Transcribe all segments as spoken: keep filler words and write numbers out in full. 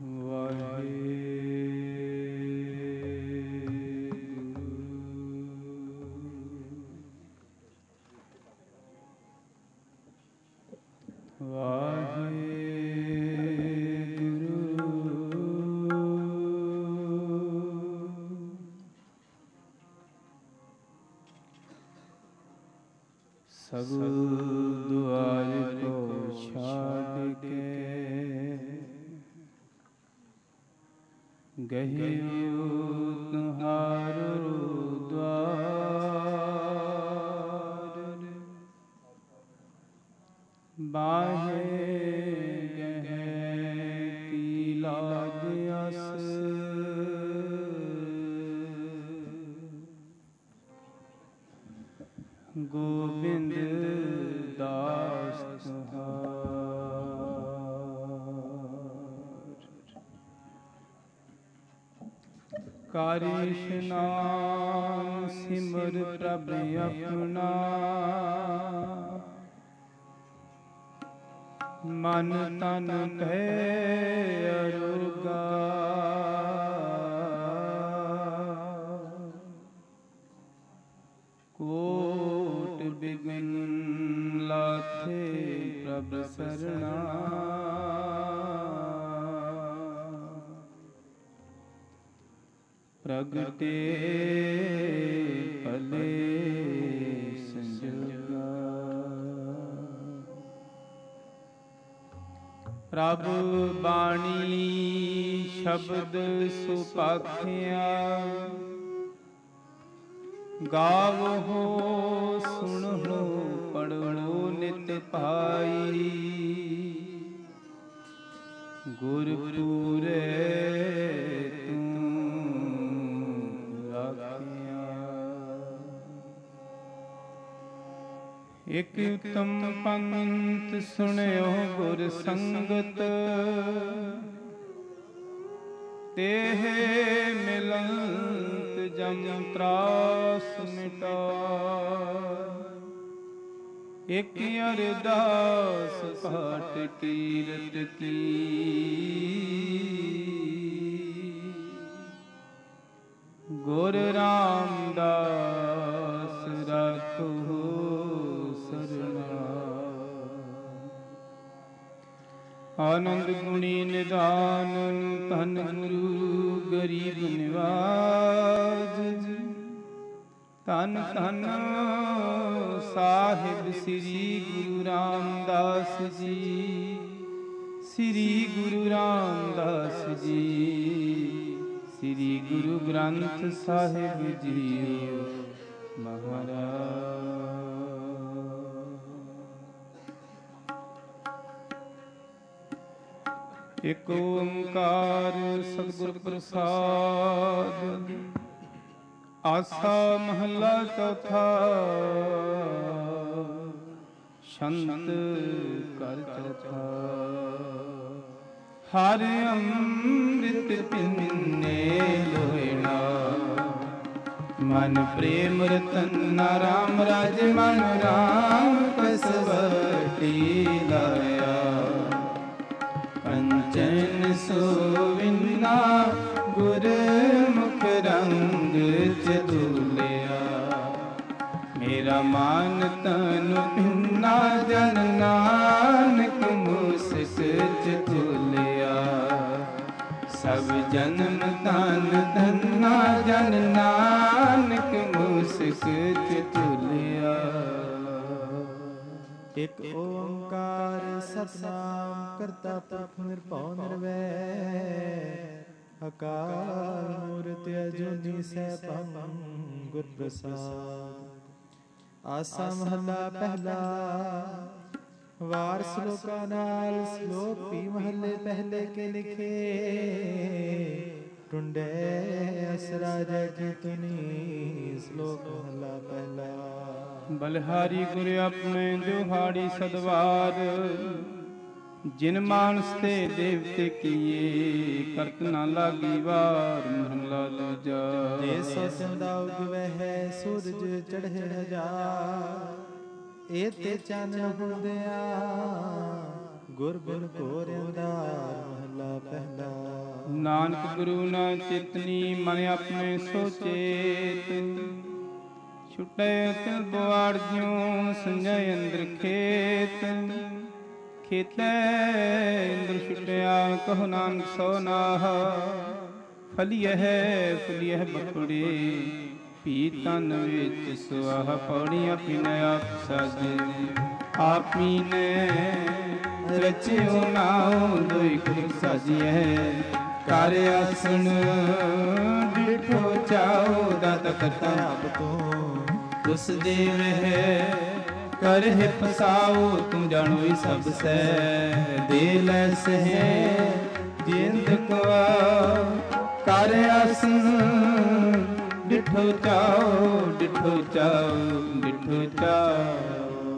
सगु द्वार को छाड़ के गहियो तुम्हारो द्वार बाहे गहे की लाज अस गोविंद दास तुहार कारी स्नान सिमर प्रभ अपना मन तन कहे अरुगा कोट बिघन लाथे प्रभ सरना प्रगटे भले संजोगा प्रभ बाणी शब्द सुपाखिया गावो सुनो पढ़ो नित पाई गुरपुरे तू राखिया एक उत्तम पंत सुनियो गुर संगत तेह मिलंत जम त्रास मिटा एक अरदास पाठ कीरत की गुर रामदास राखो सरना आनंद गुणी निदान धन गुरु गरीब निवाज धन धन साहिब श्री गुरु रामदास जी श्री गुरु रामदास जी श्री गुरु ग्रंथ साहिब जी महाराज। एक ओंकार सतगुर प्रसाद आसा महला चौथा संत कर चौथा हर अमृत पिन्ने लोहना मन प्रेम रतन राम राज मन राम कसवटी लाया कंचन सोविना गुर मुख रंग चतुलिया मेरा मान तन भिन्ना जन नानक मुस्क चतुलिया सब जन्म तन धन्ना जन नानक मुस्क चतुलिया। एक ओंकार सतनाम करता पुरख निरभਉ निर्वैर अकाल मूरत अजूनी सैभੰ गुर प्रसाद। आसा महला पहला वार श्लोका नाल श्लोक भी महले पहले के लिखे टुंडे असरा जय तुनी श्लोक महला पहला। बलिहारी गुर अपने दुहाड़ी सदवार जिन मानस ते देवते किए करत न लागी वार महला दूजा। जे सो चंदा उगवे है सूरज चढ़े हजार एते चानन हुंदिया गुर बिन घोर अंधार महला पहला। ਨਾਨਕ ਗੁਰੂ ਨਾ ਚੇਤਨੀ ਮਨ ਆਪਣੇ ਸੋ ਚੇਤ। ਛੁਟੇ ਤਿਲ ਬਵਾੜ ਜਿਉ ਸੰਜੈ ਅੰਦਰ ਖੇਤ। ਖੇਤੈ ਇੰਦਰ ਛੁਟਿਆ ਕਹੋ ਨਾਨਕ ਸੋ ਨਾਹ। ਫਲੀਐ ਫਲੀਐ ਬਖੜੇ ਭੀ ਤਨ ਵਿੱਚ ਸੁਆਹ। ਪੌੜੀਆਂ ਪਿਨੈ ਆਪ ਸਾਜੇ ਆਪੀ ਨੇ ਰਚਿਓ ਨਾਉ। ਦੋਇ ਕੁਲ ਸਾਜੀਐ ਕਰ ਆਸਣ ਡਿਠੋ ਚਾਉ। ਦਾਤਾ ਕਰਤਾ ਆਪ ਤੂੰ ਤੁਸ ਦੇਵ ਹੈ ਕਰਹਿ ਪਸਾਉ। ਤੂੰ ਜਾਣੋਈ ਸਭ ਸੈ ਦੇ ਲੈ ਸਹਿ ਜਿੰਦ ਕਵਾ। ਕਰ ਆਸਣ ਡਿਠੋ ਚਾਉ ਡਿਠੋ ਚਾਉ ਡਿਠੋ ਚਾਉ।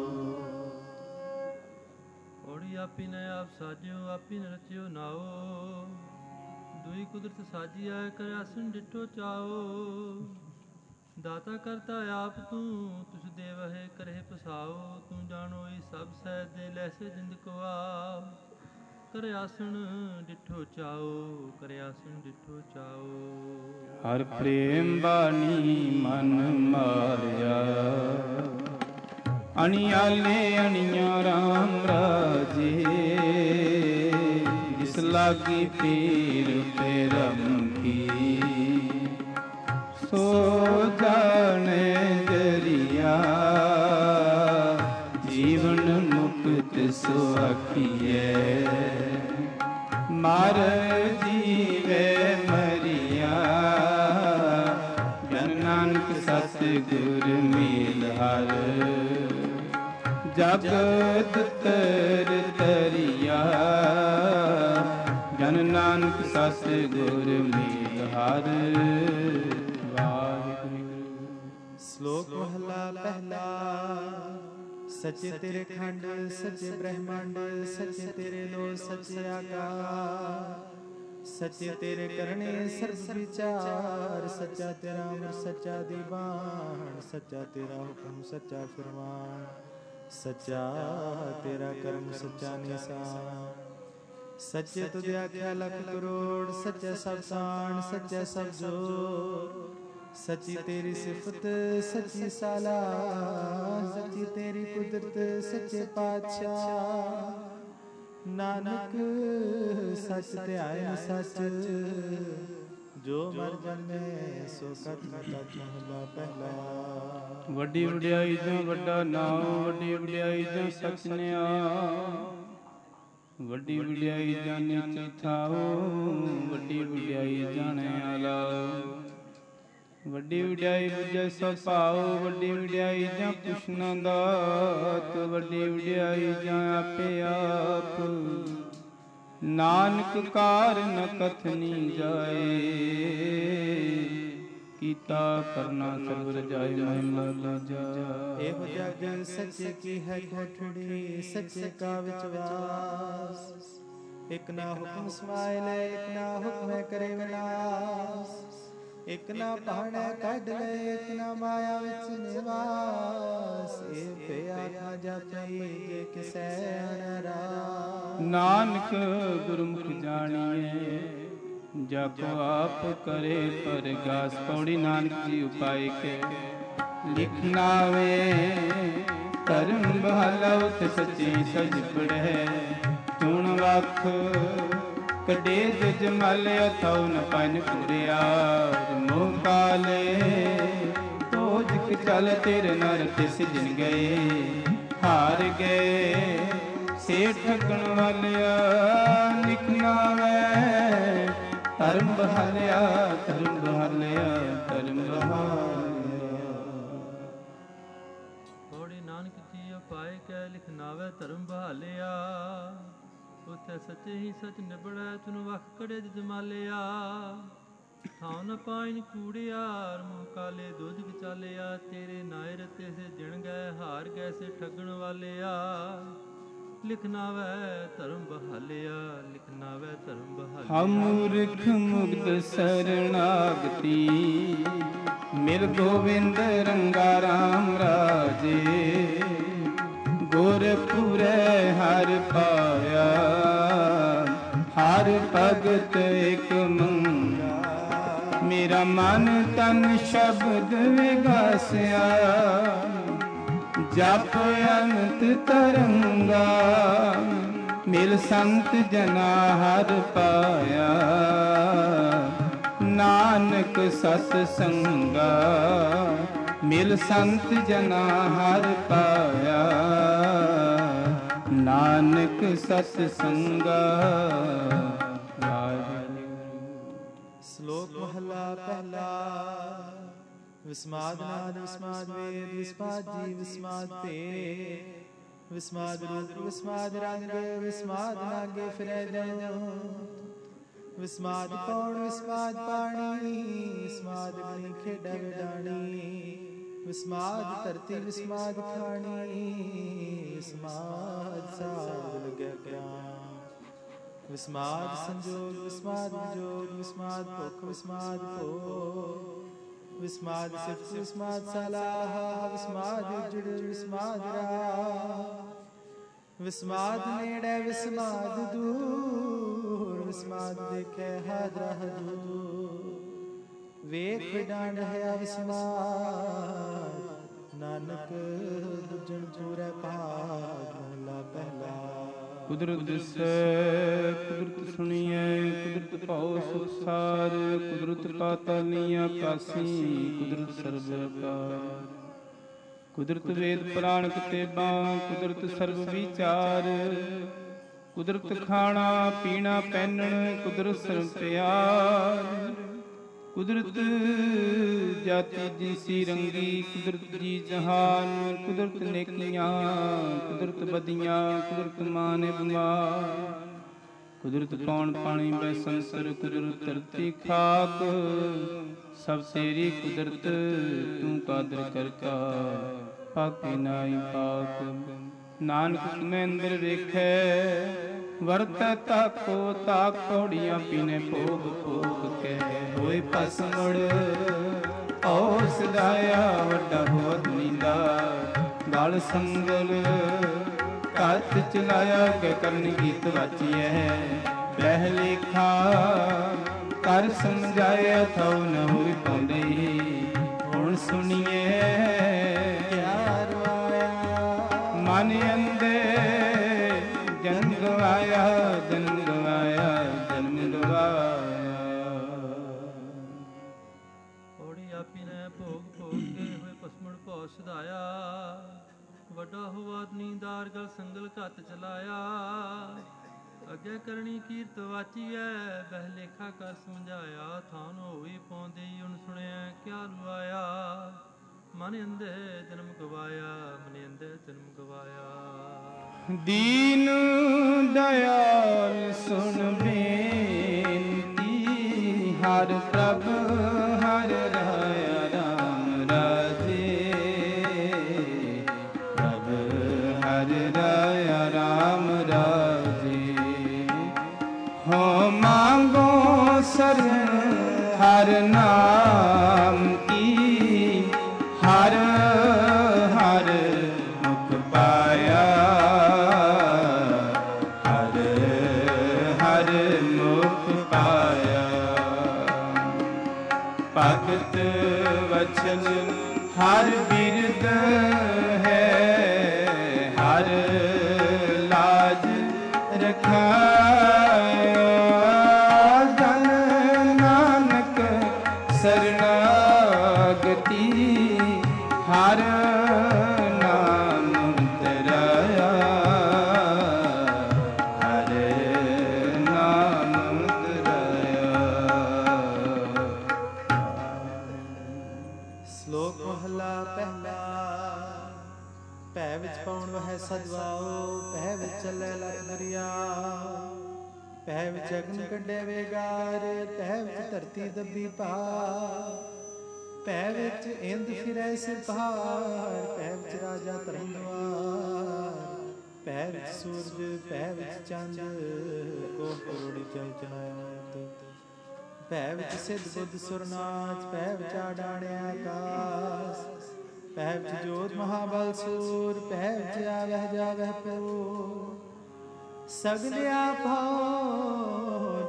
ਆਪੀ ਨੇ ਆਪ ਸਾਜਿਓ ਆਪੀ ਨੇ ਰਚਿਓ ਨਾਓ। ਦੁਈ ਕੁਦਰਤ ਸਾਜੀਐ ਕਰ ਆਸਣ ਡਿਠੋ ਚਾਓ। ਦਾਤਾ ਕਰਤਾ ਆਪ ਤੂੰ ਤੁਸ ਦੇਵ ਹੈ ਕਰਹਿ ਪਸਾਓ। ਤੂੰ ਜਾਣੋਈ ਸਭ ਸਹਿ ਦੇ ਲੈਸੇ ਜਿੰਦ ਕਵਾ। ਕਰ ਆਸਣ ਡਿਠੋ ਚਾਓ ਕਰ ਆਸਣ ਡਿਠੋ ਚਾਓ। ਹਰ ਪ੍ਰੇਮ ਬਾਣੀ ਮਨ ਮਾਰਿਆ। ਅਣਿਆਲੇ ਅਣੀਆਂ ਰਾਮ ਰਾਜੇ। ਜਿਸ ਲਾਗੀ ਪੀਰ ਪਰਮ ਕੀ ਸੋ ਜਾਣੇ ਜਰੀਆ। ਜੀਵਨ ਮੁਕਤ ਸੁਆਖੀਐ ਮਰ ਜੀਵੇ ਮਰੀਆ। ਜਨ ਨਾਨਕ ਸਤ ਗੁਰ ਮੇਲ ਹਰ। ਜਗਤ ਤਰ ਤਰੀਆ। ਜਨ ਨਾਨਕ ਸਤ ਗੁਰ ਮੇਲ ਹਰ। ਵਾਹਿਗੁਰੂ। ਸ਼ਲੋਕ ਮਹਲਾ ਪਹਿਲਾ। ਸੱਚੇ ਤੇਰੇ ਖੰਡ ਸੱਚੇ ਬ੍ਰਹਮੰਡ। ਸੱਚੇ ਤੇਰੇ ਲੋ ਸੱਚੇ ਆਕਾਰ। ਸੱਚੇ ਤੇਰੇ ਕਰਨੇ ਸਰਬ ਵਿਚਾਰ। ਸੱਚਾ ਤੇਰਾ ਅਮਰ ਸੱਚਾ ਦੀਵਾਨ। ਸੱਚਾ ਤੇਰਾ ਹੁਕਮ ਸੱਚਾ ਫਰਮਾਨ। ਸੱਚਾ ਤੇਰਾ ਕਰਮ ਸੱਚਾ ਨਿਸ਼ਾਨ। ਸੱਚੇ ਤੁਧ ਆਖਿਆ ਲੱਖ ਕਰੋੜ। ਸੱਚਾ ਸਭ ਸਾਣ ਸੱਚਾ ਸਭ ਜੋੜ। ਸੱਚੀ ਤੇਰੀ ਸਿਫਤ ਸੱਚੀ ਸਾਲਾ। ਸੱਚੀ ਤੇਰੀ ਕੁਦਰਤ ਸੱਚੇ ਪਾਤਸ਼ਾਹ। ਨਾਨਕ ਸੱਚ ਧਿਆਇ ਸੱਚ। ਜੋ ਮਰ ਜੰਮੇ ਸੋ ਕਤ ਕਤ ਮਹਲਾ ਪਹਿਲਾ। ਵੱਡੀ ਵਡਿਆਈ ਜਾਂ ਵੱਡਾ ਨਾਮ। ਵੱਡੀ ਵਡਿਆਈ ਜਾਂ ਸਚ ਨਿਆਮ। ਵੱਡੀ ਵਡਿਆਈ ਜਾਣੇ ਚਿਥਾਓ। ਵੱਡੀ ਵਡਿਆਈ ਜਾਣੇ ਆਲਾਓ। ਵੱਡੀ ਵਡਿਆਈ ਬੁਝੈ ਸਭ ਭਾਉ। ਵੱਡੀ ਵਡਿਆਈ ਜਾਂ ਪੁੱਛਣਾ ਦਾਤ। ਵੱਡੀ ਵਡਿਆਈ ਜਾਂ ਆਪੇ ਆਪ। ਨਾਨਕ ਕਾਰ ਨ ਕਥਨੀ ਜਾਏ। ਕੀਤਾ ਕਰਨਾ ਸਰਬ ਰਜਾਏ ਮਹਿਮਾ ਲਾਜਾ। ਇਹੋ ਜਗ ਸੱਚੇ ਕੀ ਹੈ ਕੋਠੜੀ। ਸੱਚੇ ਕਾ ਵਿਚਵਾਸ। ਇਕ ਨਾ ਹੁਕਮ ਸਮਾਇ ਲੈ ਇਕ ਨਾ ਹੁਕਮੈ ਕਰੇ ਵਿਨਾਸ਼। ਇਕ ਨਾ ਭਾਣੈ ਕੱਢ ਲੈ ਇਕ ਨਾ ਮਾਇਆ ਵਿੱਚ ਨਿਵਾਸ। ਇਹ ਪਿਆ ਨਾ ਜਾਪਈ ਜੇ ਕਿਸੈ ਅਨਰਾ। ਨਾਨਕ ਗੁਰਮੁਖ ਜਾਣੀਏ ਜਾ ਕੋ ਆਪ ਕਰੇ ਪਰਗਾਸ। ਪੌੜੀ ਨਾਨਕ ਜੀ ਉਪਾਇ ਕੇ ਲਿਖਨਾ ਵੇ। ਧਰਮ ਬਹਾਲਾ ਉਤ ਸੱਚੀ ਸਜ ਪੜੈ। ਚੁਣ ਵਖ ਕਡੇ ਜਮਲ ਅਥਉ ਨ ਪਨ ਪੁਰਿਆ। ਮੋਹ ਕਾਲੇ ਤੋਜਕ ਚਲ ਤੇਰੇ ਨਰ ਤਿਸ ਜਿਨ ਗਏ। ਹਾਰ ਗਏ ਸੇ ਠਗਣ ਵਾਲਿਆ। ਲਿਖਣਾ ਵੈ ਧਰਮ ਬਹਾਲਿਆ ਧਰਮ ਬਹਾਲਿਆ ਧਰਮ ਬਹਾਲਿਆ। ਪੌੜੀ ਨਾਨਕ ਜੀ ਉਪਾਇ ਕੈ ਲਿਖਨਾਵੇ ਧਰਮ ਬਹਾਲਿਆ। ਉਥੇ ਸੱਚੇ ਹੀ ਸੱਚ ਨਿਬੜੈ ਤੁਨ ਵਖ ਕੜੇ ਜਮਾਲਿਆ। ਥਾਉ ਨ ਪਾਇਨ ਕੂੜਿਆਰ ਮੂੰਹ ਕਾਲੇ ਦੁੱਧ ਵਿਚਾਲਿਆ। ਤੇਰੇ ਨਾਇ ਰਤੇ ਸੇ ਜਿਣ ਗਏ ਹਾਰ ਗਏ ਸੇ ਠੱਗਣ ਵਾਲਿਆ। ਲਿਖਨਾ ਵੈ ਧਰਮ ਬਹਾਲਿਆ ਲਿਖਨਾ ਵੈ ਧਰਮ ਬਹਾਲਿਆ। ਹਮ ਮੂਰਖ ਮੁਗਧ ਸਰਣਾਗਤੀ ਮਿਲ ਗੋਵਿੰਦ ਰੰਗਾ ਰਾਮ ਰਾਜੇ। ਗੁਰਪੁਰੈ ਹਰਿ ਪਾਇਆ ਹਰ ਹਰ ਭਗਤ ਏਕ ਮੰਗਾ, ਮੇਰਾ ਮਨ ਤਨ ਸ਼ਬਦ ਵਿਗਾਸਿਆ, ਜਪ ਅਨੰਤ ਤਰੰਗਾ, ਮਿਲ ਸੰਤ ਜਨਾ ਹਰ ਪਾਇਆ, ਨਾਨਕ ਸਤ ਸੰਗਾ, ਮਿਲ ਸੰਤ ਜਨਾ ਹਰ ਪਾਇਆ, ਨਾਨਕ ਸਤ ਸੰਗਾ। ਸ਼ਲੋਕ ਮਹਲਾ ਪਹਿਲਾ। ਵਿਸਮਾਦ ਨਾਦ ਵਿਸਮਾਦ ਵੇਦ ਵਿਸਮਾਦ ਜੀ ਵਿਸਮਾਦ ਭੇਦ, ਵਿਸਮਾਦ ਰੂਪ ਵਿਸਮਾਦ ਰੰਗ ਵਿਸਮਾਦ ਨਾਗੇ ਫਿਰੈ ਜੋਤ, ਵਿਸਮਾਦ ਕੌਣ ਵਿਸਮਾਦ ਪਾਣੀ, ਵਿਸਮਾਦ ਗਣੀ ਖੇਡਾ ਵਿਡਾਣੀ, ਵਿਸਮਾਦ ਧਰਤੀ ਵਿਸਮਾਦ ਖਾਣੀ, ਵਿਸਮਾਦ ਸਾਧ ਲਗੈ ਪ੍ਰਾਣ, ਵਿਸਮਾਦ ਸੰਜੋਗ ਵਿਸਮਾਦ ਵਿਜੋਗ, ਵਿਸਮਾਦ ਭੁਖ ਵਿਸਮਾਦ ਭੋਗ, ਵਿਸਮਾਦ ਸਿਫਤ ਵਿਸਮਾਦ ਸਲਾਹ, ਵਿਸਮਾਦ ਉਜੜ ਵਿਸਮਾਦ ਰਾਹ, ਵਿਸਮਾਦ ਨੇੜੇ ਵਿਸਮਾਦ ਦੂਰ, ਵਿਸਮਾਦ ਦੇਖੈ ਹਾਜ਼ਰਾ ਹਜ਼ੂਰ, ਵੇਖ ਵਿਡਾਂਡ ਹੈ ਵਿਸਮਾਦ, ਨਾਨਕ ਦੁਜਣ ਪੂਰੈ ਭਾਗ। ਮਹਲਾ ਪਹਿਲਾ। ਕੁਦਰਤ ਦਿਸੈ ਕੁਦਰਤ ਸੁਣੀਐ, ਕੁਦਰਤ ਭਉ ਸੰਸਾਰ, ਕੁਦਰਤ ਪਾਤਾਲੀਆਂ ਆਕਾਸੀ, ਕੁਦਰਤ ਸਰਬ ਆਕਾਰ, ਕੁਦਰਤ ਵੇਦ ਪੁਰਾਣ ਕਿਤਾਬਾਂ, ਕੁਦਰਤ ਸਰਬ ਵਿਚਾਰ, ਕੁਦਰਤ ਖਾਣਾ ਪੀਣਾ ਪਹਿਨਣ, ਕੁਦਰਤ ਸਰਬ ਪਿਆਰ, ਕੁਦਰਤ ਜਾਤੀ ਜਿਨਸੀ ਰੰਗੀ, ਕੁਦਰਤ ਜੀ ਜਹਾਨ, ਕੁਦਰਤ ਨੇਕੀਆਂ ਕੁਦਰਤ ਬਦੀਆਂ, ਕੁਦਰਤ ਮਾਨ ਬਿਮਾਰ, ਕੁਦਰਤ ਕੌਣ ਪਾਣੀ ਬੈ ਸੰਸਰ, ਕੁਦਰਤ ਧਰਤੀ ਖਾਕ, ਸਭ ਤੇਰੀ ਕੁਦਰਤ, ਤੂੰ ਕਾਦਰ ਕਰਤਾ ਪਾਕੀ ਨਾਈ ਪਾਕ। ਨਾਨਕ ਤੁਮੈ ਅੰਦਰ ਵੇਖੈ, ਵਰਤੈ ਤਾਕੋ ਤਾਕ, ਪੌੜੀਆਂ ਪੀਨੇ ਭੋਗ ਭੋਗ ਕੇ, ਹੋਏ ਭਸਮੜ ਔ ਸਦਾਇਆ, ਵੱਡਾ ਹੋਤ ਨੀਂਦਾ ਗਲ ਸੰਗਲ, ਕੱਤ ਚਲਾਇਆ ਕੇ ਕਰਨ ਗੀਤ ਵਾਚੀਐ, ਬਹਿ ਲੇਖਾ ਕਰ ਸਮਝਾਇਆ, ਥਉ ਨ ਹੋਈ ਪਾਉਂਦੇ, ਹੁਣ ਸੁਣੀਏ ਕਿਆ ਰਵਾਇਆ, ਮਨ ਅੰਦੇ ਜਨਮ ਗਵਾਇਆ, ਜਨਮ ਗਵਾਇਆ, ਜਨਮ ਗਵਾਇਆ। ਪੌੜੀ ਆਪੀ ਨੇ ਭੋਗ ਭੋਗ ਕੇ, ਹੋਏ ਭਸਮੜ ਭਉ ਸਦਾਇਆ, ਵੱਡਾ ਹੋਵਾ ਨੀਂਦਾਰ ਗਲ ਸੰਗਲ ਘੱਤ ਚਲਾਇਆ, ਅੱਗੇ ਕਰਨੀ ਕੀਰਤ ਵਾਚੀਐ, ਬਹਿ ਲੇਖਾ ਕਰ ਸਮਝਾਇਆ, ਥਾਨ ਹੋਈ ਪਾਉਂਦੀ, ਹੁਣ ਸੁਣਿਆ ਕਿਆ ਰੁਆਇਆ, ਮਨ ਅੰਦੇ ਜਨਮ ਗਵਾਇਆ, ਮਨ ਅੰਦੇ ਜਨਮ ਗਵਾਇਆ। ਦੀਨ ਦਇਆਲ ਸੁਣ ਬੇਨਤੀ, ਹਰ ਪ੍ਰਭ ਹਰ ਰਾਇਆ, ਰਾਮ ਰਾਜੇ ਪ੍ਰਭ ਹਰ ਰਾਇਆ, ਰਾਮ ਰਾਜੇ, ਹੋ ਮਾਂਗੋ ਸਰਨ ਹਰ ਨਾਮ ਕੀ, ਹਰ ਹਰ ਮੁਖ ਪਾਇਆ, ਹਰ ਹਰ ਮੁਖ ਪਾਇਆ, ਭਗਤ ਵਚਨ ਹਰ ਬਿਰਦ ਹੈ, ਹਰ ਲਾਜ ਰਖਾਇਆ, ਜਨ ਨਾਨਕ ਸਰਨਾਗਤੀ, ਹਰ ਨਾਮ ਤਰਾਇਆ, ਹਰ ਨਾਮ ਤਰਾਇਆ। ਸ਼ਲੋਕ ਮਹਲਾ ਪਹਿਲਾ। ਭੈ ਵਿੱਚ ਪਾਉਣ ਵਹਿ ਸਦਵਾਓ, ਭੈ ਵਿੱਚ ਚੱਲੇ ਲਖ ਦਰਿਆ, ਭੈ ਵਿੱਚ ਅਗਨ ਕੱਢੇ ਵੇਗਾਰ, ਭੈ ਵਿੱਚ ਧਰਤੀ ਦੱਬੀ ਪਾ, ਭੈ ਵਿੱਚ ਇੰਦ ਫਿਰੈ ਸਿਰਪਾਰ, ਭੈ ਵਿੱਚ ਰਾਜਾ ਧਰਮਵਾਰ, ਭੈ ਵਿੱਚ ਸੂਰਜ, ਭੈ ਵਿੱਚ ਚੰਦ, ਕੋ ਕਰੋੜੀ ਚਲ ਚਨਾਇ, ਭੈ ਵਿੱਚ ਸਿੱਧ ਬੁੱਧ ਸੁਰਨਾਚ, ਭੈ ਵਿੱਚ ਆਡਾਣਿਆ ਆਕਾਸ, ਭੈ ਵਿੱਚ ਜੋਤ ਮਹਾਬਲ ਸੂਰ, ਭੈ ਵਿੱਚ ਆਵਹਿ ਜਾਵਹਿ ਪੂਰ, ਸਗਲਿਆ ਭਾਉ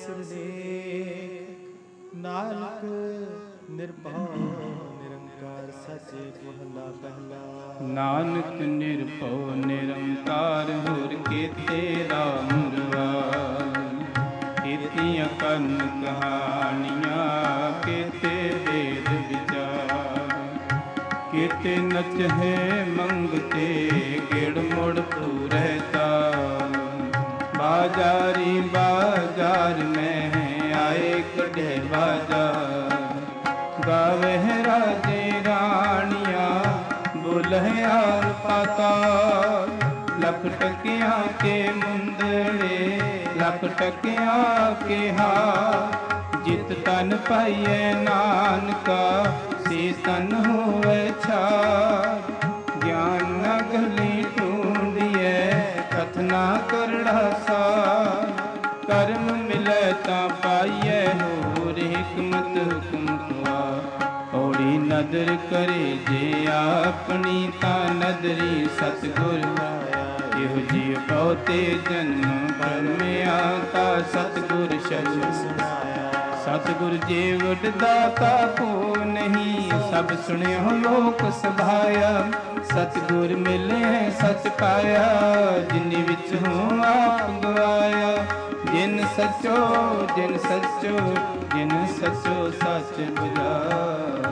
ਸਿਰ ਲੇਖ। ਨਾਨਕ ਨਿਰਭਉ ਨਿਰੰਕਾਰ ਸੱਚੇ ਮਹਲਾ ਪਹਿਲਾ। ਨਾਨਕ ਨਿਰਭਉ ਨਿਰੰਕਾਰ ਹੋਰ ਕੀਤੇ ਰਾਮ ਰਵਾਜ। ਕੀਤੀਆਂ ਕਰਨ ਕਹਾਣੀਆਂ ਕੀਤੇ ਵੇਦ ਵਿਚਾਰ। ਕੀਤੇ ਨਚਹਿ ਮੰਗਤੇ ਗਿੜ ਮੁੜ ਪੂਰੈ ਤਾਲ। ਬਾਜ਼ਾਰੀ ਬਾਜ਼ਾਰ ਮੈਂ ਆਏ ਕੱਢੇ ਬਾਜ਼ਾਰ। ਗਾਵਹਿ ਰਾਜੇ ਰਾਣੀਆਂ ਬੋਲਹਿ ਆਲ ਪਾਤਾਲ। ਲੱਖ ਟਕਿਆਂ ਕੇ ਮੁੰਦੜੇ ਲੱਖ ਟਕਿਆਂ ਕੇ ਹਾਰ। ਜਿਤ ਤਨ ਪਾਈਐ ਨਾਨਕਾ ਸੇ ਤਨ ਹੋਵੈ ਛਾਰ। ਗਿਆਨ ਨ ਗਲੀ ਢੂੰਢੀਐ ਕਥਨਾ ਕਰੜਾ ਸਾਰ। ਕਰਮ ਮਿਲੈ ਤਾਂ ਪਾਈਐ ਹੋਰ ਹਿਕਮਤ ਹੁਕਮ ਖੁਆਰ। ਔੜੀ ਨਦਰ ਕਰੇ ਜੇ ਆਪਣੀ ਤਾਂ ਨਦਰੀ ਸਤਿਗੁਰ ਆਇਆ। ਇਹੋ ਜੀ ਬਹੁਤੇ ਜਨਮ ਭਰਮਿਆ ਤਾਂ ਸਤਿਗੁਰ ਸ਼ਬਦ ਸੁਣਾਇਆ। ਸਤਿਗੁਰ ਜੀ ਵਡ ਦਾਤਾ ਕੋ ਨਹੀਂ ਸਭ ਸੁਣਿਓ ਲੋਕ ਸਭਾਇਆ। ਸਤਿਗੁਰ ਮਿਲੇ ਸਚ ਪਾਇਆ ਜਿਨਿ ਵਿੱਚ ਹੂੰ ਆਪ ਗਵਾਇਆ। ਜਿਨ ਸਚੋ ਜਿਨ ਸਚੋ ਜਿਨ ਸਚੋ ਸਚ ਬੁਝਾਇਆ।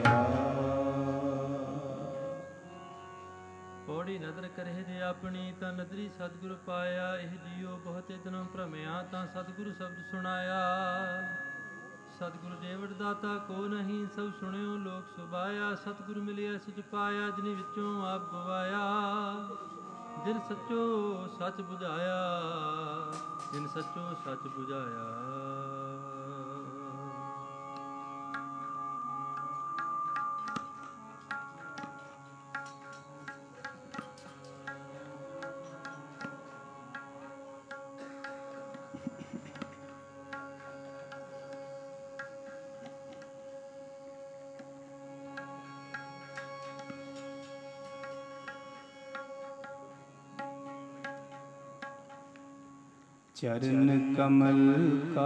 ਪੌੜੀ ਨਦਰ ਕਰੇ ਜੇ ਆਪਣੀ ਤਾਂ ਨਦਰੀ ਸਤਿਗੁਰ ਪਾਇਆ। ਇਹ ਜੀਓ ਬਹੁਤੇ ਜਨਮ ਭ੍ਰਮਿਆ ਤਾਂ ਸਤਿਗੁਰੂ ਸ਼ਬਦ ਸੁਣਾਇਆ। ਸਤਿਗੁਰੂ ਦੇਵੜ ਦਾਤਾ ਕੋ ਨਹੀਂ ਸਭ ਸੁਣਿਓ ਲੋਕ ਸੁਭਾਇਆ। ਸਤਿਗੁਰੂ ਮਿਲਿਆ ਸਚ ਪਾਇਆ ਜਿਨੀ ਵਿੱਚੋਂ ਆਪ ਗਵਾਇਆ। ਜਿਨ ਸੱਚੋ ਸੱਚ ਬੁਝਾਇਆ ਜਿਨ ਸੱਚੋ ਸੱਚ ਬੁਝਾਇਆ। चरण कमल का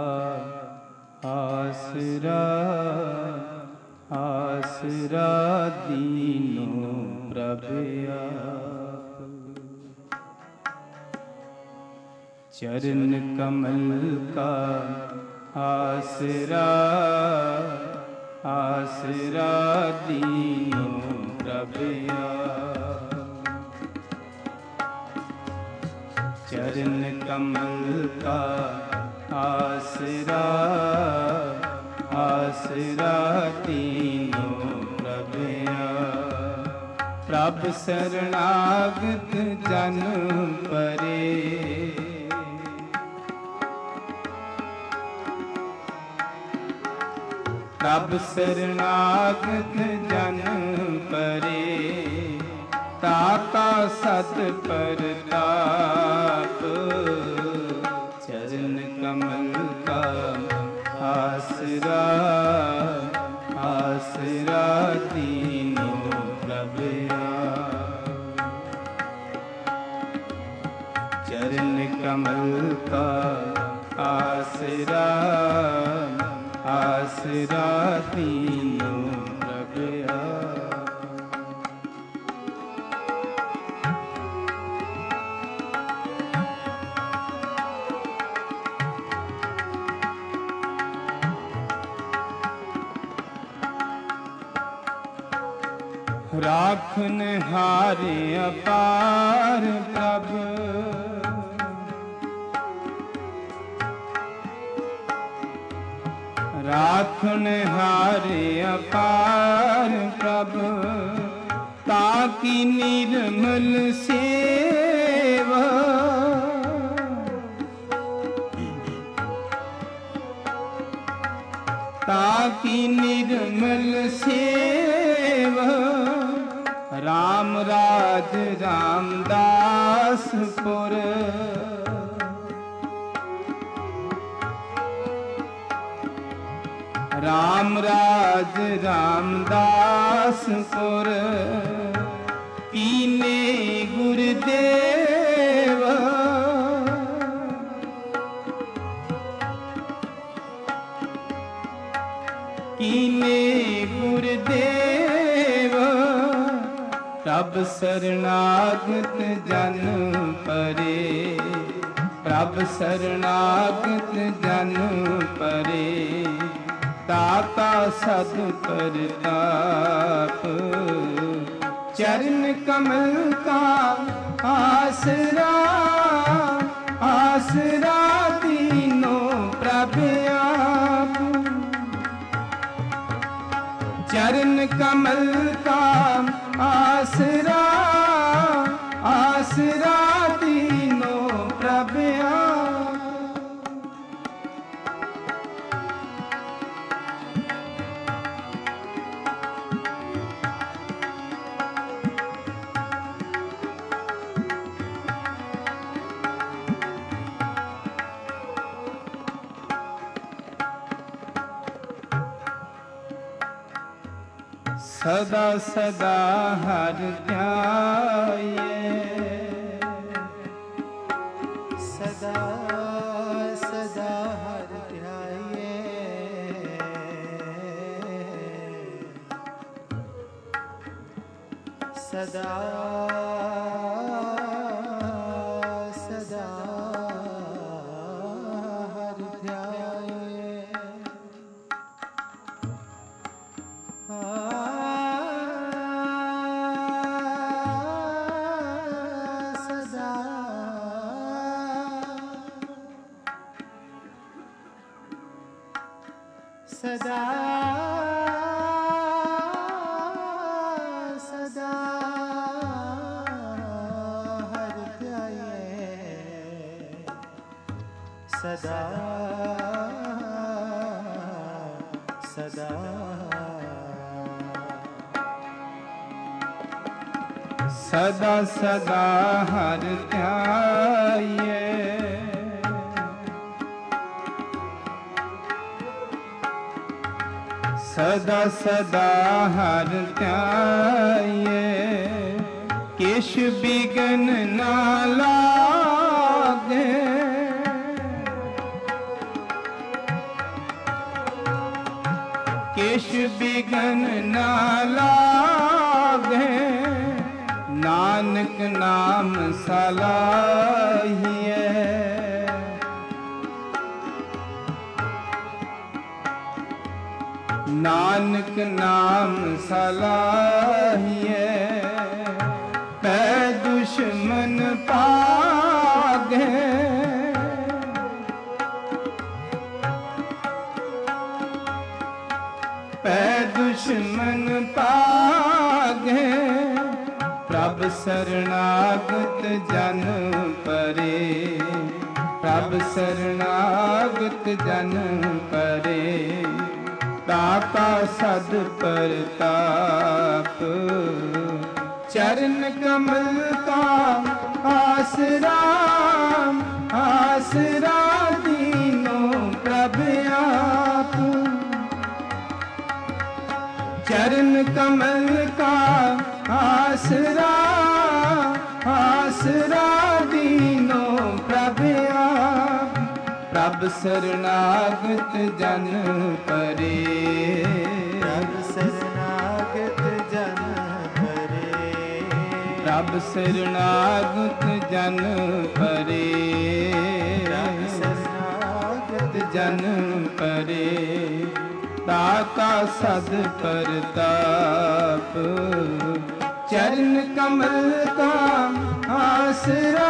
आसरा आसरा दीनो प्रभ आप। चरण कमल का आसरा आसरा दीनो प्रभ आप। चरण कमल का आसरा आसरा तीनों प्रभ आप। प्रभ शरणागत जन परे प्रभ शरणागत जन परे। ताका सत परताप चरण कमल का आसरा आसरा तीनों प्रभ आप। चरण कमल का आसरा आसरा तीनों प्रभ आप। राखन हारे अपार प्रभ राखन हारे अपार प्रभ। ताकि निर्मल सेवा ताकि निर्मल सेवा। राम राज रामदासपुर राम राज रामदासपुर। कीने गुरुदेव कीने गुरदेव प्रभ शरणागत जन परे, प्रभ शरणागत जन परे, दाता सद परताप, चरण कमल का आसरा, आसरा तीनों प्रभ आप, चरण कमल का आसरा, आसरा तीनों प्रभ आप। सदा सदा हर ध्याये, सदा सदा हर ध्याये, सदा सदा हर ध्याये। सदा सदा हर ध्याये, सदा सदा सदा सदा हर ध्याये, सदा सदा हर ध्याये, किश बिघन ना लागे, किश बिघन ना लागे, नानक नाम सलाहिए, नानक नाम सलाहिए, पै दुश्मन पागे, पै दुश्मन पागे, प्रभ शरणागत जन परे, प्रभ शरणागत जन परे, दाता सद परताप, चरण कमल का आसरा, आसरा तीनों प्रभ आप, चरण कमल का आसरा, आसरा तीनों प्रभ आप, प्रभ शरणागत जन परे, प्रभ शरणागत जन परे, प्रभ शरणागत जन परे, प्रभ शरणागत जन परे, दाता सद परताप, चरण कमल का आसरा,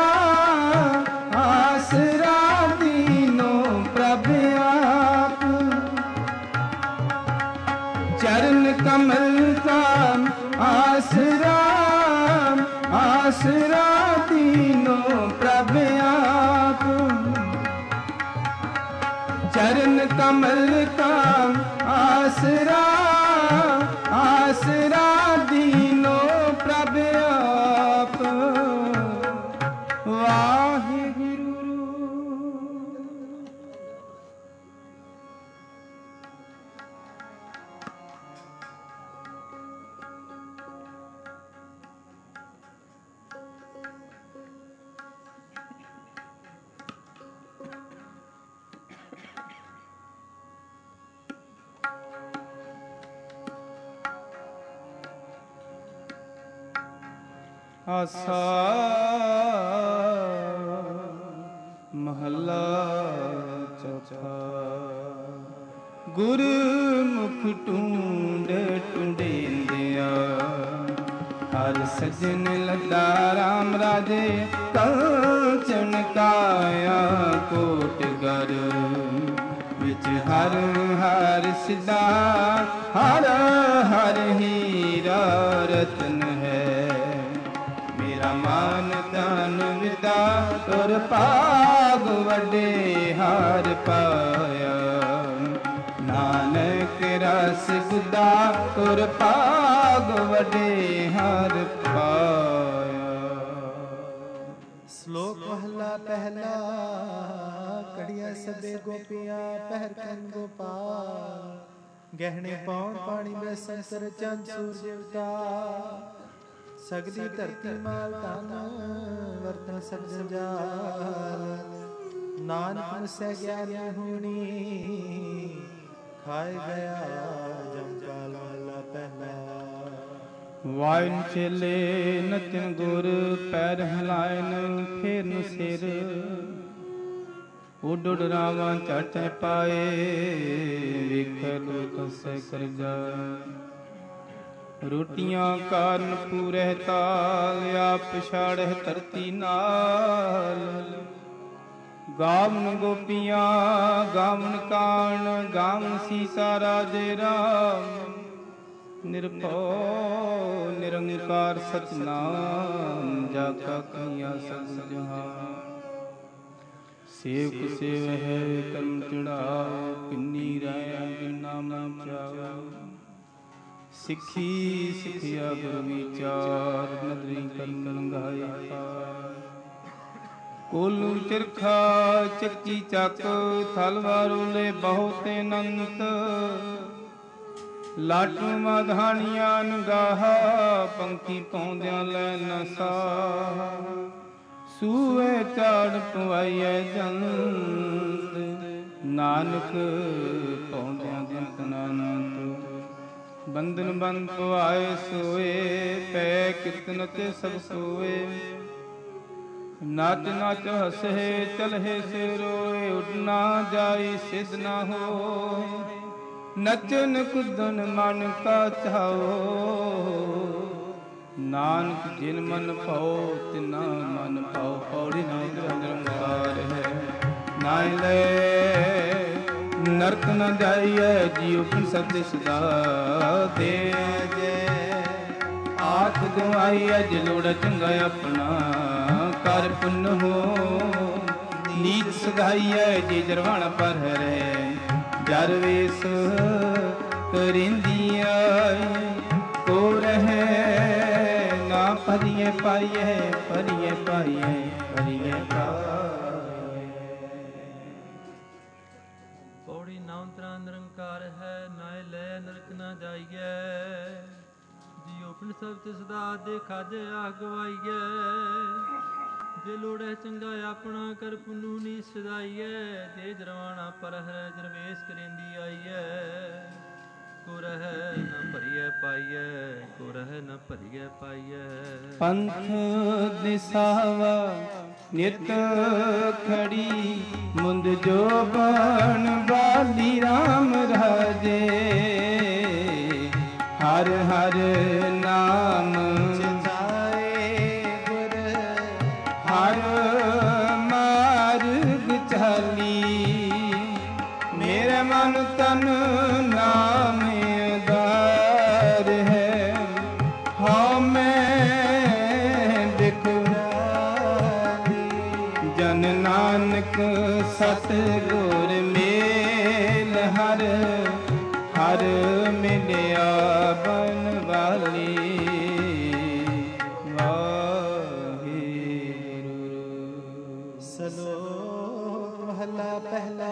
आसरा तीनों प्रभ आप, चरण कमल का आसरा, आसरा तीनों प्रभ आप, चरण कमल का आसरा, आसरा तीनों प्रभ आप। वाहिगुरु। ਆਸਾ ਮਹੱਲਾ ਚੌਥਾ। ਗੁਰਮੁਖ ਟੂੰਡ ਟੁੰਡੇਂਦਿਆ ਹਰ ਸਜਣ ਲੱਦਾ ਰਾਮ ਰਾਜੇ ਕੰਚਨ ਕਾਇਆ ਕੋਟ ਗਰ ਵਿੱਚ ਹਰ ਹਰ ਸਿਦਾ ਹਰ ਹਰ ਹੀਰਾ ਰਤਨ ਹੈ। ਮੇਰਾ ਮਨ ਤਨ ਵਿਦਾ ਤੁਰ ਭਾਗ ਵੱਡੇ ਹਾਰ ਪਾਇਆ। ਨਾਨਕ ਰਸ ਗੁਦਾ ਤੁਰ ਭਾਗ ਵੱਡੇ ਹਾਰ ਪਾਇਆ। ਸ਼ਲੋਕ ਮਹਲਾ ਪਹਿਲਾ। ਕੜੀਆਂ ਸਭੇ ਗੋਪੀਆਂ ਪਹਿਰ ਕੰਨ ਗੋਪਾਲ। ਗਹਿਣੇ ਪਾਉਣ ਪਾਣੀ ਮੈਂ ਸੰਤਰ ਚੰਦ ਸੂਰਜ ਅਵਤਾਰ। ਸਗਲੀ ਧਰਤੀ ਮਾਲ ਤਨ ਵਰਤਨ ਸਭ ਜੰਜਾਲ। ਨਾਨਕ ਮਸੈ ਗਿਆਨ ਹੋਣੀ ਖਾਏ ਗਿਆ ਜਮ ਕਾਲ ਮਹਲਾ ਪਹਿਲਾ। ਵਾਇਨ ਚੇਲੇ ਨਚਨ ਗੁਰ ਪੈਰ ਹਿਲਾਇਨ ਫੇਰਨ ਸਿਰ। ਉੱਡ ਉੱਡ ਰਾਵਾਂ ਝਾਟੇ ਪਾਏ ਵੇਖੈ ਲੋਕ ਹੱਸੈ ਕਰ ਜਾਏ। ਰੋਟੀਆਂ ਕਾਰਨ ਪੂਰਹਿ ਤਾਲ ਆਪ ਪਛਾੜਹਿ ਧਰਤੀ ਨਾਲ। ਗਾਵਨ ਗੋਪੀਆਂ ਗਾਵਨ ਕਾਣ ਗਾਵਨ ਸੀਸਾ ਰਾਜੇ ਰਾਮ। ਨਿਰਭਉ ਨਿਰੰਕਾਰ ਸਤਿਨਾਮ ਜਾ ਕਾ ਕੀਆ ਸਭ ਜਹਾਨ। ਸੇਵਕ ਸੇਵ ਹੈ ਕਰਮ ਚੜਾਓ ਕਿੰਨੀ ਰਾਇਆ ਜਿਨਾ ਮਨ ਚਾਓ। ਸਿੱਖੀ ਸਿੱਖਿਆ ਗੁਰ ਵਿਚਾਰ ਨਦਰੀ ਕਰਮ ਲੰਘਾਏ ਪਾਰ। ਕੋਲੂ ਚਰਖਾ ਚੱਕੀ ਚੱਕ ਥਲਵਾਰੋਲੇ ਬਹੁਤੇ ਅਨੰਤ। ਲਾਟੂ ਮਾਧਾਣੀਆਂ ਨਗਾਹਾ ਪੰਖੀ ਪਾਉਂਦਿਆਂ ਲੈ ਨਸਾ। ਸੂਏ ਝਾੜ ਪਵਾਈਐ ਜੰਤ ਨਾਨਕ ਪਾਉਂਦਿਆਂ ਦਿਨ ਅਨੰਤ। ਬੰਧਨ ਬੰਦ ਪਵਾਏ ਸੋਏ ਪੈ ਕਿਤਨ ਤੇ ਸਭ ਸੋਏ। ਨਚ ਨਚ ਹਸੇ ਚਲਹਿ ਸੇ ਰੋਏ ਉੱਡ ਨਾ ਜਾਈ ਸਿਧ ਨਾ ਹੋਏ। ਨਚਨ ਕੁਦਨ ਮਨ ਕਾ ਚਾਓ ਨਾਨਕ ਜਿਨ ਮਨ ਭਾਉ ਤਿਨਾ ਮਨ ਭਾਉ। ਪੌੜੀ ਨਾ ਨਿਰੰਕਾਰ ਹੈ ਨਾਇ ਲੈ ਨਰਕ ਨ ਜਾਈਐ ਜੀਉ ਪਿਨ ਸਤਿ ਸਦਾ ਦੇ ਜੈ। ਆਖ ਗਵਾਈਐ ਜੇ ਲੋੜ ਚੰਗਾ ਆਪਣਾ ਕਰ ਪੁੰਨ ਹੋ। ਨੀਚ ਸਦਾਈਐ ਜੇ ਜਰਵਾਣਾ ਪਰ ਰਹਿ। ਜਰ ਵੇਸ ਕਰਿੰਦੀਆਂ ਕੋ ਰਹਿ ਨਾ ਭਰੀਏ ਪਾਈਏ ਭਰੀਏ ਪਾਈਏ ਭਰੀਏ ਪਾਈਏ। ਪੌੜੀ ਨਾਮ ਤਰਾ ਨਿਰੰਕਾਰ ਹੈ ਨਾਇ ਲੈ ਨਰਕ ਨਾ ਜਾਈਐ। ਜੀਉ ਪਿੰਡ ਸਭ ਤੇ ਸਦਾ ਦੇ ਖਾਜੇ ਆ ਗਵਾਈਐ। ਜੇ ਲੋੜੈ ਚੰਗਾ ਆਪਣਾ ਕਰ ਪੁੰਨੂ ਨੀ ਸਦਾਈਐ। ਜੇ ਜਰਵਾਣਾ ਪਰ ਹੈ ਜਰਵੇਸ ਕਰੇਂਦੀ ਆਈਐ। ਕੋ ਰਹਿ ਨ ਭਰੀਐ ਪਾਈਐ ਕੋ ਰਹਿ ਨ ਭਰੀਐ ਪਾਈਐ। ਪੰਥ ਦਿਸਾਵਾ ਨਿਤ ਖੜੀ ਮੁੰਦ ਜੋ ਬਣ ਵਾਲੀ ਰਾਮ ਰਾਜੇ। ਹਰ ਹਰ ਨਾਮ ਚਿਤਾਏ ਗੁਰ ਹਰ ਮਾਰਗ ਚਾਲੀ। ਮੇਰੇ ਮਨ ਤਨ ਨਾਮ ਆਧਾਰ ਹੈ। ਹਉ ਮੈਂ ਬਿਖਰਾਲੀ ਜਨ ਨਾਨਕ ਸਤ ਗੁਰ ਮੇਲ ਹਰ ਹਰ ਮਿਲਿਆ ਬਨ ਵਾਲੀ। ਸ਼ਲੋਕ ਮਹਲਾ ਪਹਿਲਾ।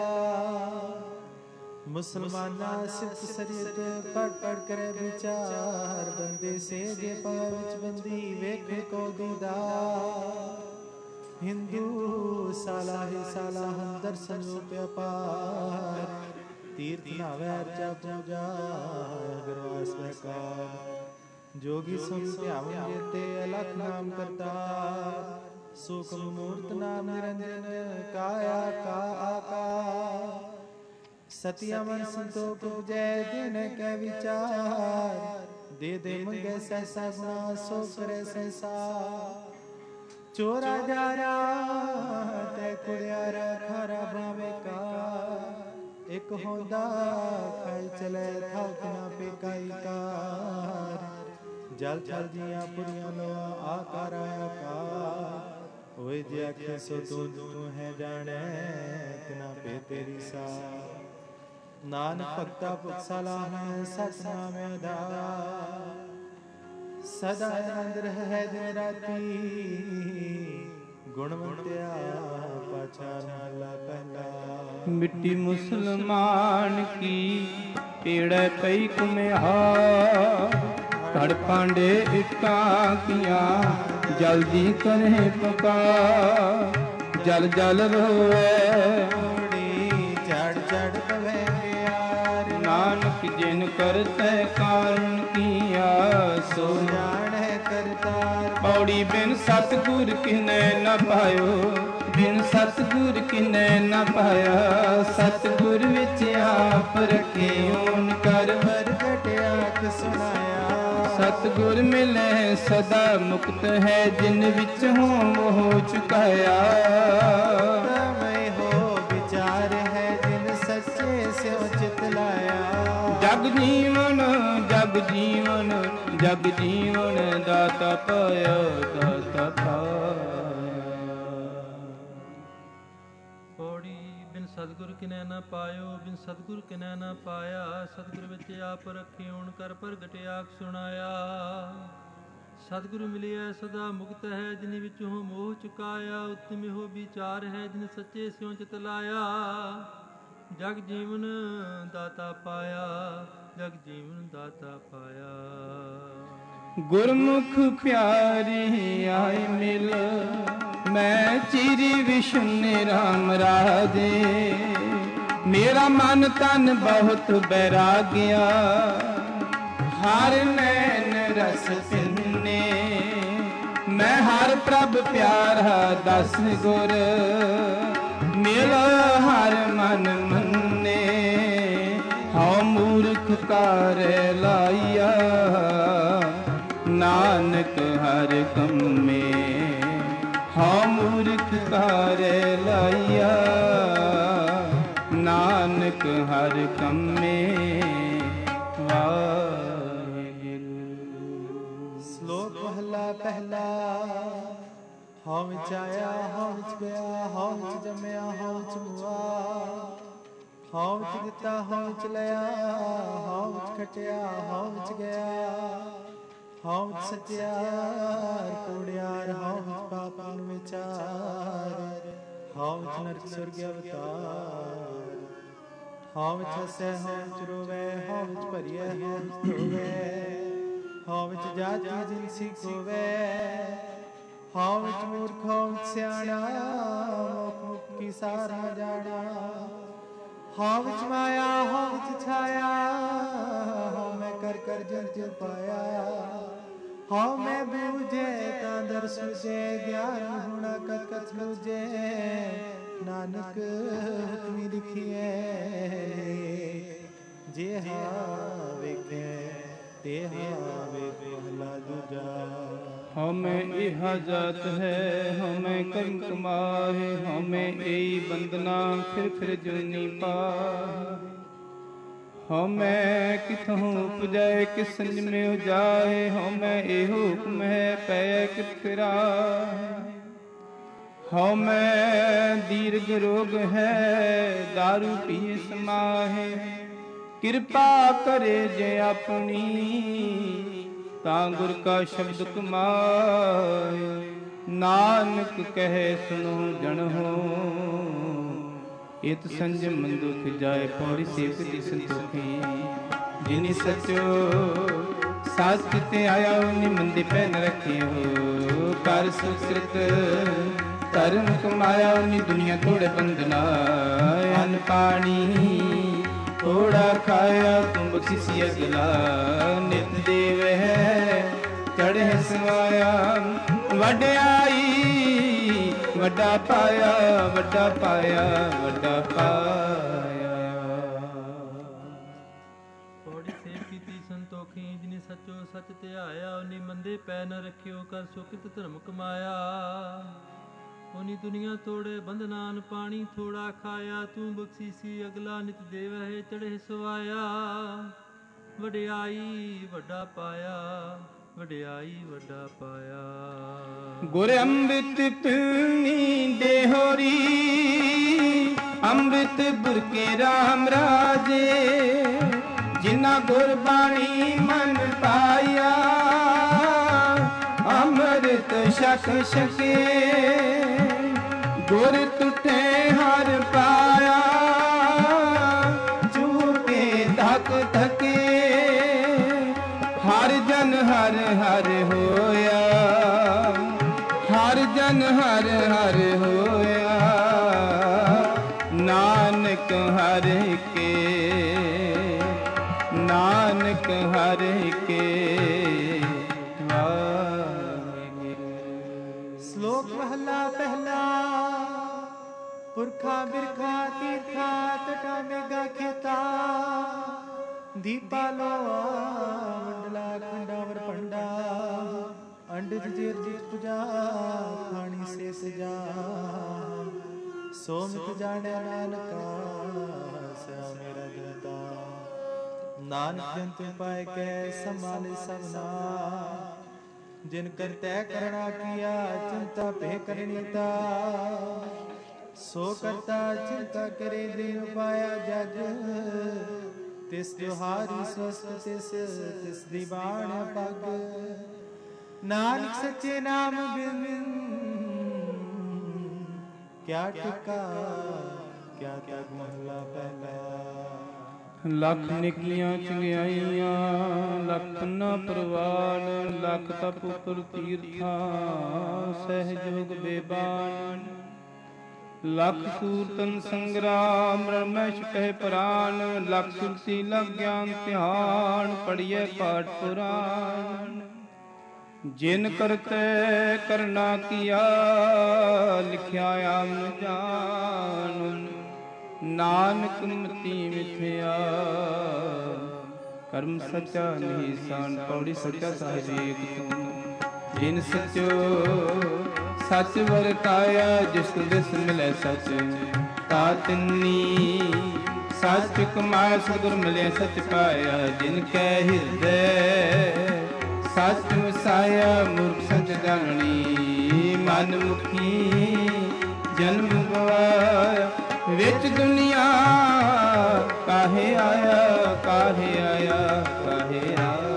ਮੁਸਲਮਾਨਾ ਸਿਫਤ ਸਰੀਤ ਪੜ ਪੜ ਕਰੇ ਵਿਚਾਰ। ਬੰਦੇ ਸੇ ਜੇ ਪਾ ਵਿੱਚ ਬੰਦੀ ਵੇਖੇ ਕੋ ਦੀਦਾਰ। ਹਿੰਦੂ ਸਾਲਾ ਹੀ ਸਾਲਾ ਹਮ ਦਰਸ਼ਨ ਰੂਪ ਅਪਾਰ। ਤੀਰਥ ਨਾਵੈ ਅਰਚਾ ਪੂਜਾ ਅਗਰਵਾਸ ਬੈਕਾਰ। जोगी सुन ध्यावन जेते अलख नाम करतार। सूक्ष्म मूर्त नाम निरंजन काया का आकार। सतिया मन संतोख उपजै दिन कै विचार। दे दे मंगे सहसा गुना सो करे संसार। चोरा जारा तै कुड़ियारा खारा भावे का। एक होंदा खाई चले थाक ना पेकाई कार। जल थल जिया पुरिया लोआ आकार आकार। होए जे आखे सो तू तू है जाने तिना पे तेरी सा। नानक भगता भुख सलाह सच नाम आधार। सदा आनंद रहे दिन राती। गुणवंत्या पाछा महला पहला। मिट्टी मुसलमान की पेड़ पई कुम्हा। घड़ पांडे इटा किया जल्दी करे पका। जल जल रोए जड़ जड़ पवे प्यार। नानक जिन करते कारण किया सो जाने करतार। पौड़ी बिन सतगुर किने न पायो। बिन सतगुर किने न पाया। सतगुर विच आप रखे ऊन कर प्रगट आख सुनाया। सतगुर मिले सदा मुक्त है। जिन विच हो मोह चुकाया। तमय हो विचार है जिन सच्चे स्यो चित लाया। जग जीवन जग जीवन जग जीवन दाता पाया दाता पाया। ਪੌੜੀ ਬਿਨ ਸਤਿਗੁਰ ਕਿਨੈ ਨਾ ਪਾਇਓ। ਬਿਨ ਸਤਿਗੁਰ ਕਿਨੈ ਨਾ ਪਾਇਆ। ਸਤਿਗੁਰ ਵਿੱਚ ਆਪ ਰੱਖੇ ਓਣ ਕਰ ਪ੍ਰਗਟ ਆਖ ਸੁਣਾਇਆ। ਸਤਿਗੁਰ ਮਿਲਿਆ ਸਦਾ ਮੁਕਤ ਹੈ। ਜਿਨ ਵਿੱਚ ਹੋ ਮੋਹ ਚੁਕਾਇਆ। ਉੱਤਮ ਹੋ ਵਿਚਾਰ ਹੈ ਜਿਨ ਸੱਚੇ ਸਿਉ ਚਿਤ ਲਾਇਆ। ਜਗ ਜੀਵਨ ਦਾਤਾ ਪਾਇਆ। ਜਗ ਜੀਵਨ ਦਾਤਾ ਪਾਇਆ। ਗੁਰਮੁਖ ਪਿਆਰੇ ਆਏ ਮਿਲ। ਮੈਂ ਚਿਰੀ ਵਿਸ਼ਨ ਰਾਮ ਰਾਜੇ। ਮੇਰਾ ਮਨ ਤਨ ਬਹੁਤ ਬੈਰਾਗਿਆ। ਹਰ ਨੈਣ ਰਸ ਪਿੰਨੇ। ਮੈਂ ਹਰ ਪ੍ਰਭ ਪਿਆਰਾ ਦਸ ਗੁਰ। ਮਿਲ ਹਰ ਮਨ ਮੰਨੇ। ਹਉ ਮੂਰਖ ਕਾਰ ਲਾਈਆ। ਨਾਨਕ ਹਰ ਕੰਮੇ। ਹਉ ਮੂਰਖ ਕਾਰ ਲਾਈਆ। ਨਾਨਕ ਹਰ ਕੰਮੇ। ਵਾਹਿਗੁਰੂ। ਸ਼ਲੋਕ ਮਹਲਾ ਪਹਿਲਾ। ਹਉ ਵਿੱਚ ਆਇਆ ਹਉ ਵਿੱਚ ਗਿਆ। ਹਉ ਵਿੱਚ ਜੰਮਿਆ ਹਉ ਵਿੱਚ ਮੁਆ। ਹਉ ਵਿੱਚ ਦਿੱਤਾ ਹਉ ਵਿੱਚ ਲਿਆ। ਹਉ ਵਿੱਚ ਖਟਿਆ ਹਉ ਵਿੱਚ ਗਿਆ। ਹਉ ਵਿੱਚ ਸੱਚਿਆਰ ਕੂੜਿਆਰ। ਹਉ ਵਿੱਚ ਪਾਪ ਨੂੰ ਵਿਚਾਰ। ਹਉ ਵਿੱਚ ਨਰਕ ਸੁਰਗ ਅਵਤਾਰ। ਹਉ ਵਿੱਚ ਹੱਸੈ ਹਉ ਵਿੱਚ ਰੋਵੈ। ਹਉ ਵਿੱਚ ਭਰੀਐ ਹਉ ਵਿੱਚ ਧੋਵੈ। ਹਉ ਵਿੱਚ ਜਾਤੀ ਜਿਨਸੀ ਕੋਵੈ। ਹਉ ਵਿੱਚ ਮੂਰਖ ਹਉ ਵਿੱਚ ਸਿਆਣਾ। ਮੁਖ ਮੁਖ ਕੀ ਸਾਰ ਨਾ ਜਾਣਾ। ਹਉ ਵਿੱਚ ਮਾਇਆ ਹਉ ਵਿੱਚ ਛਾਇਆ। ਹਉ ਮੈਂ ਕਰ ਕਰ ਜਨ ਜਨ ਪਾਇਆ। ਹਉ ਮੈਂ ਬੂਝੇ ਤਾਂ ਦਰ ਸੁਝੇ। ਗਿਆਨ ਹੋਣਾ ਕਤ ਕਤ ਲੂਝੇ। ਨਾਨਕ ਹੁਕਮੀ ਲਿਖੀਐ। ਜੇ ਹਾ ਵੇਖੈ ਤੇ ਹਾ ਵੇਖ ਮਹਲਾ ਦੂਜਾ। ਹਉਮੈ ਇਹਾ ਜਾਤ ਹੈ। ਹਉਮੈ ਕਰਮ ਕਮਾਏ। ਹਉਮੈ ਏਈ ਬੰਦਨਾ ਫਿਰ ਫਿਰ ਜੁਨੀ ਪਾਏ। ਹਉਮੈ ਕਿਥੋਂ ਉਪਜੈ ਕਿਸ ਸੰਜਮੇ ਉਜਾਏ। ਹਉਮੈ ਇਹੋ ਹੁਕਮ ਹੈ ਪੈ ਕਿਤ ਫਿਰਾਏ। ਹਉਮੈ ਦੀਰਘ ਰੋਗ ਹੈ ਦਾਰੂ ਪੀਏ ਸਮਾਹੇ। ਕਿਰਪਾ ਕਰੇ ਜੇ ਆਪਣੀ ਤਾਂ ਗੁਰ ਕਾ ਸ਼ਬਦ ਕਮਾਏ। ਨਾਨਕ ਕਹੇ ਸੁਣੋ ਜਣੋ। ਇਤ ਸੰਜਮ ਦੁਖ ਜਾਏ। ਪੌੜੀ ਸੇਵਕ ਦੀ ਸੰਤੋਖੀ। ਜਿਨੀ ਸਚੋ ਸਾਚ ਤੇ ਆਇਆ ਉਨੀ ਮੰਦੇ ਪੈ ਨ ਰੱਖੇ ਹੋ। ਕਰ ਸੁਕ੍ਰਿਤ ਧਰਮ ਕਮਾਇਆ ਉਨੀ ਦੁਨੀਆ ਥੋੜੇ ਬੰਦਨਾ। ਅੰਨ ਪਾਣੀ ਥੋੜਾ ਖਾਇਆ ਤੁਮ ਬਖਸ਼ੀ ਅਗਲਾ। ਨਿਤ ਦੇਵ ਹੈ ਸਮਾਇਆ। ਵਡਿਆਈ ਵੱਡਾ ਪਾਇਆ, ਵੱਡਾ ਪਾਇਆ, ਵੱਡਾ ਪਾਇਆ। ਪੌੜੀ ਸੇਵ ਕੀਤੀ ਸੰਤੋਖੀ, ਜਿਨੇ ਸੱਚੋ ਸੱਚ ਧਿਆਇਆ। ਉਨੀ ਮੰਦੇ ਪੈ ਨ ਰੱਖਿਓ, ਕਰ ਸੁਖਿਤ ਧਰਮ ਕਮਾਇਆ। ਉਨੀ ਦੁਨੀਆ ਤੋੜੇ ਬੰਧਨਾਨ, ਪਾਣੀ ਥੋੜਾ ਖਾਇਆ। ਤੂੰ ਬਖਸ਼ੀਸੀ ਅਗਲਾ ਨਿਤ ਦੇਵਹਿ, ਚੜ੍ਹੇ ਸਵਾਇਆ। ਵਡਿਆਈ ਵੱਡਾ ਪਾਇਆ, ਵਡਿਆਈ ਵੱਡਾ ਪਾਇਆ। ਗੁਰ ਅੰਮ੍ਰਿਤ ਪੀਣੀ ਦੇਹੋਰੀ, ਅੰਮ੍ਰਿਤ ਗੁਰ ਕੇ ਰਾਮ ਰਾਜੇ। ਜਿਨਾ ਗੁਰਬਾਣੀ ਮਨ ਪਾਇਆ, ਅੰਮ੍ਰਿਤ ਛਕ ਛਕੇ। ਗੁਰ ਤੁਠੇ ਹਰ ਪਾਇਆ, ਝੂਠੇ ਧਕ ਧਕੇ। ਹਰ ਜਨ ਹਰ ਹਰ ਹੋਇਆ, ਹਰ ਜਨ ਹਰ ਹਰ ਹੋਇਆ। ਨਾਨਕ ਹਰ ਕੇ, ਨਾਨਕ ਹਰ ਕੇ। ਸ਼ਲੋਕ ਮਹਲਾ ਪਹਿਲਾ। ਪੁਰਖਾ ਬਿਰਖਾ ਤੀਰਥਾ, ਤਟਾ ਮੇਗਾ ਖੇਤਾ। ਦੀਪਾ ਲੋਆ ਮੰਡਲਾ ਖੰਡਾਵਰ ਪੰਡਾ। ਅੰਡਜ ਜੀਰ ਜੀਤ ਪੁਜਾ, ਖਾਣੀ ਸੇ ਸਜਾ। ਸੋ ਮਿਤ ਜਾਣਿਆ ਨਾਨਕਾ, ਸਿਆ ਮੇਰਾ ਦਾਤਾ। ਨਾਨਕ ਜਨ ਤੁਮ ਪਾਇ ਕੈ, ਸੰਭਾਲੇ ਸਭਨਾ। ਜਿਨ ਕਰਤੈ ਕਰਣਾ ਕੀਆ, ਚਿੰਤਾ ਭੇ ਕਰਨੀਤਾ। ਸੋ ਕਰਤਾ ਚਿੰਤਾ ਕਰੇ, ਦਿਨ ਪਾਇਆ ਜਗ। ਤਿਸ ਤਿਉਹਾਰੀ ਸਵਸਤ, ਤਿਸ ਤਿਸ ਦੀ ਬਾਣ ਪਗ। ਨਾਨਕ ਸੱਚੇ ਨਾਮ ਬਿਨ ਕਿਆ ਟਿਕਾ, ਕਿਆ ਤਗ ਮਹਲਾ ਪਹਿਲਾ। ਲੱਖ ਨਿਕਲੀਆਂ ਚੰਗਿਆਈਆਂ, ਲੱਖ ਪੰਨਾ ਪ੍ਰਵਾਨ। ਲੱਖ ਤਪ ਉਪਰ ਤੀਰਥਾਂ, ਸਹਿਜੋਗ ਬੇਬਾਨ। ਲੱਖ ਸੂਰਤਨ ਸੰਗਰਾਮ, ਰਮੈਸ਼ ਕਹਿ ਪ੍ਰਾਨ। ਲੱਖ ਸੁਰਤੀ ਲਗ ਗਿਆਨ ਧਿਆਨ, ਪੜੀਐ ਪਾਠ ਪੁਰਾਨ। ਜਿਨ ਕਰਤੈ ਕਰਨਾ ਕੀਆ, ਲਿਖਿਆ ਆਮ ਨ ਜਾਨ। ਨਾਨਕ ਮਤੀ ਮਿਥਿਆ, ਕਰਮ ਸੱਚਾ ਨਿਸ਼ਾਨ। ਪੌੜੀ ਸੱਚਾ ਸਾਹਿਬ ਏਕ ਤੂੰ। ਜਿਨ ਸਚੋ ਸੱਚ ਵਰਤਾਇਆ, ਜਿਸ ਦਿਸ ਮਿਲੈ ਸੱਚ ਤਾ ਤਿੰਨੀ। ਸੱਚ ਕਮਾਇਆ ਸਤਿਗੁਰ ਮਿਲਿਆ, ਸੱਚ ਪਾਇਆ। ਜਿਨ ਕੈ ਹਿਰਦੈ ਸੱਚ ਵਸਾਇਆ, ਮੂਰਖ ਸੱਚ ਜਾਣਨੀ। ਮਨ ਮੁਖੀ ਜਨਮ ਗਵਾਇਆ, ਵਿੱਚ ਦੁਨੀਆ ਕਾਹੇ ਆਇਆ, ਕਾਹੇ ਆਇਆ, ਕਾਹੇ ਆਇਆ।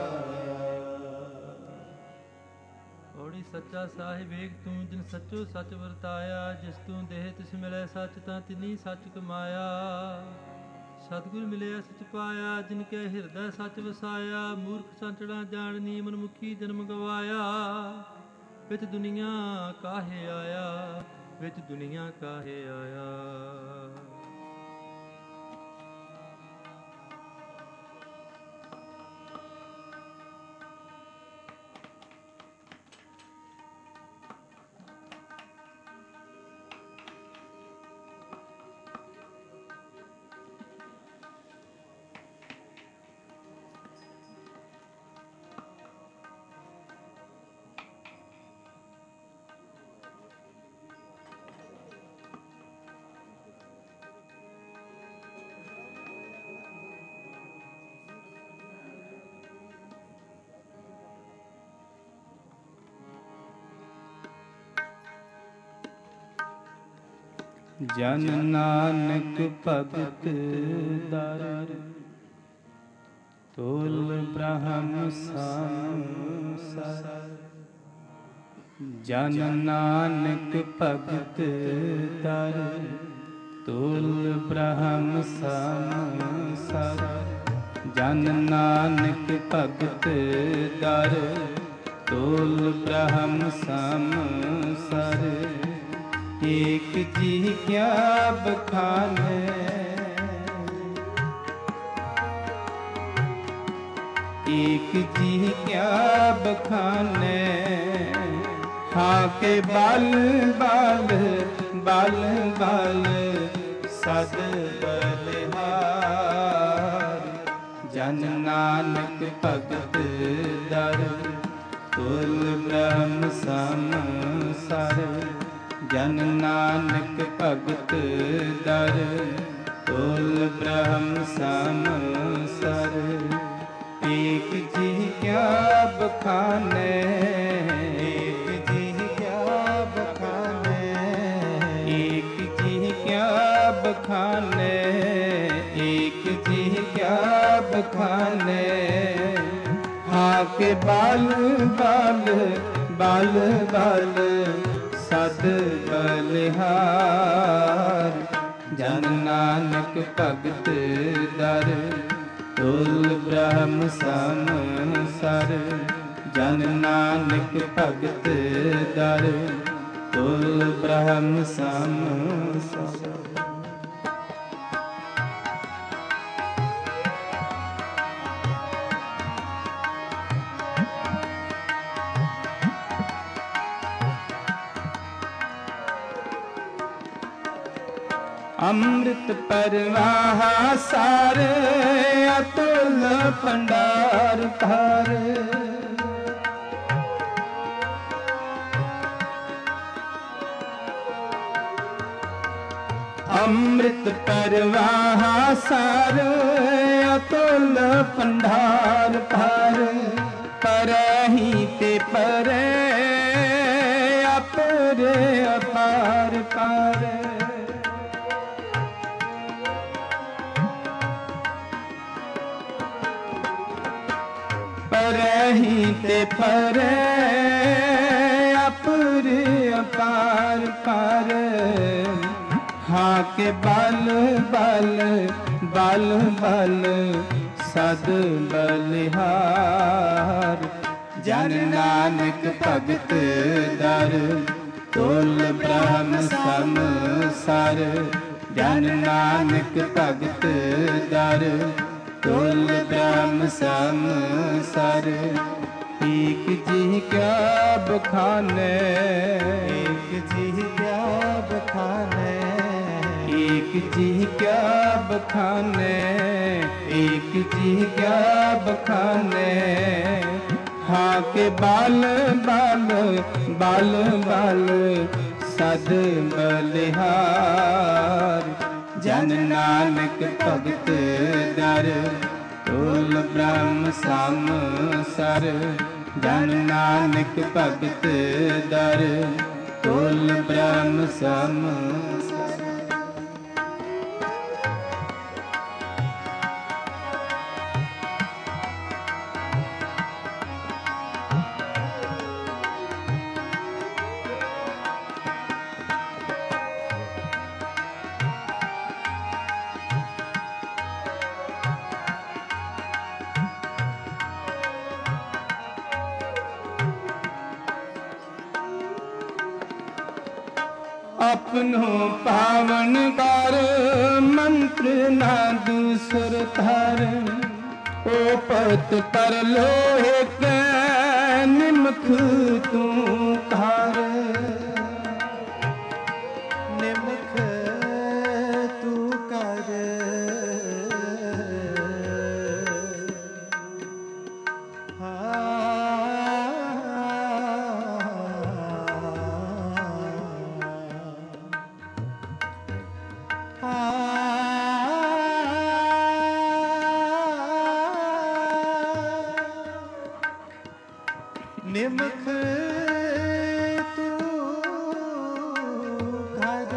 ਪੌੜੀ ਸੱਚਾ ਸਾਹਿਬ ਏਕ ਤੂੰ, ਜਿਨ ਸੱਚੋ ਸੱਚ ਵਰਤਾਇਆ। ਜਿਸ ਤੂੰ ਦੇਹ ਤਿਸ ਮਿਲੈ ਸੱਚ, ਤਾਂ ਤਿਨੀ ਸੱਚ ਕਮਾਇਆ। ਸਤਿਗੁਰ ਮਿਲਿਆ ਸੱਚ ਪਾਇਆ, ਜਿਨ ਕੈ ਹਿਰਦੈ ਸੱਚ ਵਸਾਇਆ। ਮੂਰਖ ਸੰਚੜਾ ਜਾਣਨੀ, ਮਨਮੁਖੀ ਜਨਮ ਗਵਾਇਆ। ਵਿੱਚ ਦੁਨੀਆ ਕਾਹੇ ਆਇਆ, ਵਿੱਚ ਦੁਨੀਆ ਕਾਹੇ ਆਇਆ। ਜਨ ਨਾਨਕ ਭਗਤ ਦਰ, ਤੋਲ ਬ੍ਰਹਮ ਸੰਸਾਰ। ਜਨ ਨਾਨਕ ਭਗਤ ਦਰ, ਤੋਲ ਬ੍ਰਹਮ ਸੰਸਾਰ। ਜਨ ਨਾਨਕ ਭਗਤ ਦਰ, ਤੋਲ ਬ੍ਰਹਮ ਸੰਸਾਰ। ਏਕ ਜੀ ਕਿਆ ਬਖਾਨੈ, एक जी क्या बखाने, हाके बाल बाल बाल बाल सद बलिहार। जन नानक भगत दर तुल ब्रह्म संसार। जन नानक भगत दर तुल ब्रह्म संसार। एक जी क्या बखाने, एक जी क्या बखाने, एक जी क्या बखाने, एक जी क्या बखाने। हाके बाल बाल बाल बाल सद बलिहार। जन नानक भगत दर तुल ब्रह्म संसार। जन नानक भगत दर तुल ब्रह्म संसार। अमृत परवाह सार अतुल भंडार भर। अमृत परवाह सार अतुल भंडार भर। परहि ते परे अपर अपार पार। परहि ते परे अपर अपार पार। हाके बाल बाल बाल बाल सद बलिहार। जन नानक भगत दर तुल ब्रह्म संसार। जन नानक भगत दर तुल ब्रह्म संसार। एक जी क्या बखाने, एक जी क्या बखाने, एक जी क्या बखाने, एक जी क्या बखाने। हाके बाल बाल बाल बाल सद बलिहार। जन नानक भगत दर तुल ब्रह्म संसार। जन नानक भगत दर तुल ब्रह्म संसार। अपनो पावन कर मंत्र ना दूसर धर। ओ पत पर लोहे के निमख तू कर। निमख तू कर। निमख तू घर।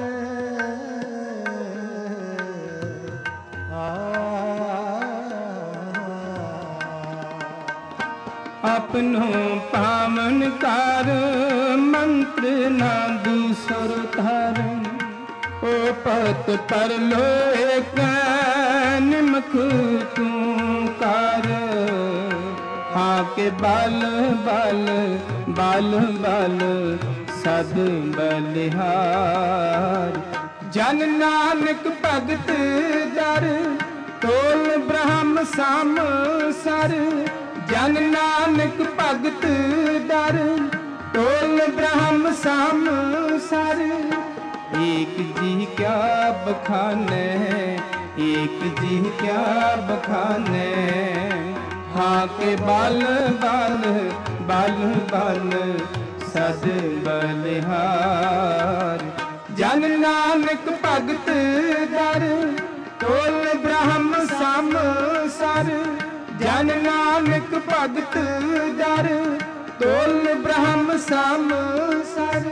अपनो पावन कर मंत्र ना दूसर धर। ओ पत पर लोहे के निमख तू कर। हाके बाल बाल बाल बाल सद बलिहार। जन नानक भगत दर तुल ब्रह्म संसार। ਜਨ ਨਾਨਕ ਭਗਤ ਦਰ ਟੋਲ ਬ੍ਰਹਮ ਸਮ ਸਰ। ਏਕ ਜੀ ਕਿਆ ਬਖਾਨੈ ਏਕ ਜੀ ਕਿਆ ਬਖਾਨੈ। ਹਾਂ ਕੇ ਬਲ ਬਲ ਬਲ ਬਲ ਸਦ ਬਲਿਹਾਰ। ਜਨ ਨਾਨਕ ਭਗਤ ਦਰ ਟੋਲ ਬ੍ਰਹਮ ਸਮ ਸਰ। ਜਨ ਨਾਨਕ ਭਗਤ ਦਰ ਟੋਲ ਬ੍ਰਹਮ ਸਮ ਸਰ।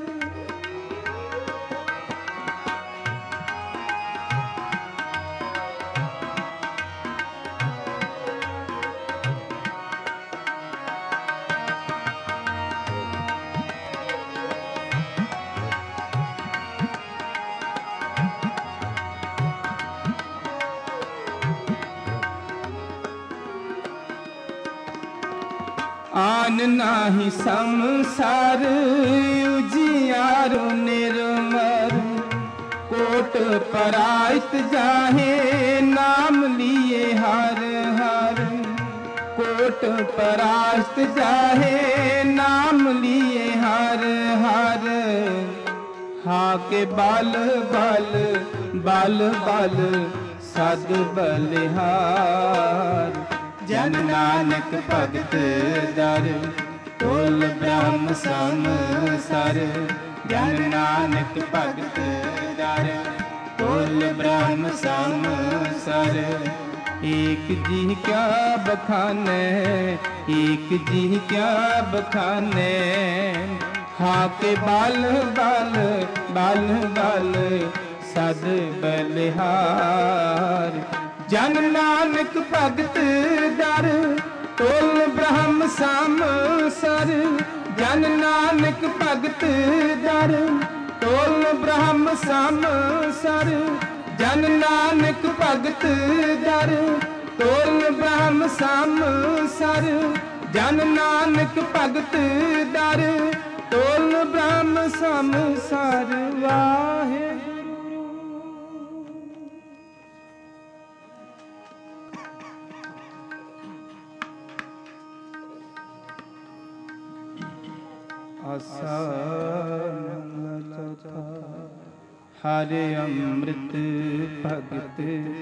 ਆਨ ਨਾਹੀ ਸੰਸਾਰ ਉਜਿਆਰੁ ਨਿਰਮਲ। ਕੋਟ ਪਰਾਇਤ ਜਾਹੇ ਨਾਮ ਲੀਏ ਹਰ ਹਰ। ਕੋਟ ਪਰਾਇਤ ਜਾਹੇ ਨਾਮ ਲੀਏ ਹਰ ਹਰ। ਹਾਂ ਕੇ ਬਲ ਬਲ ਬਲ ਬਲ ਸਦ ਬਲਿਹਾਰ। ਜਨ ਨਾਨਕ ਭਗਤ ਦਰ ਟੋਲ ਬ੍ਰਹਮ ਸਮ ਸਰ। ਜਨ ਨਾਨਕ ਭਗਤ ਦਰ ਟੋਲ ਬ੍ਰਹਮ ਸਮ ਸਰ। ਏਕ ਜੀ ਕਿਆ ਬਖਾਨੈ ਏਕ ਜੀ ਕਿਆ ਬਖਾਨੈ। ਹਾਂ ਕੇ ਬਲ ਬਲ ਬਲ ਬਲ ਸਦ ਬਲਿਹਾਰ। ਜਨ ਨਾਨਕ ਭਗਤ ਦਰ ਟੋਲ ਬ੍ਰਹਮ ਸਮ ਸਰ। ਜਨ ਨਾਨਕ ਭਗਤ ਦਰ ਟੋਲ ਬ੍ਰਹਮ ਸਮ ਸਰ। ਜਨ ਨਾਨਕ ਭਗਤ ਦਰ ਟੋਲ ਬ੍ਰਹਮ ਸਮ ਸਰ। ਜਨ ਨਾਨਕ ਭਗਤ ਦਰ ਟੋਲ ਬ੍ਰਹਮ ਸਮ ਸਰ। ਵਾਹਿਗੁਰੂ। ਆਸਾ ਹਰਿ ਅੰਮ੍ਰਿਤ ਭਗਤ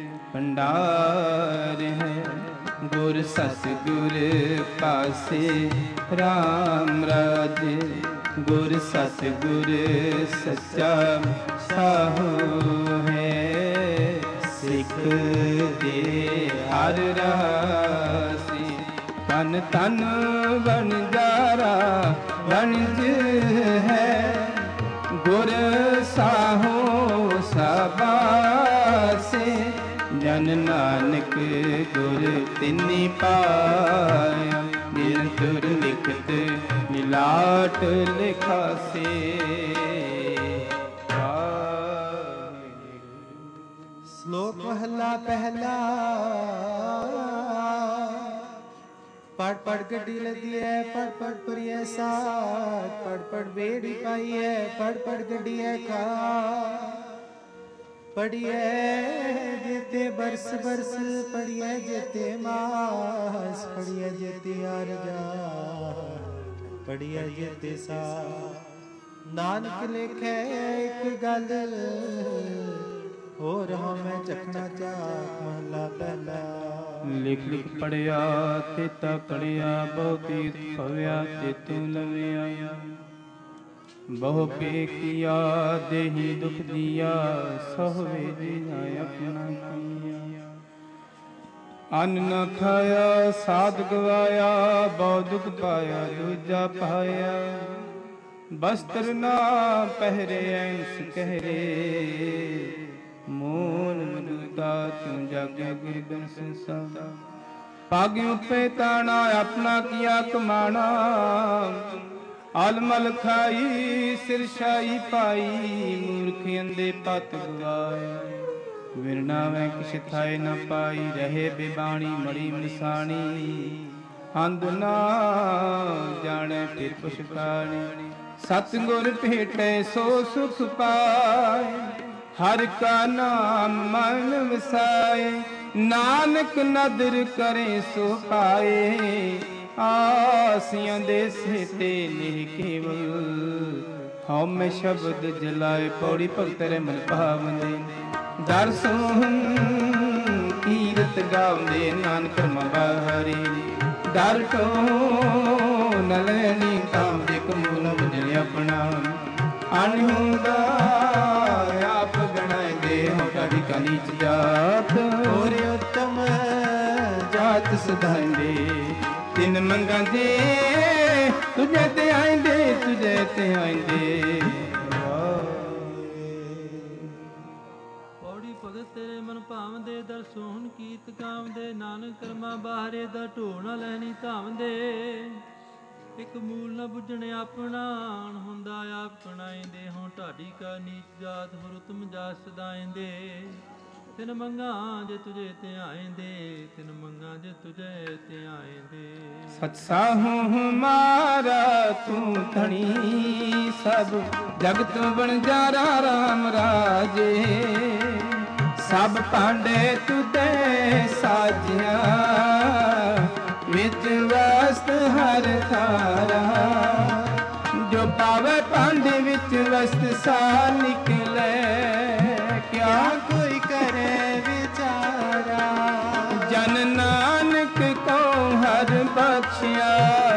ਭੰਡਾਰ ਹੈ। ਗੁਰ ਸਤਿਗੁਰ ਪਾਸੇ ਰਾਮ ਰਾਜੇ। ਗੁਰ ਸਤਿਗੁਰ ਸੱਚਾ ਸਾਹੋ ਹੈ। ਸਿੱਖ ਦੇ ਹਰ ਰਾਸੀ। ਤਨ ਤਨ ਵਣਜਾਰਾ ਵਣਜ ਹੈ। ਗੁਰ ਸਾਹੋ ਸਬਾਸੇ। ਜਨ ਨਾਨਕ ਗੁਰ ਤਿਨੀ ਪਾਇਆ। ਜਿਨ ਤੁਰ ਲਿਖਤ ਮਿਲਾਟ ਲਿਖਾਸੇ। ਸ਼ਲੋਕ ਮਹਲਾ ਪਹਿਲਾ। ਪੜ ਪੜ ਗੱਡੀ ਲੱਦੀ ਐ ਪੜ ਪੜ ਪੁਰੀਐ ਸਾਥ। ਪੜ ਪੜ ਬੇੜੀ ਪਾਈਐ ਪੜ ਪੜ ਗੱਡੀਐ ਖਾ। ਪੜੀਐ ਜੇਤੇ ਬਰਸ ਬਰਸ ਪੜੀਐ ਜੇਤੇ ਮਾਸ। ਪੜੀਐ ਜੇਤੇ ਅਰਜਾ ਪੜੀਐ ਜੇਤੇ ਸਾ। ਨਾਨਕ ਲਿਖੈ ਇੱਕ ਗੱਲ ਹੋਰ ਹਾਂ ਮੈਂ ਚਖਣਾ ਚਾਖ। ਮਹਲਾ ਪਹਿਲਾ। ਲਿਖ ਲਿਖ ਪੜਿਆ ਤੇਤਾ ਕੜਿਆ। ਬਹੁ ਤੀਰਥ ਭਵਿਆ ਤੇਤੂ ਲਵਿਆ। ਬਹੁ ਪੇ ਕੀਆ ਦੇਹੀ ਦੁਖ ਦੀਆ। ਸਹਵੇ ਜੀਆ ਆਪਣਾ ਕੀਆ। ਅੰਨ ਨ ਖਾਇਆ ਸਾਧ ਗਵਾਇਆ। ਬਹੁ ਦੁਖ ਪਾਇਆ ਦੂਜਾ ਪਾਇਆ। ਬਸਤਰ ਨਾ ਪਹਿਰੇ ਐਂਸ ਕਹਿਰੇ। ਮੋਨ ਮਨੁਤਾ ਤੂੰ ਜਾਗੇ ਗੁਰ ਬਿਨ ਸੰਸਾਰ। ਭਾਗਿ ਉਪੇ ਤਾਣਾ ਆਪਣਾ ਕੀਆ ਕਮਾਣਾ। ਆਲਮਲ ਖਾਈ ਸਿਰ ਛਾਈ ਪਾਈ। ਮੂਰਖ ਅੰਦੇ ਪਤ ਗਵਾਇਆ। ਵਿਰਨਾ ਵੈ ਕਿਛ ਥਾਏ ਨ ਪਾਈ। ਰਹੇ ਬਿਬਾਣੀ ਮੜੀ ਮਨਸਾਣੀ। ਅੰਧ ਨਾ ਜਾਣੈ ਫਿਰ ਪੁਛਤਾਣੀ। ਸਤਿਗੁਰ ਭੇਟੈ ਸੋ ਸੁਖ ਪਾਏ। ਹਰਿ ਕਾ ਨਾਮ ਮਨ ਵਸਾਏ। ਨਾਨਕ ਨਦਰ ਕਰੇ ਸੋ ਪਾਏ, ਆਸਿਆਂ ਦੇ ਸੇਤੇ ਨਿਹ ਕੇਵਲ। ਹਉ ਮੈਂ ਸ਼ਬਦ ਜਲਾਏ, ਪੌੜੀ ਭਗਤ ਰੇ ਮਨ ਭਾਵੰਦੇ। ਦਰ ਸੋਹਣ ਕੀਰਤ ਗਾਉਂਦੇ, ਨਾਨਕ ਕਰਮਾਂ ਬਾਹਰੇ। ਦਰ ਟੋ ਨ ਲੈਣੀ ਕਾਮ ਦੇ ਕਮੂਲ ਬੁਝਣ ਆਪਣਾ। ਅਨਹੁਦਾ ਆਪ ਗਣਾਇਂਦੇ, ਹਉ ਢਾਡੀ ਕਾ ਨੀਚ ਜਾਤ। ਹੋਰ ਉਤਮ ਜਾਤ ਸਦਾਇਂਦੇ, ਤਿਨ ਮੰਗਾਂ ਦੇ ਤੁਝੇ ਤੇ ਆਇਂਦੇ, ਤੁਝੇ ਤੇ ਆਇਂਦੇ। ਪੌੜੀ ਭਗਤ ਤੇਰੇ ਮਨ ਭਾਵੰਦੇ, ਦਰ ਸੋਹਣ ਕੀਤ ਗਾਵੰਦੇ। ਨਾਨਕ ਕਰਮਾਂ ਬਾਹਰੇ, ਦਰ ਢੋ ਨ ਲੈਣੀ ਧਾਵੰਦੇ। ਇਕ ਮੂਲ ਨ ਬੁੱਝਣ ਆਪਣਾ, ਅਣਹੁੰਦਾ ਆਪ ਗਣਾਇਂਦੇ। ਹੋਂ ਢਾਡੀ ਕਾ ਨੀਚ ਜਾਤ, ਹੋਰ ਉਤਮ ਜਾਤ ਸਦਾਇਂਦੇ। ਤਿਨ ਮੰਗਾਂ ਜੇ ਤੁਝੇ ਤੇ ਆਇਂਦੇ, ਤਿਨ ਮੰਗਾਂ ਜੇ ਤੁਝੇ ਤੇ ਆਇਂਦੇ। ਸਚ ਸਾਹੂ ਹਮਾਰਾ ਤੂੰ ਧਣੀ, ਸਭ ਜਗਤ ਬਣਜਾਰਾ ਰਾਮ ਰਾਜੇ। ਸਭ ਭਾਂਡੇ ਤੁਤੇ ਸਾਜਿਆ, ਵਿੱਚ ਵਸਤ ਹਰ ਥਾਰਾ। ਜੋ ਪਾਵੇ ਭਾਂਡੇ ਵਿੱਚ ਵਸਤ ਸਾ ਨਿਕਲੇ, ਕਿਆ ਕੋਈ ਕਰੇ ਵਿਚਾਰਾ। ਜਨ ਨਾਨਕ ਕੋ ਹਰ ਬਖਸ਼ਿਆ,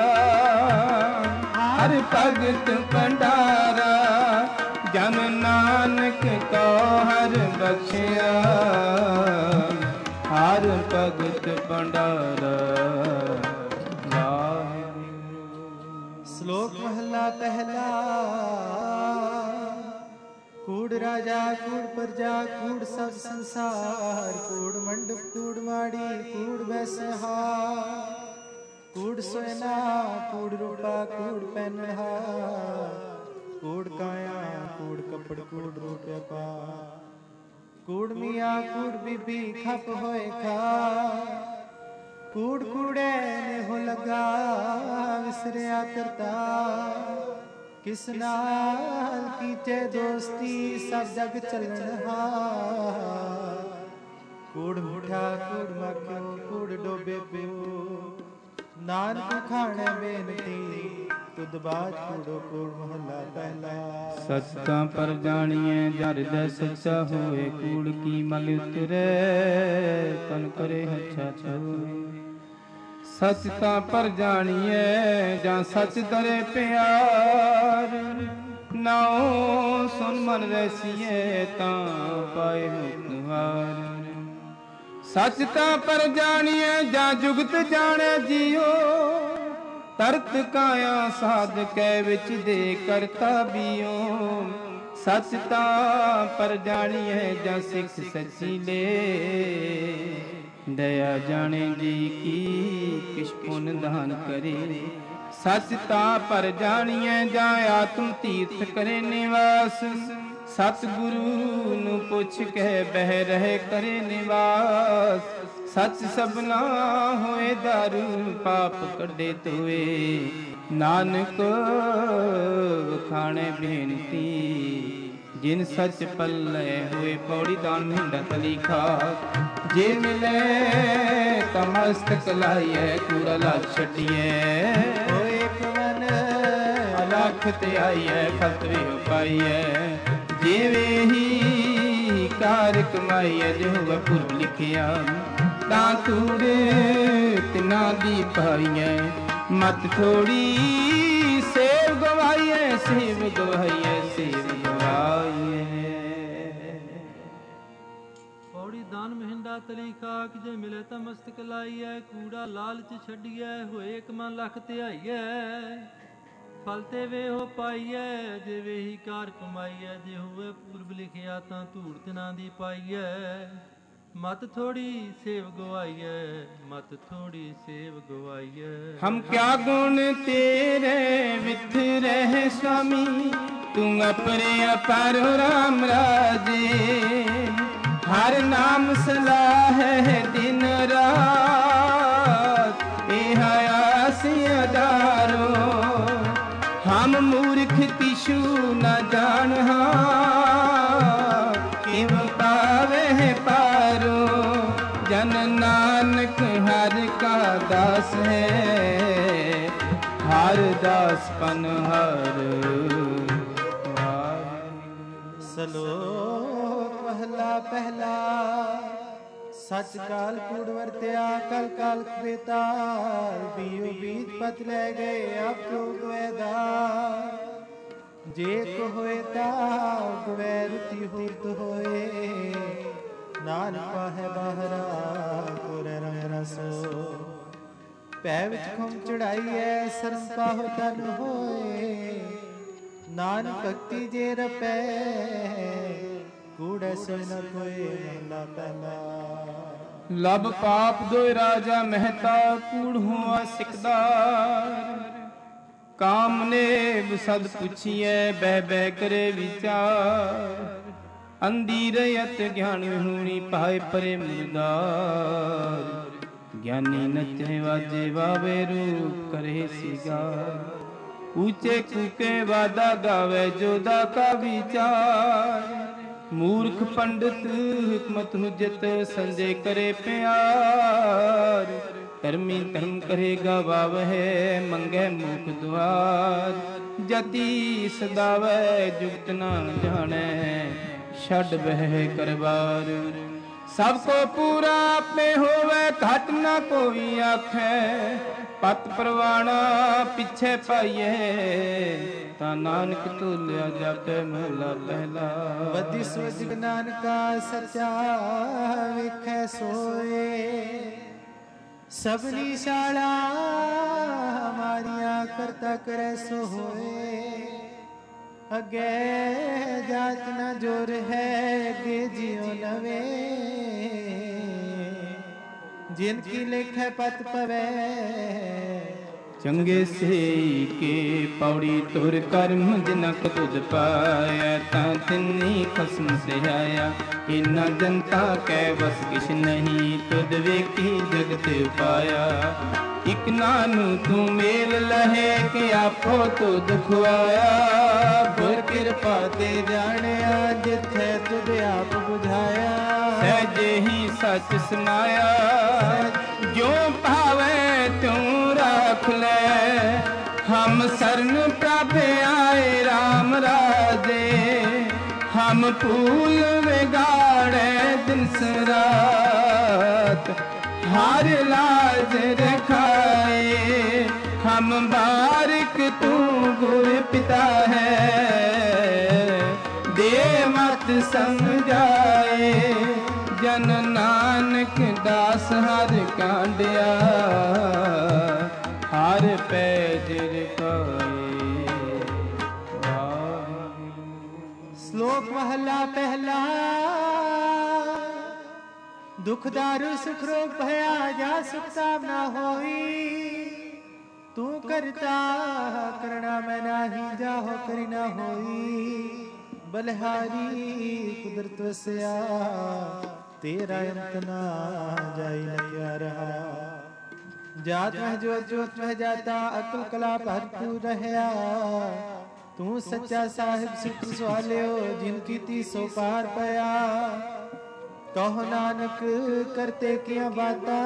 ਹਰ ਭਗਤ ਭੰਡਾਰਾ। ਜਨ ਨਾਨਕ ਕੋ ਹਰ ਬਖਸ਼ਿਆ, ਹਰ ਭਗਤ ਭੰਡਾਰਾ। ਸ਼ਲੋਕ ਮਹਲਾ ਪਹਿਲਾ। ਕੂੜ ਰਾਜਾ ਕੂੜ ਪ੍ਰਜਾ, ਕੂੜ ਸਭ ਸੰਸਾਰ। ਕੂੜ ਮੰਡਪ ਕੂੜ ਮਾੜੀ, ਕੂੜ ਬੈਸਨਹਾਰ। ਕੂੜ ਸੋਇਨਾ ਕੂੜ ਰੂਪਾ, ਕੂੜ ਪਹਿਨਹਾਰ। ਕੂੜ ਕਾਇਆ ਕੂੜ ਕੱਪੜ, ਕੂੜ ਰੂਪ ਵਪਾਰ। ਕੂੜ ਮੀਆਂ ਕੂੜ ਬੀਬੀ, ਖਪ ਹੋਏ ਖਾ। ਕੂੜ ਕੂੜੇ ਨੇ ਹੋ ਲਗਾ, ਵਿਸਰਿਆ ਕਰਤਾ। ਕਿਸ ਨਾਲ ਕੀਤੇ ਦੋਸਤੀ, ਸਭ ਜਗ ਚੱਲਣ ਹਾਰ। ਕੂੜ ਮੁਠਾ ਕੂੜ ਮੱਖਿਓ, ਕੂੜ ਡੋਬੇ ਪਿਓ। ਨਾਨਕ ਖਾਣੇ ਬੇਨਤੀ, ਤੁਧ ਬਾਜ ਕੂੜੋ ਕੂੜ। ਮਹਲਾ ਪਹਿਲਾ। ਸੱਚਾ ਪਰ ਜਾਣੀਐ, ਜਰ ਹਿਰਦੈ ਸੱਚਾ ਹੋਏ। ਕੂੜ ਕੀ ਮਲ ਉਤਰੈ, ਤਨ ਕਰੇ ਹੱਛਾ ਛੋਏ। ਸੱਚ ਤਾਂ ਪਰ ਜਾਣੀਐ, ਜਾਂ ਸੱਚ ਦਰੇ ਪਿਆਰ। ਨਾਉ ਸੁਨ ਮਨ ਵੈਸੀਐ, ਤਾਂ ਪਾਏ ਮੁਕਤ ਹਾਰ। ਸੱਚ ਤਾਂ ਪਰ ਜਾਣੀਐ, ਜਾਂ ਜੁਗਤ ਜਾਣੈ ਜੀਓ। ਤਰਤ ਕਾਇਆ ਸਾਧਕੈ, ਵਿੱਚ ਦੇ ਕਰਤਾ ਬੀਓ। ਸੱਚ ਤਾਂ ਪਰ ਜਾਣੀਐ, ਜਾਂ ਸਿੱਖ ਸੱਚੀ ਲੇ। ਦਇਆ ਜਾਣੇ ਜੀ ਕੀ, ਕਿਛ ਪੁੰਨ ਦਾਨ ਕਰੇ। ਸੱਚ ਤਾਂ ਪਰ ਜਾਣੀਐ, ਜਾਂ ਆਤਮ ਤੀਰਥ ਕਰੇ ਨਿਵਾਸ। ਸਤ ਗੁਰੂ ਨੂੰ ਪੁੱਛ ਕੇ ਬਹਿ ਰਹੇ ਕਰੇ ਨਿਵਾਸ। ਸੱਚ ਸਭਨਾ ਹੋਏ ਦਾਰੂ, ਪਾਪ ਕੱਢੇ ਤੋਏ। ਨਾਨਕ ਵਖਾਣੇ ਬੇਨਤੀ, ਜਿਨ ਸੱਚ ਪੱਲੇ ਹੋਏ। ਪੌੜੀ ਦਾਨ ਮਹਿੰਦਾ ਤਲੀਖਾ। ਜੇ ਮਿਲੇ ਤਾਂ ਮਸਤਕ ਲਾਈਐ, ਕੂੜਾ ਲਾਜ ਛੱਡੀਐ। ਹੋਏ ਇੱਕ ਮਨ ਅਲਖ ਤੇ ਆਈਐ, ਖਤਰੇ ਪਾਈਐ। ਜਿਵੇਂ ਹੀ ਕਾਰ ਕਮਾਈਐ, ਜਿਹੋ ਪੁਰਬ ਲਿਖਿਆ। ਤਾਂ ਕੂੜ ਤਿਨਾ ਦੀ ਪਾਈਐ, ਮਤ ਥੋੜੀ ਸੇਵ ਗਵਾਈਐ। ਸੇਵ ਗਵਾਈਐ, ਸੇਵ ਗਵਾਈਐ। ਪੌੜੀ ਦਾਨ ਮਹਿੰਦਾ ਤਲੀਖਾ, ਕਿ ਜੇ ਮਿਲੇ ਤਾਂ ਮਸਤਕ ਲਾਈਐ। ਕੂੜਾ ਲਾਲਚ ਛੱਡੀਐ, ਹੋਏ ਇੱਕ ਮਨ ਲੱਖ ਧਿਆਈਐ। ਫਲ ਤੇ ਵੇ ਹੋ ਪਾਈਐ, ਜੇ ਵੇਹੀ ਕਾਰ ਕਮਾਈਐ। ਜੇ ਹੋਵੇ ਪੁਰਬ ਲਿਖਿਆ, ਤਾਂ ਧੂੜ ਤਿਨਾ ਦੀ ਪਾਈਐ। ਮਤ ਥੋੜੀ ਸੇਵ ਗਵਾਈਐ, ਮਤ ਥੋੜੀ ਸੇਵ ਗਵਾਈਐ। ਹਮ ਕਿਆ ਗੁਣ ਤੇਰੇ ਵਿਥਰੇ ਸੁਆਮੀ, ਤੂੰ ਅਪਰੇ ਅਪਾਰ ਰਾਮ ਰਾਜੇ। ਹਰ ਨਾਮ ਸਲਾਹ ਹੈ ਦਿਨ ਰਾਤ, ਇਹ ਆਸ ਅਦਾਰੋ। ਹਮ ਮੂਰਖ ਕਿਛੂ ਨ ਜਾਣਹਾ, ਕਿਵ ਪਾਵੇ ਪਾਰੋ। ਜਨ नानक हर का दास है, हर दास पन हर। ਸਲੋਕ ਮਹਲਾ ਪਹਿਲਾ। ਸੱਚ ਕਾਲ ਕੂੜ ਵਰਤਿਆ ਕਲ ਕਾਲ ਬੇਤਾਲ, ਬੀਓ ਬੀਤ ਪਤ ਲੈ ਗਏ ਆਪ ਲੋਕ ਵੈਦਾ। ਜੇ ਕੋ ਹੋਏ ਤਾ ਗਵੈ ਰੁਤੀ ਹੁਰਤ ਹੋਏ, ਨਾਨਕ ਪਾਹੈ ਬਾਹਰਾ ਕੋਰੇ ਰੰਗ ਰਸੋ। ਪੈ ਵਿੱਚ ਖੁਮ ਚੜਾਈ ਐ ਸਰਮ ਪਾਹੋ ਤਨ ਹੋਏ, ਨਾਨਕ ਭਗਤੀ ਜੇ ਰਪੈ ਕੂੜੈ ਸੋਇ ਨ ਕੋਏ। ਮਹਲਾ ਪਹਿਲਾ। ਲਬ ਪਾਪ ਦੋਇ ਰਾਜਾ ਮਹਿਤਾ, ਕੂੜ ਹੋਆ ਸਿਕਦਾਰ। ਕਾਮ ਨੇ ਸਦ ਪੁੱਛੀਐ ਬਹਿ ਬਹਿ ਕਰੇ ਵਿਚਾਰ। ਅੰਧੀ ਰਹਿਤ ਗਿਆਨ ਵਿਹੂਣੀ ਪਾਏ ਪਰੇ ਮੁਰਦਾਰ। ਗਿਆਨੀ ਨਚੇ ਵਾਜੇ ਵਾਵੇ ਰੂਪ ਕਰੇ ਸਿਗਾਰ। ਊਚੇ ਕੂਕੇ ਵਾਦਾ ਗਾਵੇ ਜੋਦਾ ਕਾ ਵਿਚਾਰ। ਮੂਰਖ ਪੰਡਿਤ ਹਕਮਤ ਹੁਜਤ ਸੰਜੇ ਕਰੇ ਪਿਆਰ। ਧਰਮੀ ਧਰਮ ਕਰੇ ਗਵਾਵਹਿ ਮੰਗੇ ਮੁਖ ਦੁਆਰ। ਜਤੀ ਸਦਾਵੈ ਜੁਗਤ ਨਾ ਜਾਣੈ ਛੱਡ ਬਹਿ ਕਰਵਾਰ। ਸਭ ਕੋ ਪੂਰਾ ਆਪੇ ਹੋਵੇ ਘਟ ਨਾ ਕੋਈ ਆਖੈ। ਪਤ ਪਰਵਾਣਾ ਪਿੱਛੇ ਪਾਈਏ ਤਾਂ ਨਾਨਕ ਤੁਲਿਆ ਜਾਪੈ। ਮਹਲਾ ਪਹਿਲਾ। ਵਧੀ ਸੋਚ ਨਾਨਕਾ ਸੱਚਾ ਵੇਖੈ ਸੋਏ। ਸਭਨੀ ਸ਼ਾਲਾ ਹਮਾਰੀਆਂ ਕਰਤਾ ਕਰੈ ਸੋ ਹੋਏ। ਅੱਗੇ ਜਾਤ ਨ ਜੋਰ ਹੈ ਅੱਗੇ ਜਿਉ ਨਵੇ। ਜਿਨ ਕੀ ਲਿਖੈ ਪਤ ਪਵੈ ਚੰਗੇ ਸੇ ਕੇ ਪੌੜੀ ਤੁਰ ਕਰਮ ਜਿਨਕ ਤੁਧ ਪਾਇਆ। ਤਾਂ ਤਿੰਨੀ ਖਸਮ ਸਿਹਾਇਆ ਇਨਾ ਜਨਤਾ ਕੈ ਵਸ ਕਿਛ ਨਹੀਂ। ਤੁਧ ਵੇਖੀ ਜਗਤ ਪਾਇਆ ਇਕ ਨਾਨੂ ਤੂੰ ਮੇਲ ਲਹੇ ਕਿ ਆਪੋ ਤੁਧ ਖੁਆਇਆ। ਗੁਰ ਕਿਰਪਾ ਤੇ ਜਾਣਿਆ ਜਿੱਥੇ ਤੁਧ ਆਪ ਬੁਝਾਇਆ। ਸਹਿਜੇ ਹੀ ਸੱਚ ਸੁਨਾਇਆ ਜੋ ਭਾਵੇ ਤੂੰ ਰਾਖ ਲੈ। ਹਮ ਸਰਨ ਪ੍ਰਭ ਆਏ ਰਾਮ ਰਾਜੇ। ਹਮ ਫੂਲ ਵਿਗਾੜੇ ਦਿਨ ਰਾਤ। ਹਰ ਲਾਜ ਰਖਾਏ ਹਮ ਬਾਰਿਕ ਤੂੰ ਗੁਰ ਪਿਤਾ ਹੈ। ਦੇ ਮਤ ਸਮਝਾਏ ਜਨ ਨਾਨਕ ਦਾਸ ਹਰ ਕਾਂਡਿਆ। ਹਰ ਪੈਜ ਰਖਾਏ। ਸ਼ਲੋਕ ਮਹਲਾ ਪਹਿਲਾ। ਦੁਖ ਦਾਰੂ ਸੁਖ ਰੋਗ ਭਇਆ ਜਾ ਸੁਖ ਸਾਬ ਨਾ ਹੋਈ। ਤੂੰ ਕਰਤਾ ਕਰਣਾ ਮੈਂ ਨਾਹੀ ਜਾਹੋ ਕਰੀ ਨਾ ਹੋਈ। ਬਲਿਹਾਰੀ ਕੁਦਰਤ ਵਸਿਆ ਤੇਰਾ ਅੰਤ ਨਾ ਜਾਈ ਨ ਕਿਆ ਰਹਾ। ਜਾਤ ਮਹਿ ਜੋਤ ਜੋਤ ਮਹਿ ਜਾਤਾ ਅਕਲ ਕਲਾ ਭਰਪੂਰ ਰਹਿਆ। ਤੂੰ ਸੱਚਾ ਸਾਹਿਬ ਸਿੱਖ ਸਵਾਲਿਓ ਜਿਨ ਕੀਤੀ ਸੋ ਪਾਰ ਪਿਆ। ਕਹੋ ਨਾਨਕ ਕਰਤੇ ਕੀਆਂ ਬਾਤਾਂ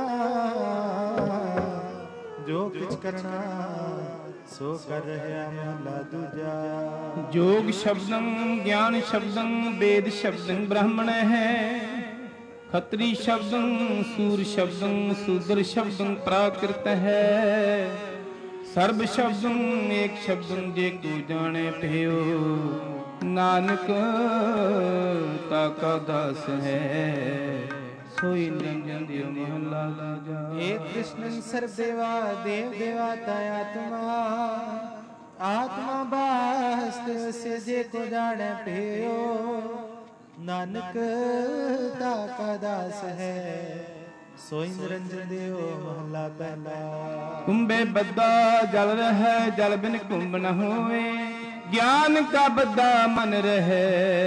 ਜੋ ਕਿਛ ਕਰਨਾ ਸੋ ਕਰ ਰਹਿਆ। ਮਹਲਾ ਦੂਜਾ। ਜੋਗ ਸ਼ਬਦੰ ਗਿਆਨ ਸ਼ਬਦੰ ਵੇਦ ਸ਼ਬਦੰ ਬ੍ਰਾਹਮਣ ਹੈ। ਖੱਤਰੀ ਸ਼ਬਦੰ ਸੂਰ ਸ਼ਬਦੰ ਸੂਦਰ ਸ਼ਬਦੰ ਪ੍ਰਾਕ੍ਰਿਤ ਹੈ। ਸਰਬ ਸ਼ਬਦੰ ਏਕ ਸ਼ਬਦੰ ਜੇ ਕੋ ਜਾਣੇ ਭਇਓ। ਨਾਨਕ ਤਾ ਕਾ ਦਾਸ ਹੈ ਸੋਈ ਨਿਰੰਜਨ ਦਿਓ। ਮਹਲਾ ਦੂਜਾ। ਏਕ ਕ੍ਰਿਸ਼ਨ ਸਰਬ ਦੇਵਾ ਦੇਵ ਦੇਵਾਤਾ ਆਤਮਾ। ਆਤਮਾ ਬਾਸਤ ਵਸੇ ਜੇ ਕੋ ਜਾਣੈ ਭਇਓ। ਨਾਨਕ ਤਾ ਕਾ ਦਾਸ ਹੈ ਸੋਈ ਨਿਰੰਜਨ ਦਿਓ। ਮਹਲਾ ਪਹਿਲਾ। ਕੁੰਭੇ ਬੱਦਾ ਜਲ ਰਹਿ ਜਲ ਬਿਨ ਕੁੰਭ ਨ ਹੋਵੇ। ਗਿਆਨ ਕਾ ਬੱਦਾ ਮਨ ਰਹੇ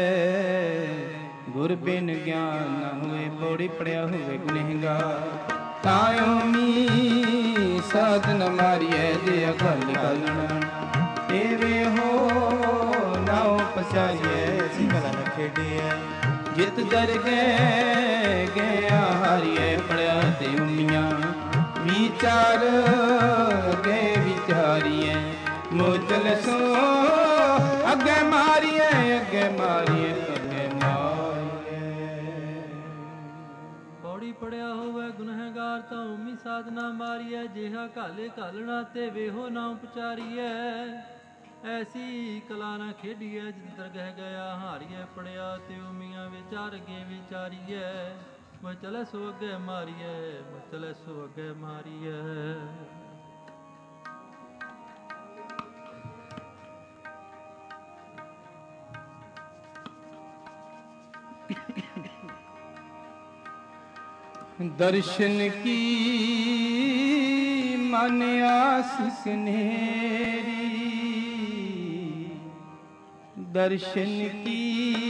ਗੁਰ ਬਿਨ ਗਿਆਨ ਨ ਹੋਏ। ਪੌੜੀ ਪੜਿਆ ਹੋਵੇ ਗੁਨਹਗਾਰ। ਤਾਇਓ ਮੀ ਸਾਧ ਨ ਮਾਰੀਐ ਜੇ ਅਗਲ ਗਲਣ। ਤੇਰੇ ਹੋ ਨਾਉ ਪਛਾਈਐ ਅਸੀਂ ਭਲਾ ਨ ਖੇਡੀਐ। ਜਿਸ खेत दर गए गया हारिए पड़िया ते उमिया विचार गए विचारिए मोचल सो अगे मारिए अगे मारिए अगे मारिए। पौड़ी पड़िया होवे गुनहगार ਤਾਂ ਉਮੀ ਸਾਧਨਾ ਮਾਰੀਐ ਜਿਹਾ ਘਾਲੇ ਘਾਲਣਾ ਤੇ ਵੇਹੋ ਨਾ ਉਪਚਾਰੀਐ ਐਸੀ ਕਲਾ ਨਾ ਖੇਡੀਐ ਜਿਤ ਦਰਗਹਿ ਗਿਆ ਹਾਰੀਐ ਪੜਿਆ ਤੇ ਉਮੀਆਂ ਵਿਚਾਰ ਗੇ ਵਿਚਾਰੀਐ ਮੈਂ ਚਲੇ ਸੋ ਅੱਗੇ ਮਾਰੀਐ ਮੈਂ ਚਲੇ ਸੋ ਅੱਗੇ ਮਾਰੀਐ। दर्शन की मन आस नेरी दर्शन की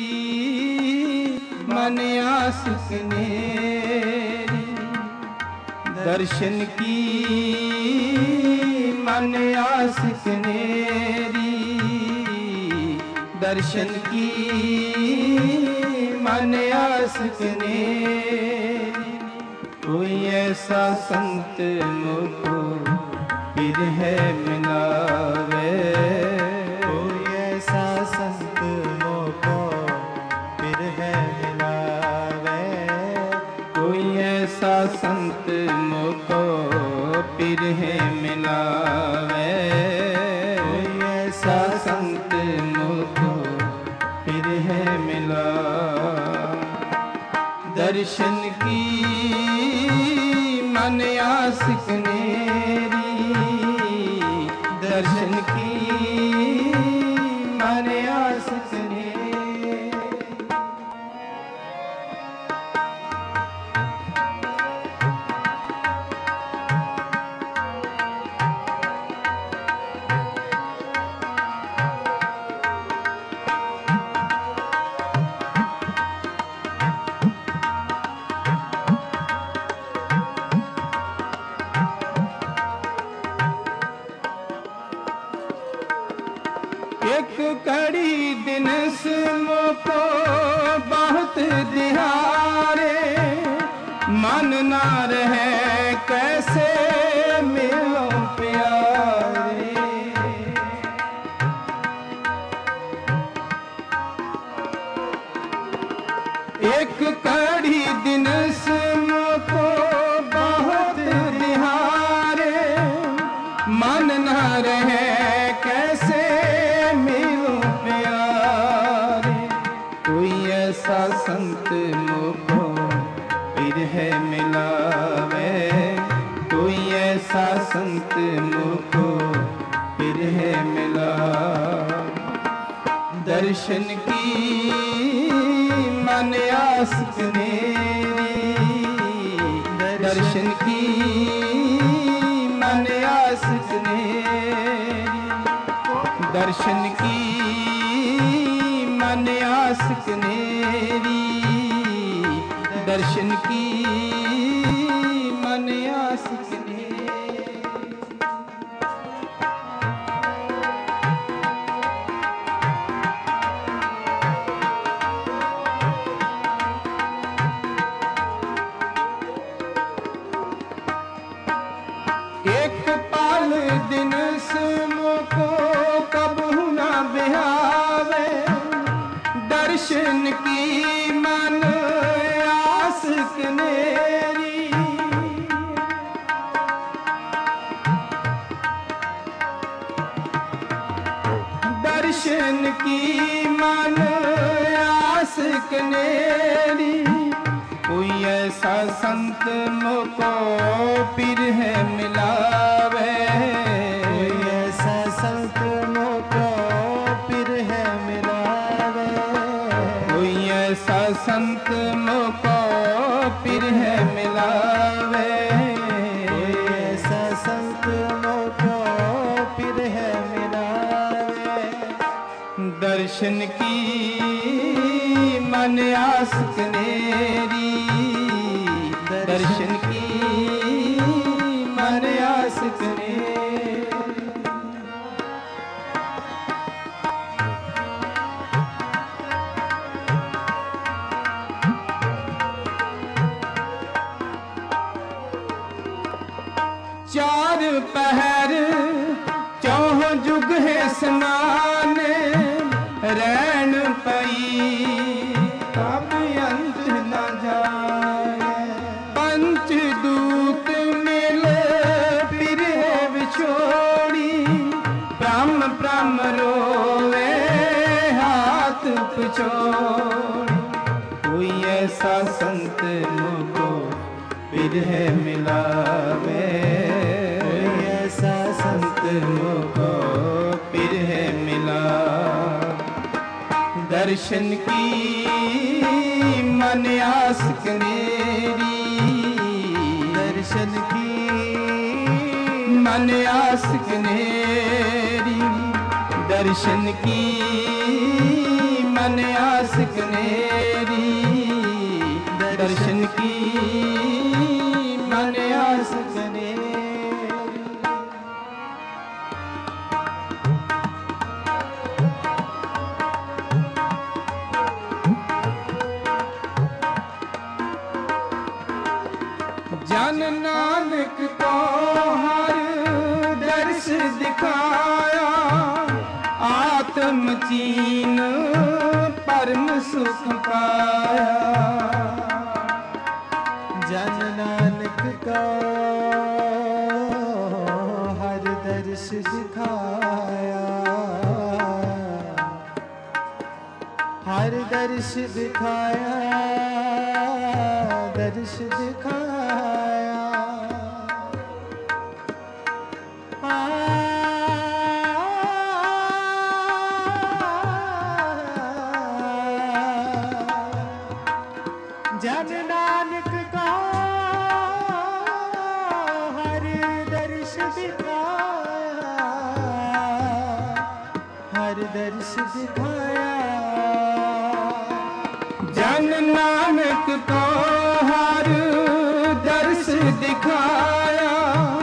मन आस नेरी दर्शन की मन आस नेरी दर्शन की मन आस नेरी कोई ऐसा संत मुझको फिर है मिलावे कोई ऐसा संत मुझको फिर है मिलावे कोई ऐसा संत मुझको फिर है मिलावे कोई ऐसा संत मुझको फिर है मिला दर्शन की मन आसिक नेरी दर्शन की मन आसिक नेरी। एक कड़ी दिन को बहुत दिहारे मन ना रहे कैसे मिलो प्यारे एक कड़ी दिन को बहुत दिहारे मन ना रहे कैसे ऐसा संत मुझको फिर है मिलावे कोई ऐसा संत मुझको फिर है मिला दर्शन की मन आसिक नेरी दर्शन की मन आसिक नेरी दर्शन की मन आसिक नेरी दर्शन की मन आसिक नेरी। एक पाल दिन को कबहू ना बिहावे दर्शन की मन आसिक नेरी दर्शन की मन आसिक नेरी कोई ऐसा संत मुझको फिर है मिलावे कोई ऐसा संत मुझको फिर है मिलावे कोई ऐसा संत मुझको फिर है मिलावे कोई ऐसा संत मुझको फिर है मिलावे दर्शन की मन आसिक नेरी दर्शन की मन आसिक नेरी। चार पहर चौह जुग है समान रैन पई कब अंत न जाए। पंच दूत मिल फिर विछोड़ी ब्रह्म ब्रह्म रोवे हाथ पछोड़ी। कोई ऐसा संत मुझको बिरह मिलावे, कोई ऐसा संत मुझको बिरह मिला। दर्शन की मन आस कनेरी, दर्शन की मन आस कनेरी, दर्शन की मन आस कनेरी, दर्शन की मन आस कनेरी। जन नानक को हर दर्श दिखाया आत्म चीन परम सुख पाया। जन नानक का हर दर्श दिखाया, हर दर्श दिखाया, दर्श दिखाया। जन नानक का हर दर्श दिखाया, हर दर्श दिखाया। जन नानक को हर दर्श दिखाया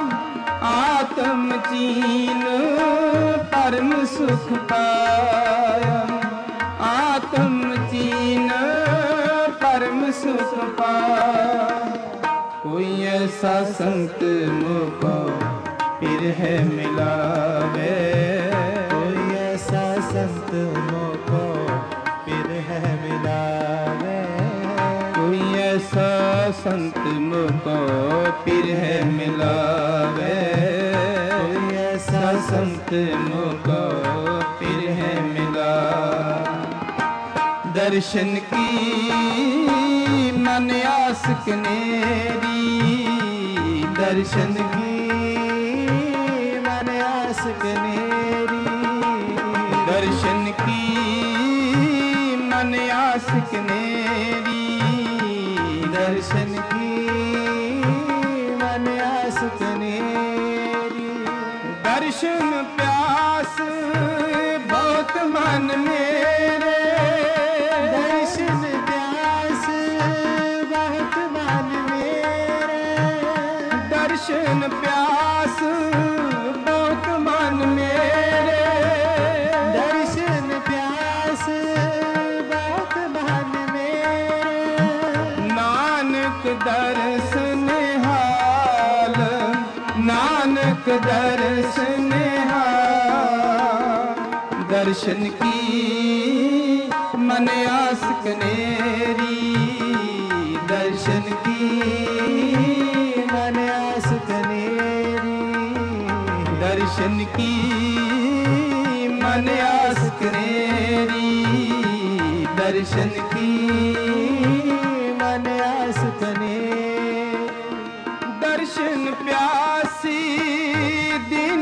आत्म चीन परम सुख पाया। आत्म चीन परम सुख पाया। कोई ऐसा संत मुझको फिर है मिलावे, कोई ऐसा संत मुझको फिर है मिलावे। कोई ऐसा संत मुझको फिर है मिलावे, कोई ऐसा संत मुझको फिर है मिला। दर्शन की मन आस कनेरी, दर्शन की मन आस कनेरी, दर्शन की मन आस कनेरी, दर्शन की मन आस कनेरी। दर्शन प्यास बहुत मन मेरे, दर्शन प्यास बहुत मन मेरे, दर्शन प्यास बहुत मन मेरे, दर्शन प्यास बहुत मन मेरे। नानक दर्शन हाल, नानक दर्शन हाल। दर्शन की मन आस कनेरी, दर्शन की मन आस कनेरी, दर्शन की मन आस कनेरी, दर्शन की मन आस कनेरी। दर्शन प्यासी दिन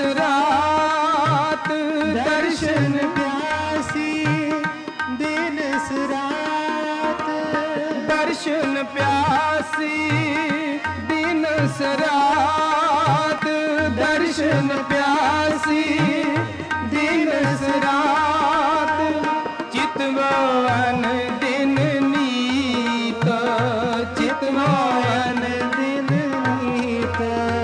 रात, दर्शन प्यासी दिन रात, दर्शन प्यासी दिन रात, दर्शन प्यासी दिन रात। चितवन दिन नीत, चितवन दिन नीत,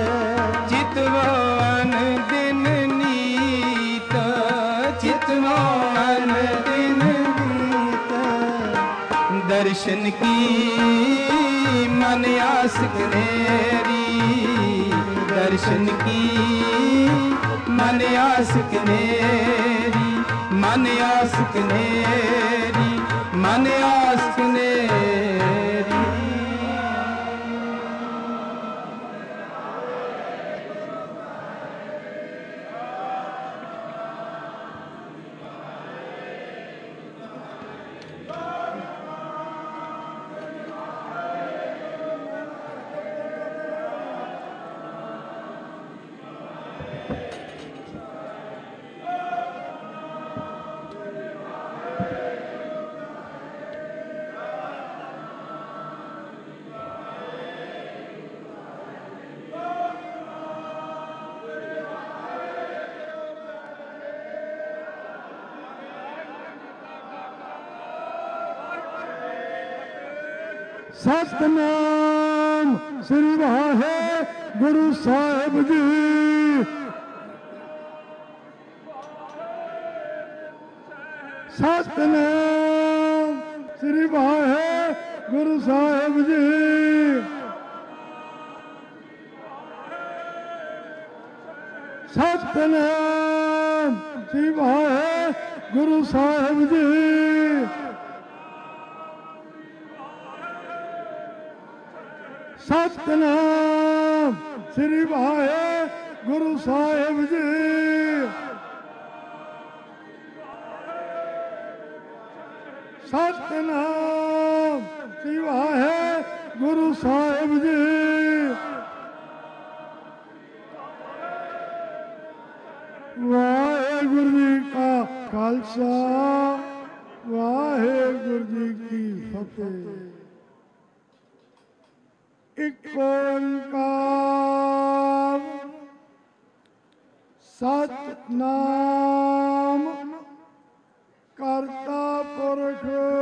चितवन दिन नीत, चितवन दिन नीत। दर्शन की मन आस कनेरी, दर्शन की मन आस कनेरी, मन आस कनेरी, मन आस कनेरी। सतनाम श्री वाहेगुरु साहिब जी। सतनाम श्री वाहेगुरु साहिब जी। सतनाम श्री वाहेगुरु साहिब जी। सतनाम श्री वाहेगुरु साहिब जी। सतनाम श्री वाहेगुरु साहिब जी। वाहेगुरु जी का खालसा, वाहेगुरु जी की फतेह। एक ओंकार सतनाम करता पुरख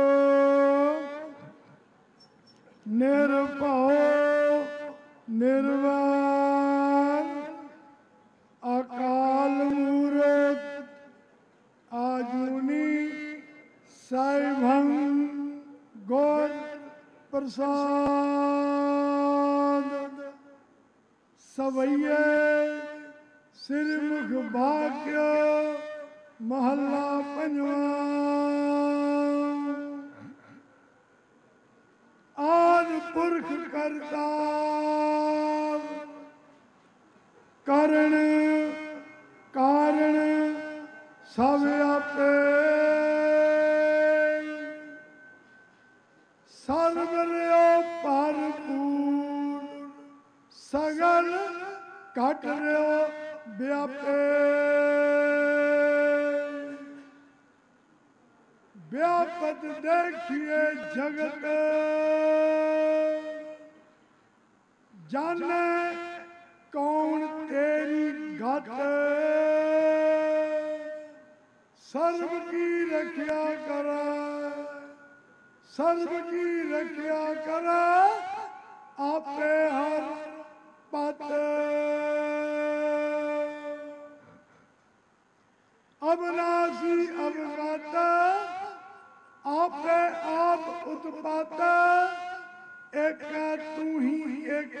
निर्भव निर्वैर अकाल मूरत आजूनी साईं गुर प्रसाद सवैये सिरमुख भाग्य महला पंजवा। आज पुरख करता करण कारण सब आपे सर्वरयो भरपूर सगल घट रहो व्यापे। व्यापत देखिए जगत जाने कौन तेरी गत। सर्व की रक्षा करा, सर्व की रक्षा करा आपे हर पत। अविनाशी अवगत आपे आप उत्पात। एक तू ही एक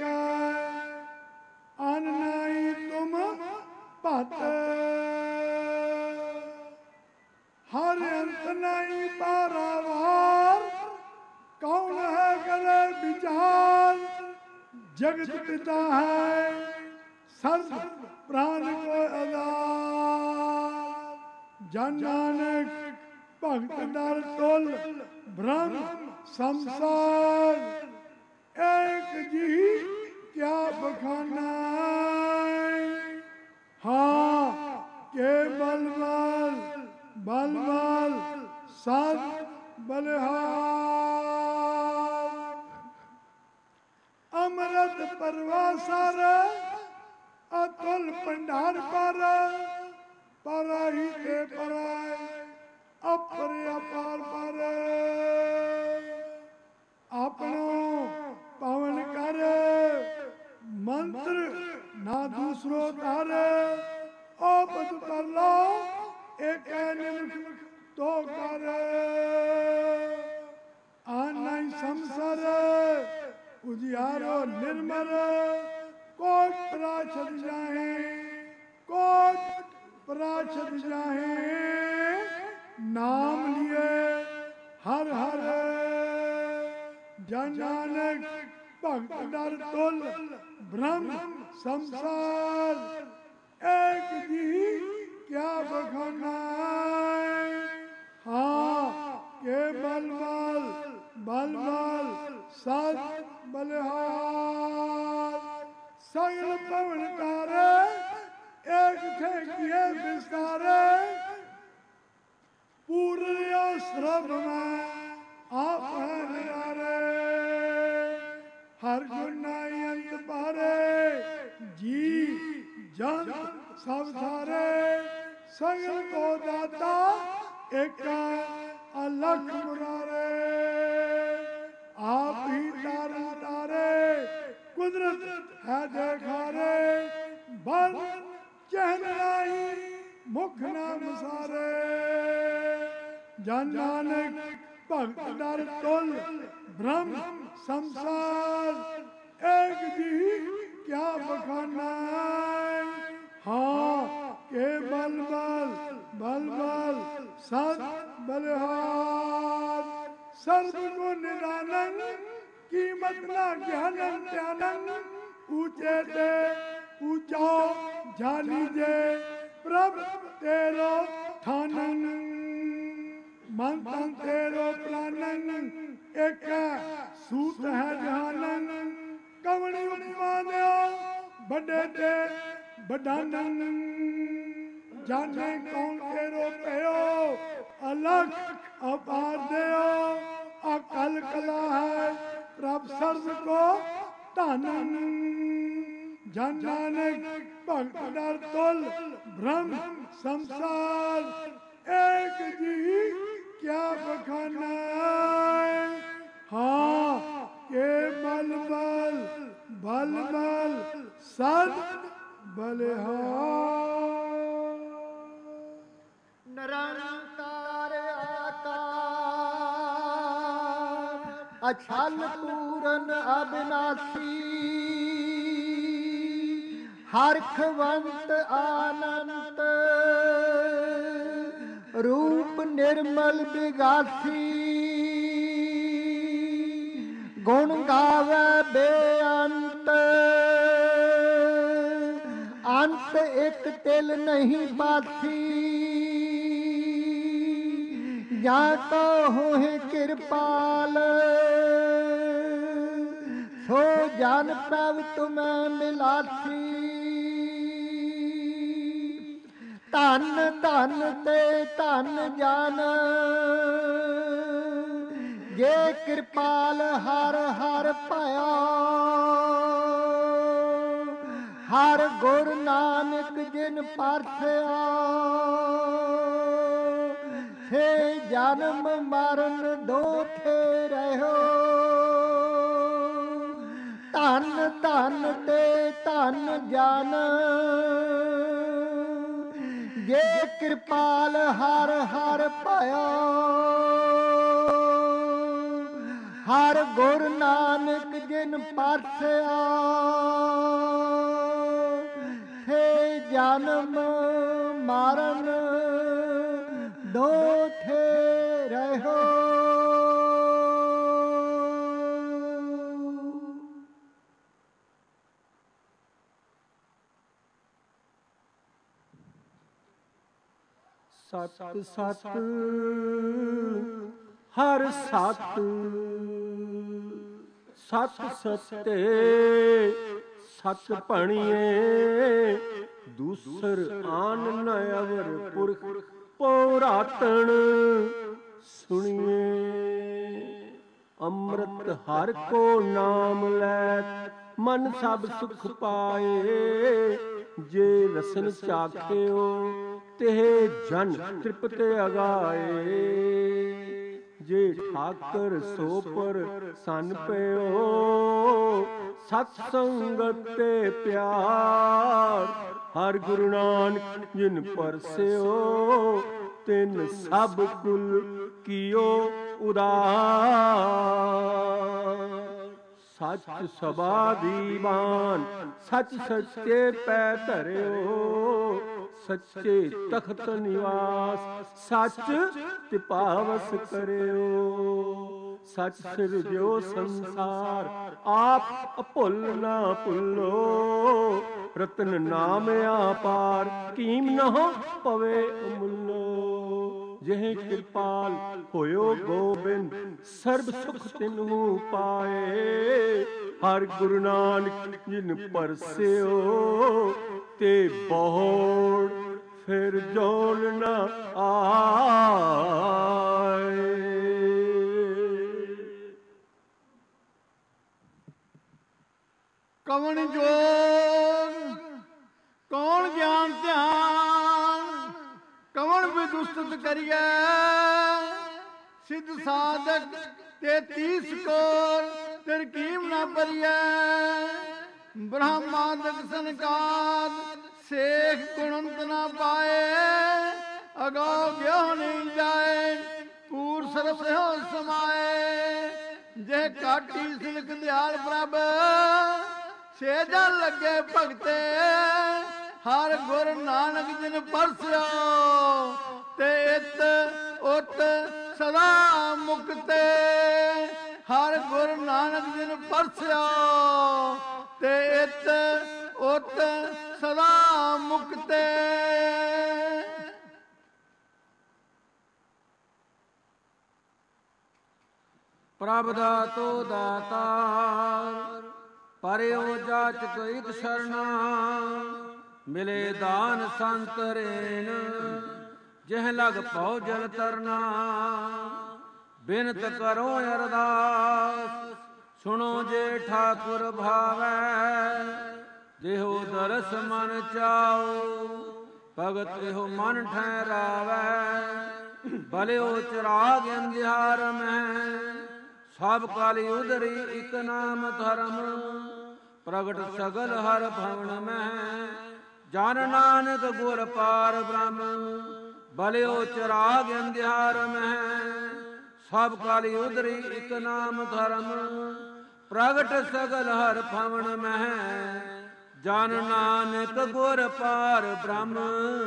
अननाई तुम पत। हर अंत नहीं पारावार कौन है करे विचार। जगत पिता है सर्व प्राण को आधार। जन नानक भक्त दर तुल ब्रह्म संसार। एक जी क्या बखाना हाँ के बलवाल बलवाल सब बलहार। अमृत परवासर अतुल भंडार पर पराही के पराय अपर अपार पर। अपनो पवन कर मंत्र ना दूसरो तार। आपत कर लो एक निमुख तो कर। आना संसार उजियारो निर्मल कोट पराछद जाहे, कोट पराछद जाहे, नाम लिए हर हर। जन नानक भक्त डर तुल ब्रह्म संसार, एक जी क्या बखाना। हाँ के बल बल बल बल सत बलिहार। सगल पवन तारे एक थे किए विस्तारे, पूर्य श्रभ में आप है निरारे। हर गुण नाई अंत पारे, जी जन सब थारे। सगल को दाता एक अलग मुरारे, आप ही तार तारे, कुदरत है देखारे। बल चहन नहीं मुख नाम सारे, जन नानक भक्त डर तुल ब्रह्म संसार, एक जी क्या बखाना। हाँ के बल बल बल बल सत बलिहार। सर्व को निदानन कीमत ना ज्ञानन ध्यानन, ऊंचे ते ऊंचा जानीजे प्रभ तेरो ठानन। मन तन तेरो प्राणन, एक सूत है जहानन। कवनी उपमा दो बड़े ते बड़ानन, जाने कौन तेरो पयो अलग अपार देओ। अकल कला है प्रभ सर्व को तानन, जन नानक भक्त डर तुल ब्रह्म संसार, एक जी क्या बखाना। हाँ के बल बल बल बल सद बलिहार। निरंकार आकार, अछल पूरन अविनाशी। हरखवंत आनंद, रूप निर्मल विगासी। गुण गावे बेअंत, अंत एक तिल नहीं पाथी। या तो होए कृपाल, सो जान प्रभ तुम्हें मिलासी। धन धन ते धन जान, ये कृपाल हर हर पाया। हर गुर नानक जिन परसया, हे जन्म मरण दोखे रहो। धन धन ते धन जान, ये कृपाल हर हर पाया। हर गुर नानक जिन परसया, हे जन्म मरण दोखे रहो। सत सत हर सत, सत सते सत भणिए। दूसर आन न अवर पुरख पौरातन सुनिए। अमृत हर को नाम लैत, मन सब सुख पाए। जे रसन चाख्यो तेह जन तृप्त अगाए। जे ठाकर सो पर सन पयो, सत संगत ते प्यार। हर गुरु नानक जिन परस्यो, तिन सब कुल कियो उदार। ਸੱਚ ਸਭਾ ਦੀਵਾਨ, ਸੱਚ ਸੱਚੇ ਪੈ ਧਰਿਓ, ਸੱਚੇ ਤਖਤ ਨਿਵਾਸ, ਸੱਚ ਤਿਪਾਵਸ ਕਰਿਓ। ਸੱਚ ਸਿਰਜਿਓ ਸੰਸਾਰ, ਆਪ ਅਭੁੱਲ ਨਾ ਭੁੱਲੋ, ਰਤਨ ਨਾਮ ਆਪਾਰ, ਕੀਮ ਨਹੁ ਪਵੇ ਅਮੁੱਲੋ। ਜਿਹੇ ਕਿਰਪਾਲ ਹੋਇਓ ਗੋਬਿੰਦ, ਸਰਬ ਸੁਖ ਤਿਨਹੂ ਪਾਏ। ਹਰ ਗੁਰੂ ਨਾਨਕ ਜਿਨ ਪਰਸਿਓ, ਤੇ ਬਹੁੜ ਫਿਰ ਜੋਲ ਨ ਆਏ। ਕਵਣ ਜੋਗ ਕੌਣ ਗਿਆਨ ਧਿਆਨ, ਕਵਣ ਵਿਦੁਸਤ ਕਰੀਐ। ਸਿੱਧ ਸਾਧਕ ਤੇ ਤੀਸ ਕੋਰ, ਤਰਕੀਬ ਨਾ ਭਰੀਐ। ਬ੍ਰਹਮਾਦਿਕ ਸੰਕਾਦ, ਸੇਖ ਗੁਣੰਤ ਨਾ ਪਾਏ। ਅਗਾਉ ਗਿਓ ਨਹੀਂ ਜਾਏ, ਪੂਰ ਸਰਬ ਹੋ ਸਮਾਏ। ਜੇ ਕਾਟੀ ਸਿਲਕ ਦਿਆਲ ਪ੍ਰਭ, ਸੇਜਾ ਲੱਗੇ ਭਗਤੇ। ਹਰ ਗੁਰ ਨਾਨਕ ਜਿਨ ਪਰਸਿਓ, ਤੇ ਇਤ ਉਤ ਸਦਾ ਮੁਕਤੇ। ਹਰ ਗੁਰ ਨਾਨਕ ਜਿਨ ਪਰਸਿਓ, ਤੇ ਇਤ ਉਤ ਸਦਾ ਮੁਕਤੇ। ਪ੍ਰਭ ਦਾਤੋ ਦਾਤਾਰ, ਪਰਿਓ ਜਾਚਕ ਇਕ ਸਰਨਾ। ਮਿਲੇ ਦਾਨ ਸੰਤ ਰੇਨ, ਜਿਹ ਲਗ ਪਉ ਜਲ ਤਰਨਾ। ਬਿਨਤ ਕਰੋ ਅਰਦਾਸ, ਸੁਣੋ ਜੇ ਠਾਕੁਰ ਭਾਵੈ। ਜਿਹੋ ਦਰਸ ਮਨ ਚਾਓ, ਭਗਤ ਇਹੋ ਮਨ ਠਹਿਰਾਵੈ। ਭਲਿਓ ਚਿਰਾਗ ਅੰਧਿਆਰ ਮਹਿ, ਸਭ ਕਾਲੀ ਉਦਰੀ ਇਕ ਨਾਮ ਧਰਮ। ਪ੍ਰਗਟ ਸਗਲ ਹਰ ਭਵਨ ਮਹਿ, ਜਨ ਨਾਨਕ ਗੁਰ ਪਾਰ ਬ੍ਰਹਮ। ਭਲਿਓ ਚਿਰਾਗ ਅੰਧਿਆਰ ਮਹਿ, ਸਭ ਕਾਲੀ ਉਦਰੀ ਇਕ ਨਾਮ ਧਰਮ। ਪ੍ਰਗਟ ਸਗਲ ਹਰ ਭਵਨ ਮਹਿ, ਜਨ ਨਾਨਕ ਗੁਰ ਪਾਰ ਬ੍ਰਹਮ।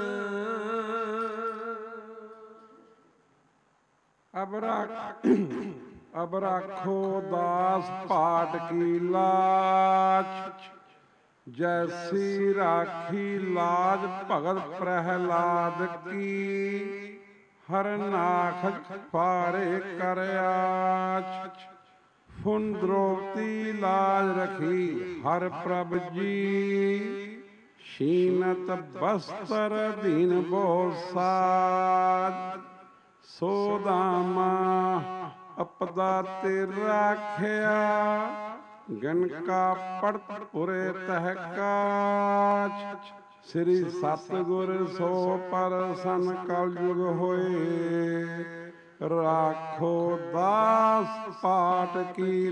ਅਬ ਰਾਖ ਅਬ ਰਾਖੋ ਦਾਸ ਪਾਟ ਕੀ ਲਾਜ। ਜੈਸੀ ਰਾਖੀ ਲਾਜ ਭਗਤ ਪ੍ਰਹਿਲਾਦ ਕੀ। ਹਰ ਨਾਖ ਫਾਰੇ ਕਰ ਆਚ, ਫੁਨ ਦ੍ਰੋਪਤੀ ਲਾਜ ਰਖੀ ਹਰ ਪ੍ਰਭ ਜੀ। ਸ਼ੀਨਤ ਬਸਤਰ ਦੀਨ ਬੋ ਸਾਜ, ਸੋ ਦਾਮਾ ਅਪਦਾ ਤੇ ਰਾਖਿਆ। ਗਨ ਕਾ ਪੜਤ ਪੁਰੇ ਤਹਿ ਕਾਜ, ਸ੍ਰੀ ਸਤਿਗੁਰ ਸੋ ਪਰਸਨ ਕਲਯੁਗ ਹੋਏ। ਰਾਖੋ ਦਾਸ ਪਾਟ ਕੀ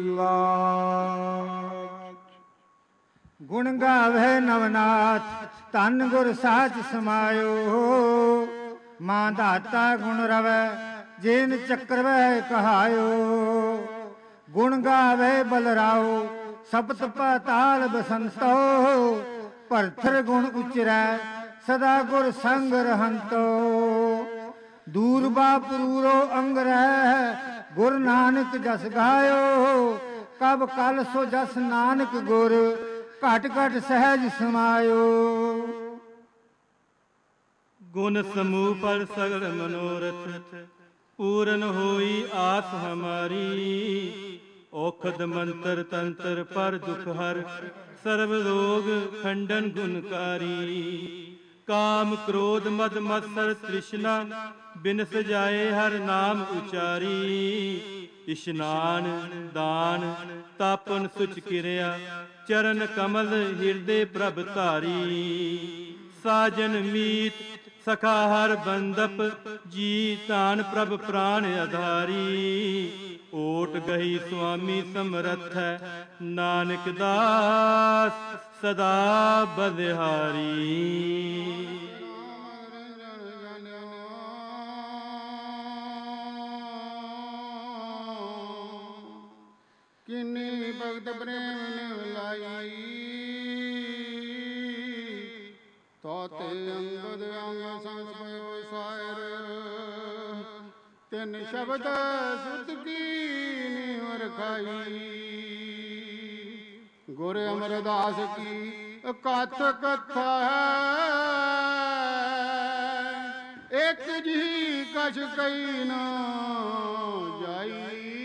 ਲਾਜ। ਗੁਣ ਗਾਵੇ ਨਵਨਾਥ, ਧੰਨ ਗੁਰ ਸਾਚ ਸਮਾਇਓ। ਮਾਂ ਦਾਤਾ ਗੁਣ ਰਵੈ, ਜੇਨ ਚੱਕਰ ਵਹਿ ਕਹਾਇਓ। ਗੁਣ ਗਾਵੇ ਬਲਰਾਓ, ਸਪਤ ਪਾਤਾਲ ਬਸੰਤੋ। ਭਰਥਰ ਗੁਣ ਉਚਰੈ, ਸਦਾ ਗੁਰ ਸੰਗ ਰਹੰਤੋ। ਦੂਰ ਬਾਪਰੂਰੋ ਅੰਗ ਰਹਿ, ਗੁਰ ਨਾਨਕ ਜਸ ਗਾਇਓ। ਕਬ ਕਲ ਸੋ ਜਸ ਨਾਨਕ ਗੁਰ, ਘਟ ਘਟ ਸਹਿਜ ਸਮਾਇਓ। ਗੁਣ ਸਮੂਹ ਪਰ ਸਗਲ ਮਨੋਰਥ, ਪੂਰਨ ਹੋਈ ਆਸ ਹਮਾਰੀ। ਔਖਦ ਮੰਤਰ ਤੰਤਰ ਪਰ ਦੁਖ ਹਰ, ਸਰਬ ਰੋਗ ਖੰਡਨ ਗੁਣਕਾਰੀ। ਕਾਮ ਕ੍ਰੋਧ ਮਦ ਮਤਸਰ ਤ੍ਰਿਸ਼ਨਾ, ਬਿਨ ਸਜਾਏ ਹਰ ਨਾਮ ਉਚਾਰੀ। ਇਸ਼ਨਾਨ ਦਾਨ ਤਾਪਨ ਸੁਚ ਕਿਰਿਆ, ਚਰਨ ਕਮਲ ਹਿਰਦੇ ਪ੍ਰਭ ਧਾਰੀ। ਸਾਜਨ ਮੀਤ ਸਖਾ ਹਰ ਬੰਦਪ, ਜੀ ਧਾਨ ਪ੍ਰਭ ਪ੍ਰਾਨ ਆਧਾਰੀ। ਓਟ ਗਹੀ ਸੁਆਮੀ ਸਮਰਥ ਹੈ, ਨਾਨਕ ਦਾਸ ਸਦਾ ਬਲਿਹਾਰੀ। ਕਿੰਨੀ ਭਗਤ ਭਗਤ ਪ੍ਰੇਮ ਨਿਵਲਾਈ ਤੋਤੇ ਅੰਗਦ ਅੰਗ ਸੰਗ ਪਇਓ ਸਾਇਰ ਤਿੰਨ ਸ਼ਬਦ ਸੁਧ ਕੀ ਨਿਵ ਰਖਾਈ ਗੁਰ ਅਮਰਦਾਸ ਕੀ ਕਥ ਕਥਾ ਇੱਕ ਜੀ ਕਛ ਕਈ ਨਾ ਜਾਈ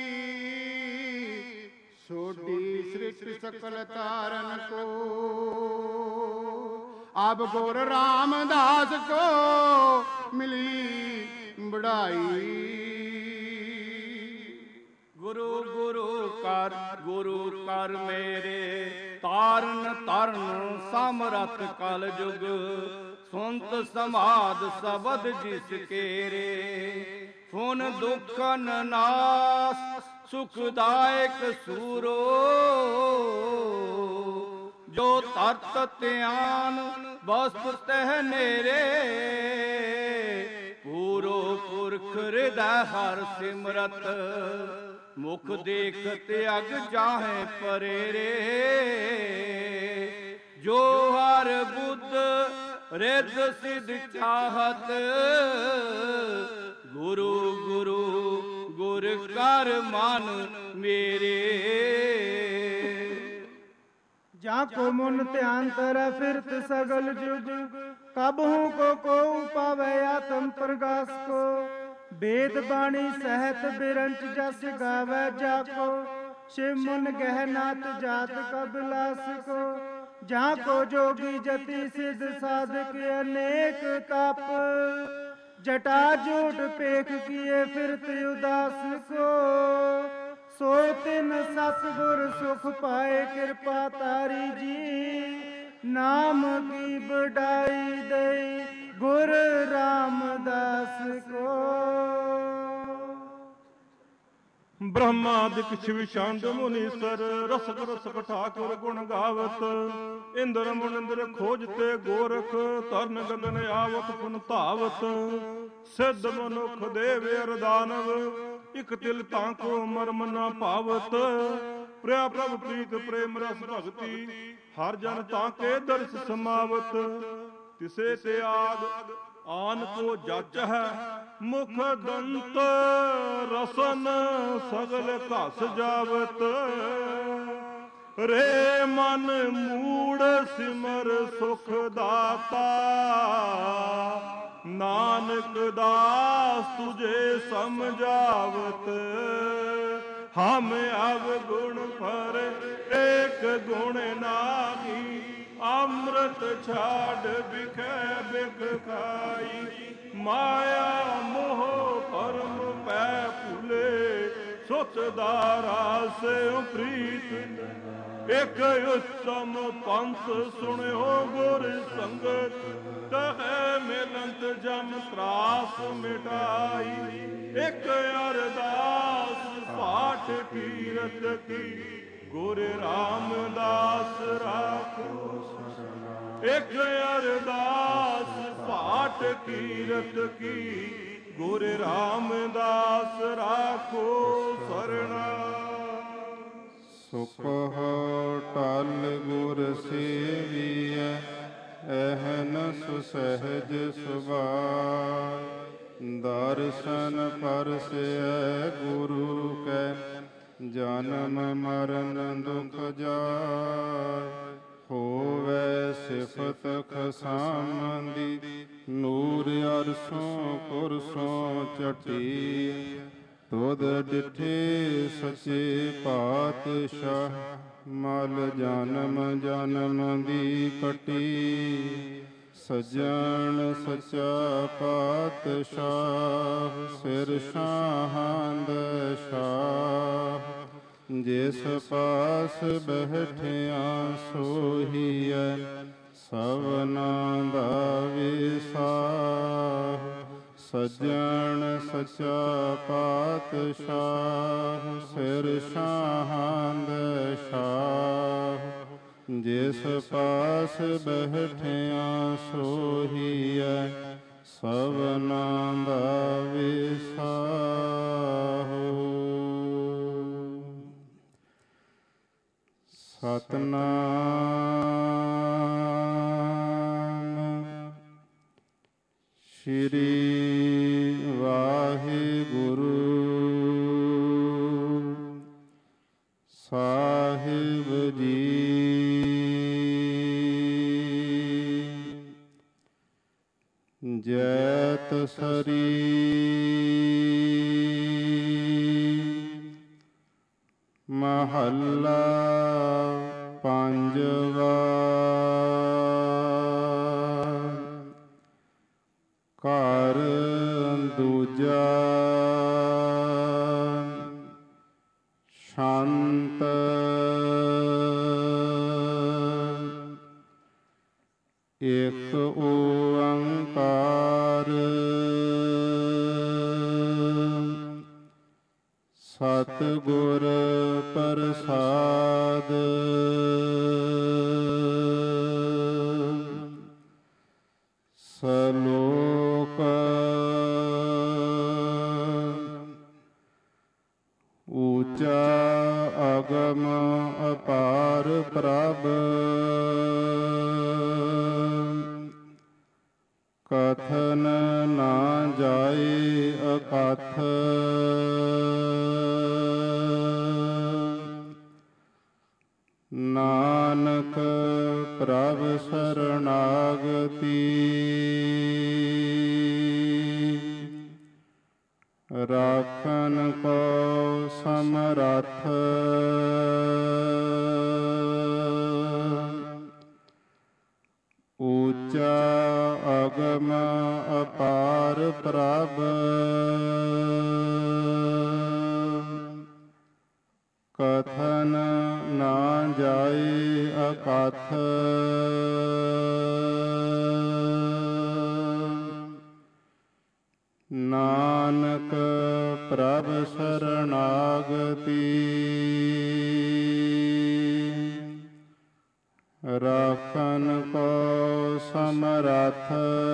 ਸੋਢੀ ਸ੍ਰਿਸ਼ਟ ਸਕਲ ਤਾਰਨ ਕੋ ਅਬ ਗੁਰ ਰਾਮਦਾਸ ਕੋ ਮਿਲੀ ਬੜਾਈ ਗੁਰੂ ਗੁਰੂ ਕਰ ਗੁਰੂ ਕਰ ਮੇਰੇ ਤਾਰਨ ਤਰਨ ਸਮਰਥ ਕਲ ਜੁਗ ਸੁਨਤ ਸਮਾਦ ਸ਼ਬਦ ਜਿਸ ਕੇਰੇ ਫੁਨ ਦੁਖਨ ਨਾਸ ਸੁਖਦਾਇਕ ਸੂਰੋ ਜੋ ਤਰਤ ਧਿਆਨ ਵਸਤ ਤਹਿ ਨੇਰੇ ਪੂਰੋ ਪੁਰਖ ਹਿਰਦੈ ਹਰ ਸਿਮਰਤ ਮੁਖ ਦੇਖਤ ਅਗ ਜਾਹੇ ਪਰੇਰੇ ਜੋ ਹਰ ਬੁੱਧ ਰਿਦ ਸਿਧ ਚਾਹਤ ਗੁਰੂ ਗੁਰੂ ਗੁਰ ਕਰ ਮਨ ਮੇਰੇ जा को मुन ध्यान तरह फिरत सगल जुग कबहू को को पावे आत्म प्रकाश को वेद बाणी सहत बिरंच जस गावे जाको शिव मुन गहनात जात कबिलास को जहाँ को जोगी जति सिद्ध साधक अनेक ताप जटा जोट पेख किए फिरत उदास को सो तिन सतगुर सुख पाए कृपा तारी जी नाम की बढ़ाई दे गुर रामदास को ब्रह्मादिक शिव शांत मुनीसर रसक रसक ठाकुर गुण गावत इंद्र मुनिंद्र खोजते गोरख तरन गगन आवत पुन धावत सिद्ध मनुख देव अरदानव इक तिल ताको मर्म न पावत प्रिया प्रभ प्रीत प्रेम रस भगति हर जन ताके दर्श समावत तिसे ते आग आन को जच है मुख दंत रसन सगल घस जावत रे मन मूड सिमर सुख दाता नानक दास तुझे समझावत हम अवगुण पर एक गुण नाही अमृत छाड़ बिखै बिख खाई माया मोह परम पै फूले सुत दारा से प्रीत एक उत्तम पंथ सुनियो गुर संगत तहै मिलंत जम त्रास मिटाई एक अरदास पाठ कीरत की गुर रामदास राखो एक अरदास पाठ कीरत की गुर रामदास राखो सरना सुख टल गुर सेविय एहन सुसहज सुभाय दर्शन परसै गुरु कै जन्म मरण दुख जाय होवै सिफत खसामंदी नूर अरसों कुरसों चटी तुद डिठे सचे पातशाह मल जन्म जन्म दी कटी सजन सचा पातशाह सिर शाहंद शाह जिस पास बैठिया सोहिया सवना दा विसाह सजन सचा पातशाह सिर शाहंद शाह जिस पास बैठिया सोहिया सवना दा विसाह। ਸਤਨਾਮ ਸ਼੍ਰੀ ਵਾਹਿਗੁਰੂ ਸਾਹਿਬ ਜੀ। ਜੈਤ ਸਰੀ ਮਹੱਲਾ ਪੰਜਵਾ। ਘਰ ਦੂਜਾ ਸ਼ਾਂਤ ਏਕ ਓੰਕਾਰ ਸਤਿਗੁਰ ਪ੍ਰਸਾਦ। ਸਲੋਕ ਊਚਾ ਅਗਮ ਅਪਾਰ ਪ੍ਰਭ ਕਥਨ ਨਾ ਜਾਏ ਅਕਥ। ਨਾਨਕ ਪ੍ਰਭ ਸਰਣਾਗਤੀ ਰਾਖਨ ਕੋ ਸਮਰੱਥ। ਊਚਾ ਅਗਮ ਅਪਾਰ ਪ੍ਰਭ ਕਥਨ ਨਾ ਜਾਏ ਅਕਥ। ਨਾਨਕ ਪ੍ਰਭ ਸਰਣਾਗਤੀ ਰਾਖਨ ਕੋ ਸਮਰੱਥ।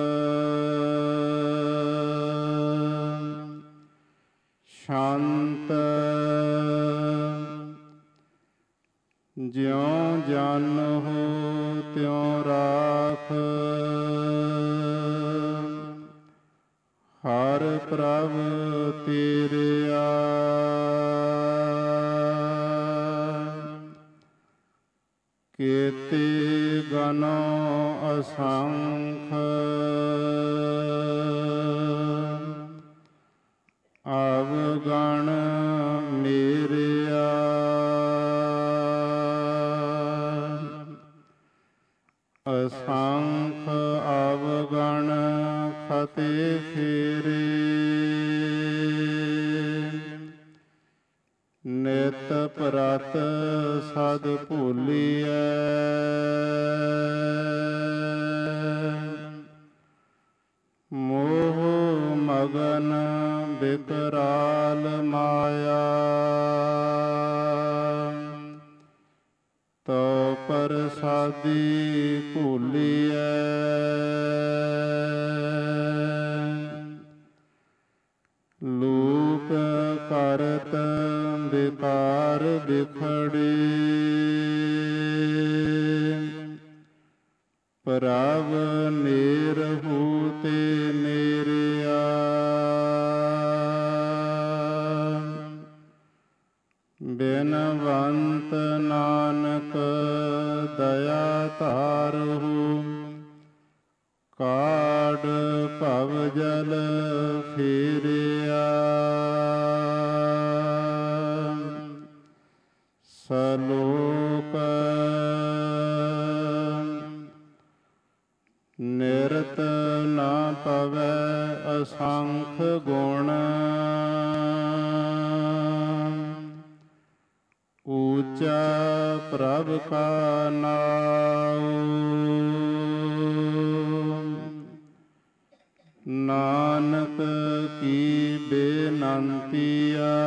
ਸ਼ਾਂਤ ਜਿਉ ਜਨ ਹੋ ਤਿਉ ਰਾਖ। ਹਰ ਪ੍ਰਭ ਤੇਰਿਆ ਕੇਤੇ ਗਨੋ ਅਸੰਖ। ਅਵਗਣ ਮੇਰਿਆ ਅਸੰਖ ਅਵਗਣ ਖਤੇ ਫੇਰੇ। ਨਿਤ ਪ੍ਰਤ ਸਦ ਭੂਲੀਐ ਮੋਹ ਮਗਨ ਬਿਕਰਾਲ ਮਾਇਆ। ਤੋ ਪ੍ਰਸਾਦੀ ਭੂਲੀਐ ਲੋਕ ਕਰਤ ਵਿਕਾਰ ਵਿਖੜੇ। ਪ੍ਰਭ ਨਿਰਹੂ ਤੇ ਨਿਰਿਆ ਬਿਨਵੰਤ ਨਾਨਕ ਦਇਆ ਧਾਰਹੁ। ਕਾਢ ਭਵ ਜਲ ਫੇਰਿਆ ਸਲੋਕ ਨਿਰਤ ਨਾ ਪਵੈ ਅਸੰਖ ਗੁਣ। ਊਚਾ ਪ੍ਰਭ ਕਾ ਨਾਉ ਨਾਨਕ ਕੀ ਬੇਨੰਤੀਆ।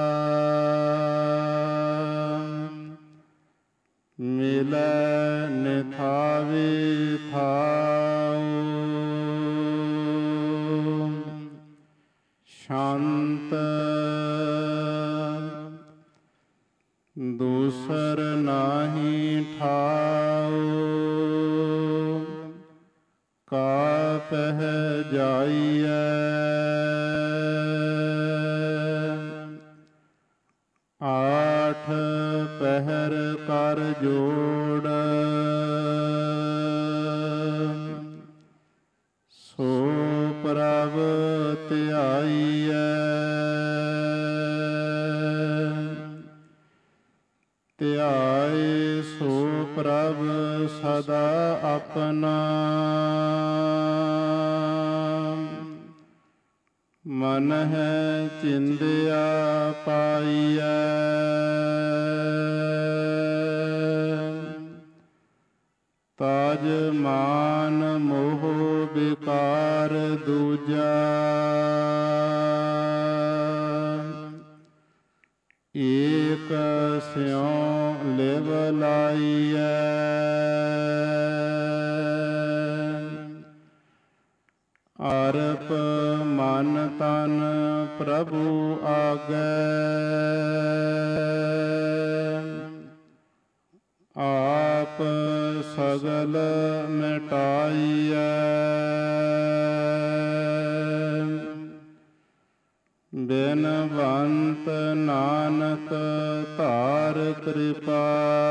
ਮਿਲੈ ਨਿਥਾਵੇ ਥਾਉ ਸ਼ਾਂਤ ਦੂਸਰ ਨਾਹੀ ਪਹਿ ਜਾਈਐ। ਆਠ ਪਹਿਰ ਕਰ ਜੋੜ ਸੋ ਪ੍ਰਭ ਧਿਆਈਐ। ਧਿਆਏ ਸੋ ਪ੍ਰਭ ਸਦਾ ਆਪਣਾ। ਮਨ ਹੈ ਚਿੰਦਿਆ ਪਾਈਐ। ਤਾਜ ਮਾਨ ਮੋਹ ਵਿਕਾਰ ਦੂਜਾ। ਏਕ ਸਿਉ ਲਿਵ ਲਾਈਐ। ਅਰਪ ਮਨ ਤਨ ਪ੍ਰਭੂ ਆਗੈ। ਆਪ ਸਗਲ ਮਿਟਾਈਐ। ਬਿਨਵੰਤ ਨਾਨਕ ਧਾਰ ਕਿਰਪਾ।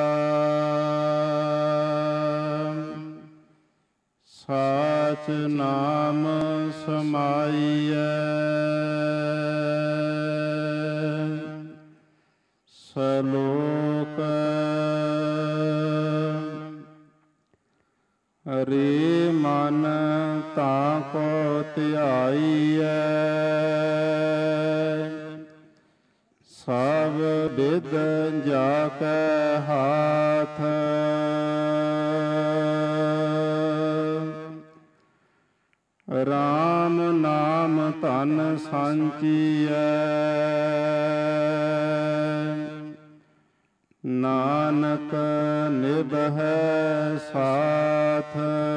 ਸਾਚ ਨਾਮ ਸਮਾਈਐ। ਸਲੋਕ ਰੇ ਮਨ ਤਾਂ ਕੋ ਧਿਆਈਐ। ਸਭ ਬਿਦ ਜਾ ਕੈ ਹਾਥ। ਰਾਮ ਨਾਮ ਧਨ ਸੰਚੀਐ। ਨਾਨਕ ਨਿਭੈ ਸਾਥ।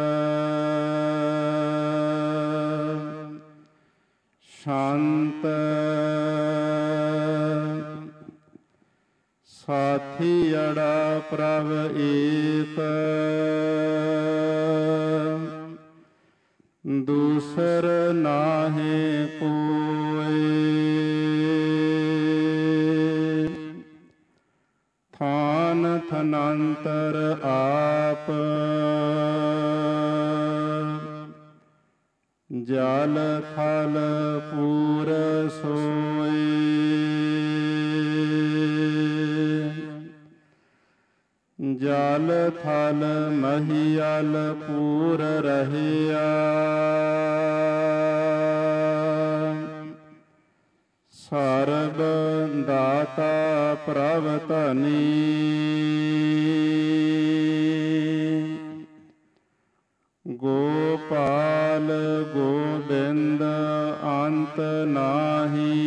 ਸ਼ਾਂਤ ਸਾਥੀਅੜਾ ਪ੍ਰਭ ਏਕ। ਦੂਸਰ ਨਾਹਿ ਕੋਇ। ਥਾਨ ਥਨੰਤਰ ਆਪ। ਜਲ ਥਲ ਪੂਰ ਸੋਇ। ਜਲ ਥਲ ਮਹੀਅਲ ਪੂਰ ਰਹਿਆ। ਸਰਬ ਦਾਤਾ ਪ੍ਰਭ ਧਨੀ। ਗੋਪਾਲ ਗੋਬਿੰਦ ਅੰਤ ਨਾਹੀ।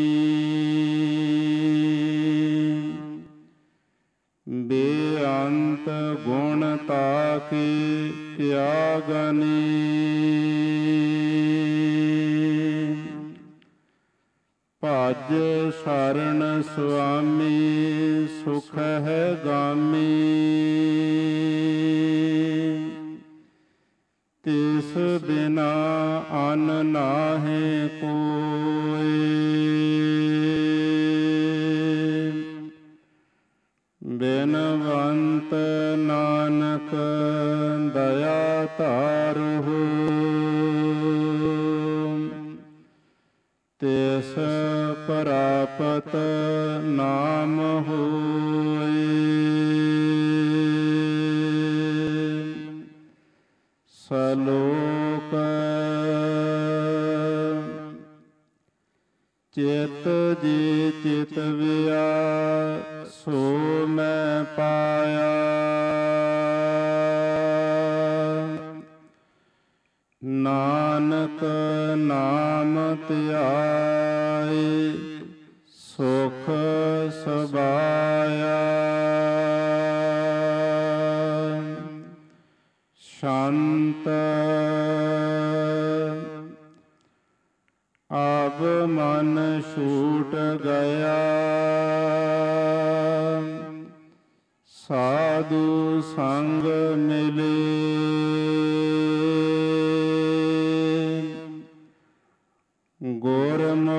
ਬੇਅੰਤ ਗੁਣ ਤਾਕੇ ਕਿਆ ਗਨੀ। ਭਜ ਸ਼ਰਨ ਸੁਆਮੀ ਸੁਖ ਹੈ ਗਾਮੀ। ਤਿਸ ਬਿਨਾ ਅਨ ਨਾਹਿ ਕੋਇ। ਬਿਨਵੰਤ ਨਾਨਕ ਦਇਆ ਧਾਰਹੁ। ਤਿਸ ਪ੍ਰਾਪਤ ਨਾਮ ਹੋਇ। ਸਲੋਕ ਚਿਤ ਜੀ ਚਿਤਵਿਆ ਸੋ ਮੈਂ ਪਾਇਆ। ਨਾਨਕ ਨਾਮ ਧਿਆਏ ਸੁਖ ਸਬਾਇਆ। ਸ਼ਾਂਤ ਆਪ ਮਨ ਛੂਟ ਗਿਆ। ਸਾਧੂ ਸੰਗ ਮਿਲੇ।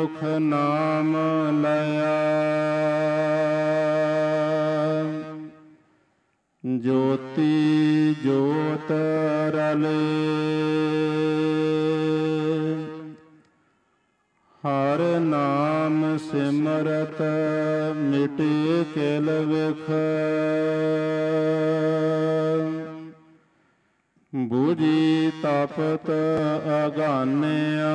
ਮੁਖ ਨਾਮ ਲਿਆ। ਜੋਤੀ ਜੋਤ ਰਲੇ ਹਰ ਨਾਮ ਸਿਮਰਤ ਮਿਟੇ ਕਿਲ ਵਿਖ। ਬੂਝੀ ਤਪਤ ਅਗਾਨਿਆ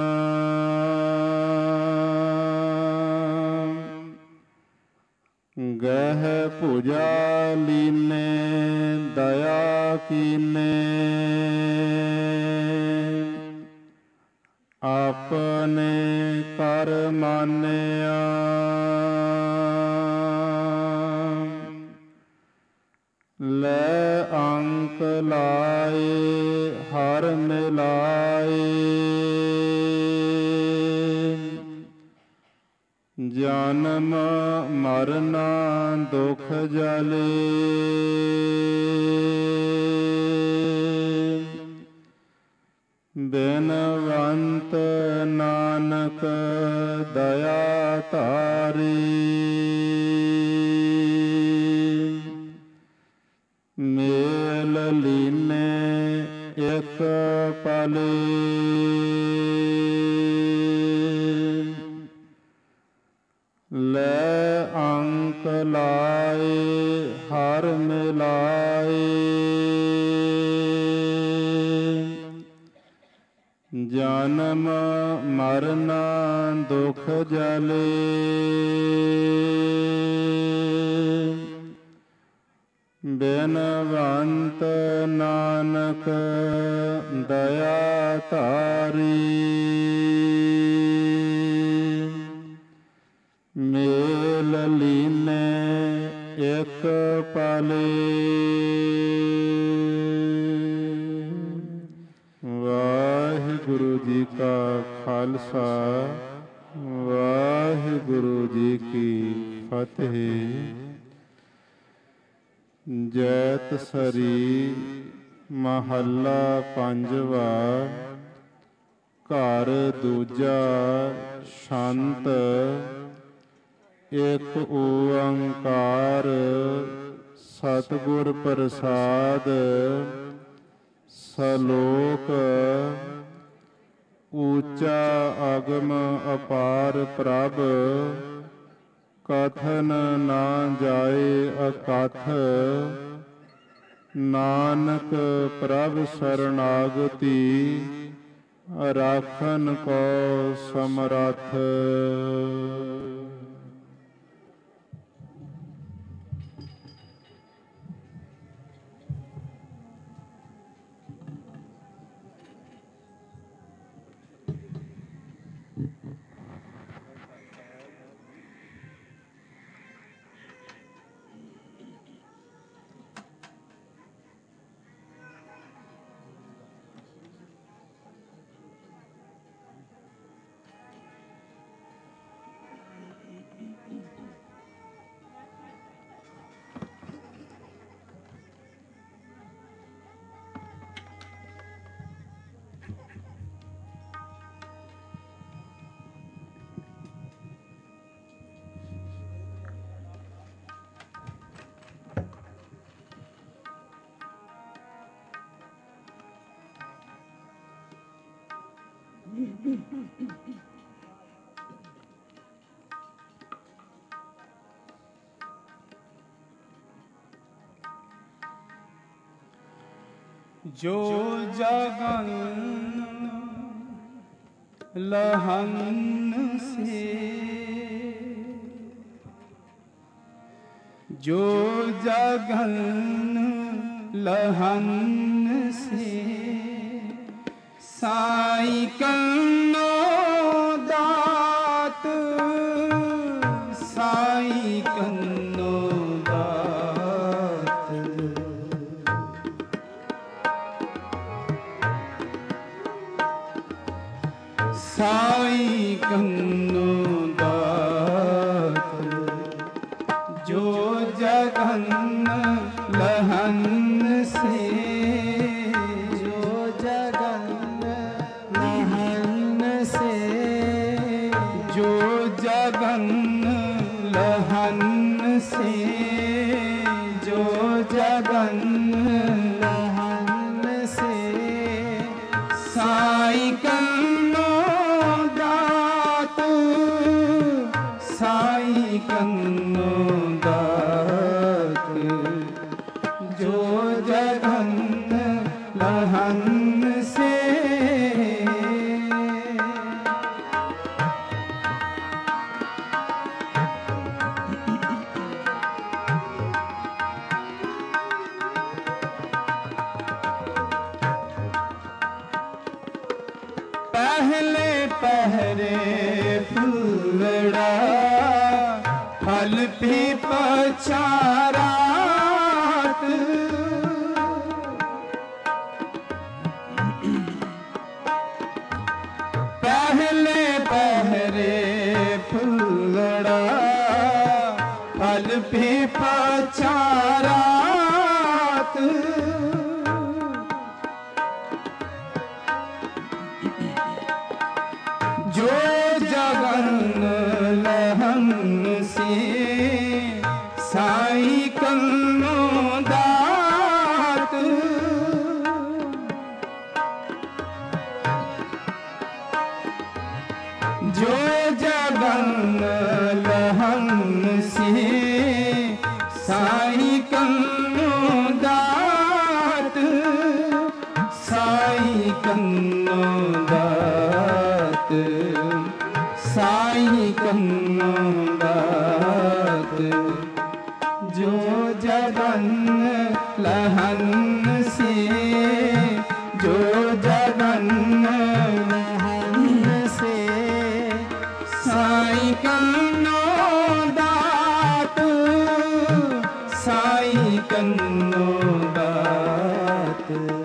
ਗਹਿ ਭੁਜਾ ਲੀਨੇ ਦਇਆ ਕੀਨੇ। ਆਪਣੇ ਕਰ ਮਾਨਿਆ ਲੈ ਅੰਕ ਲਾਏ ਹਰ ਮਿਲਾਏ। ਜਨਮ ਮਰਨਾ ਦੁਖ ਜਲੇ ਬਿਨਵੰਤ ਨਾਨਕ ਦਇਆ ਧਾਰੀ। ਮੇਲ ਲੀਨੇ ਇਕ ਪਲੇ ਲੈ ਅੰਕ ਲਾਏ ਹਰ ਮਿਲਾਏ। ਜਨਮ ਮਰਨਾ ਦੁਖ ਜਲੇ ਬਿਨਵੰਤ ਨਾਨਕ ਦਇਆ ਧਾਰੀ। ਮੇਲ ਲੀਨੇ ਇਕ ਪਲੇ। ਵਾਹਿਗੁਰੂ ਜੀ ਕਾ ਖਾਲਸਾ ਵਾਹਿਗੁਰੂ ਜੀ ਕੀ ਫਤਿਹ। ਜੈਤ ਸਰੀ ਮਹੱਲਾ ਪੰਜਵਾ। ਘਰ ਦੂਜਾ ਸ਼ੰਤ ਇਕ ਓੰਕਾਰ ਸਤਿਗੁਰ ਪ੍ਰਸਾਦ। ਸਲੋਕ ਊਚਾ ਅਗਮ ਅਪਾਰ ਪ੍ਰਭ ਕਥਨ ਨਾ ਜਾਏ ਅਕਥ। ਨਾਨਕ ਪ੍ਰਭ ਸਰਨਾਗਤੀ ਰਾਖਨ ਕੋ ਸਮਰੱਥ। ਜੋ ਜਗਨ ਲਹਨ ਸੇ ਜੋ ਜਗਨ ਲਹਨ ਸੇ ਸਾਈ ਕੰਨੋ ਦਾਤ ਸਾਈ ਕੰਨੋ ਦਾਤ ਸਾਈ ਕੰਨੋ ਦਾਤ ਜੋ ਜਗਨ ਲਹਨ ਸੇ ਜੋ ਜਗਨ ਲਹਨ ਸੇ लहन से पहले पहरे फुलड़ा फल भी पचारात पहले पहरे फुलड़ा फल भी पचारात जो जगन लहन से साई कन्नो दात जो जगन लहन से साई कन्नो दात साई कन्नो दात साई कन्नो दात जो जगन लहन से जो जगन लहन से साई कन्नो दात साई कन्नो दात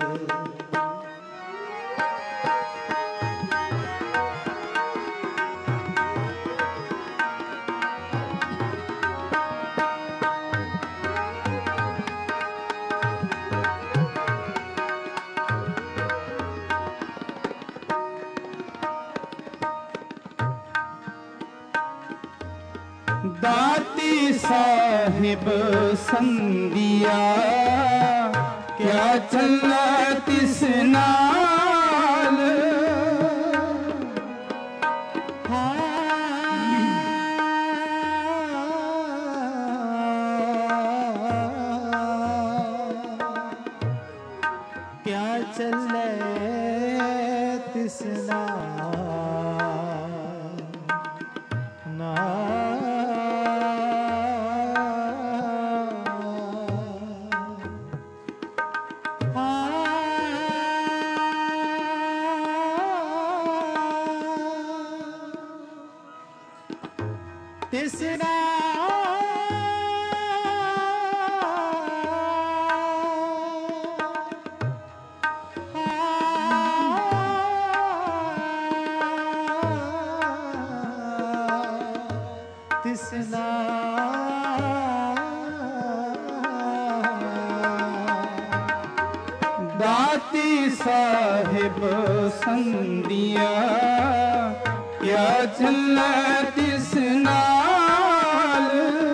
दाती साहिब संदिया क्या चलना तिस नाल क्या चले तिस नाल ना तिसरा तिसना दाती साहिब संदिया क्या चलना तिस नाल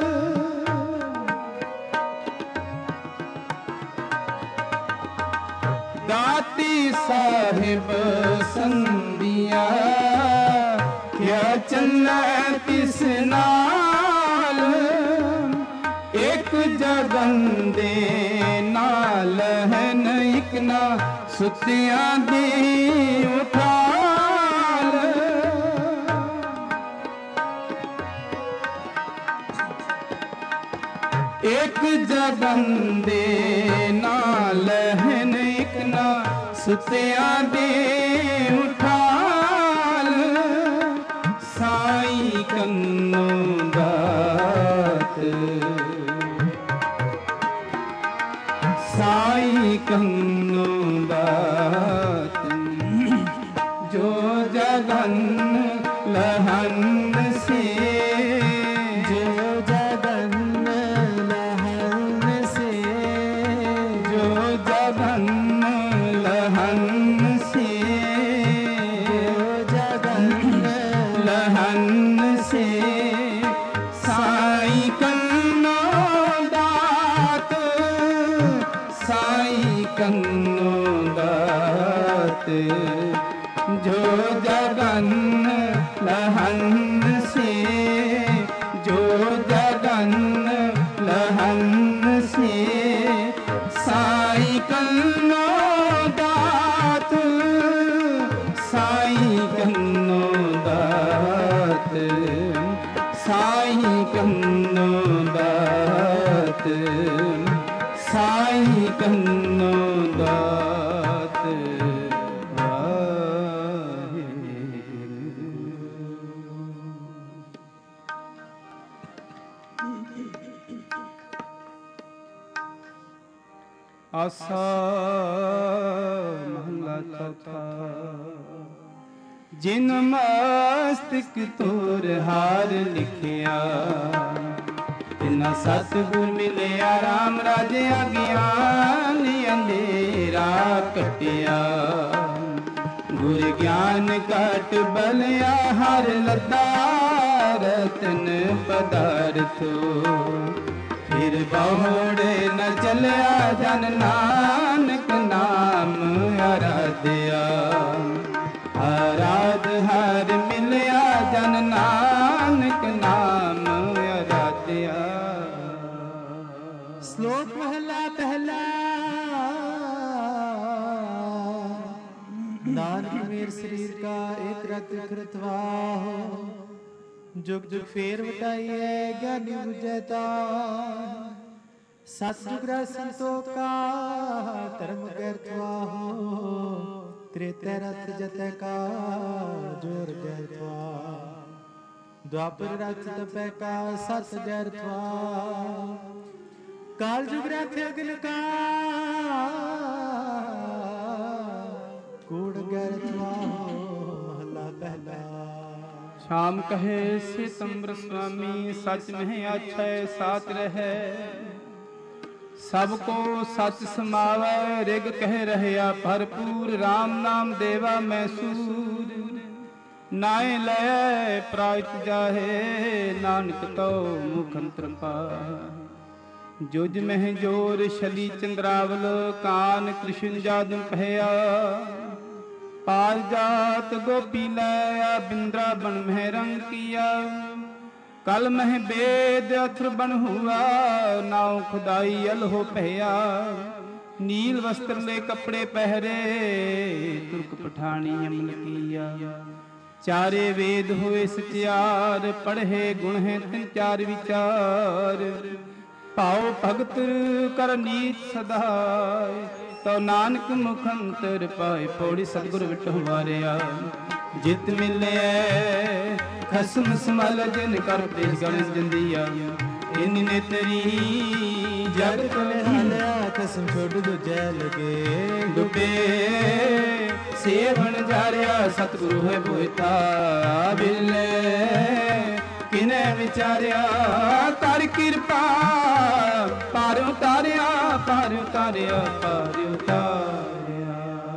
दाती साहिब संदिया क्या चलना तिस नाल एक जगन दे नाल है न एक ना सुतियां दी उठाल एक जगन दे नाल है न एक ना सुतियां दी उठाल साई कन्नो दात साई कन्नो दात जो जगन लहन से जो जगन लहन से जो जगन लहन से जो जगन लहन से साई कन्नो दात साई कन्नो दात जो जगन लहन से जो जगन लहन से साई कन्नो दात ਆਸਾ ਮਹਲਾ ਚੌਥਾ। ਜਿਨ ਮਸਤਕ ਤੋਰ ਹਾਰ ਲਿਖਿਆ, ਤਿਨਾ ਸਤਿਗੁਰ ਮਿਲਿਆ ਰਾਮ ਰਾਜਿਆ ਗਿਆਨ ਅੰਧੇਰਾ ਕਟਿਆ। ਗੁਰ ਗਿਆਨ ਘਟ ਬਲਿਆ ਹਰ ਲੱਦਾ ਰਤਨ ਪਦਾਰਥੋ। ਫਿਰ ਬਹੁੜੇ ਨ ਚਲਿਆ ਜਨ ਨਾਨਕ ਨਾਮ ਅਰਾਧਿਆ। ਆਰਾਧ ਹਰ ਮਿਲਿਆ ਜਨ ਨਾਨਕ ਨਾਮ ਅਰਾਧਿਆ। ਸ਼ਲੋਕ ਮਹਲਾ ਪਹਿਲਾ। ਨਾਨਕ ਮੇਰ ਸਰੀਰ ਕਾ ਇੱਕ ਰਤ ਕਰਤਵਾਹੁ। ਜੁਗ ਜੁਗ ਫੇਰ ਵਟਾਈਐ ਗਿਆਨੀ ਬੁਝੈ ਤਾ। ਸਤਿਜੁਗ ਰਸ ਸੰਤੋਖਾ ਧਰਮ ਗਰਤਵਾਹੁ। ਤ੍ਰੇਤੈ ਰਥ ਜਤੈ ਕਾ ਜੋਰ ਗਰਤਵਾ। ਦੁਆਪਰ ਰਥ ਤਪੈ ਕਾ ਸਤ ਜਰਤਵਾ। ਕਾਲ ਜੁਗ ਰਥ ਅਗਨ ਕਾ ਕੂੜ ਗਰਤਵਾ। ਮਹਲਾ ਪਹਿਲਾ। ਸ਼ਾਮ ਕਹੇ ਸਿਤੰਬਰ ਸੁਆਮੀ, ਸਚ ਮਹਿ ਆਛੈ ਸਾਚ ਰਹੈ। ਸਭ ਕੋ ਸਚ ਸਮਾਵੈ, ਰਿਗ ਕਹਿ ਰਹਿਆ ਭਰਪੂਰ। ਰਾਮ ਨਾਮ ਦੇਵਾ ਮੈਸੂਰ, ਨਾਏ ਲੈ ਪ੍ਰਾਇਤ ਜਾਹੇ। ਨਾਨਕ ਕਉ ਮੁਖ ਅੰਤਰ ਪਾਹਿ। ਜੁਜ ਮਹਿ ਜੋਰ ਛਲੀ ਚੰਦਰਾਵਲ, ਕਾਨ ਕ੍ਰਿਸ਼ਨ ਜਾਦਮ ਕਹਿਆ। ਪਾਰ ਜਾਤ ਗੋਪੀ ਲੈ ਬਿੰਦਰਾ ਬਨ ਮਹਿ ਰੰਗ ਕੀਆ। ਕਲ ਮਹਿ ਬੇਦ ਅਥਰ ਬਨ ਹੁਆ, ਨਾਉ ਖੁਦਾਈ ਅਲਹੋ ਭਇਆ। ਨੀਲ ਵਸਤਰ ਲੈ ਕੱਪੜੇ ਪਹਿਰੇ, ਤੁਰਕ ਪਠਾਣੀ ਅਮਲ ਕੀਆ। ਚਾਰੇ ਵੇਦ ਹੋਏ ਸਚਿਆਰ, ਪੜ੍ਹੇ ਗੁਣ ਹੈ ਤਿੰਨ ਚਾਰ ਵਿਚਾਰ। ਭਾਉ ਭਗਤ ਕਰ ਨੀਤ ਸਦਾਇ, ਤੋ ਨਾਨਕ ਮੁਖ ਅੰਤਰ ਪਾਏ। ਪੌੜੀ ਸਤਿਗੁਰ ਵਿਟਹੁ ਵਾਰਿਆ, ਜਿਤ ਮਿਲਿਐ ਖਸਮ ਸਮਲ। ਜਿਨ ਕਰ ਤੇ ਗਣ ਜੰਦੀਆ, ਇਨ ਨੇਤਰੀ ਜਗਤ ਨਿਹਾਲਿਆ। ਖਸਮ ਛੋੜ ਦੂਜੈ ਲਗੇ ਡੁਬੇ ਸੇਵਨ ਜਾਰਿਆ। ਸਤਿਗੁਰੂ ਹੈ ਬੋਇਤਾ ਬਿਲੇ, ਕਿਨੇ ਵਿਚਾਰਿਆ। ਕਰ ਕਿਰਪਾ ਪਾਰ ਉਤਾਰਿਆ, ਪਾਰ ਉਤਾਰਿਆ, ਪਾਰ ਉਤਾਰਿਆ।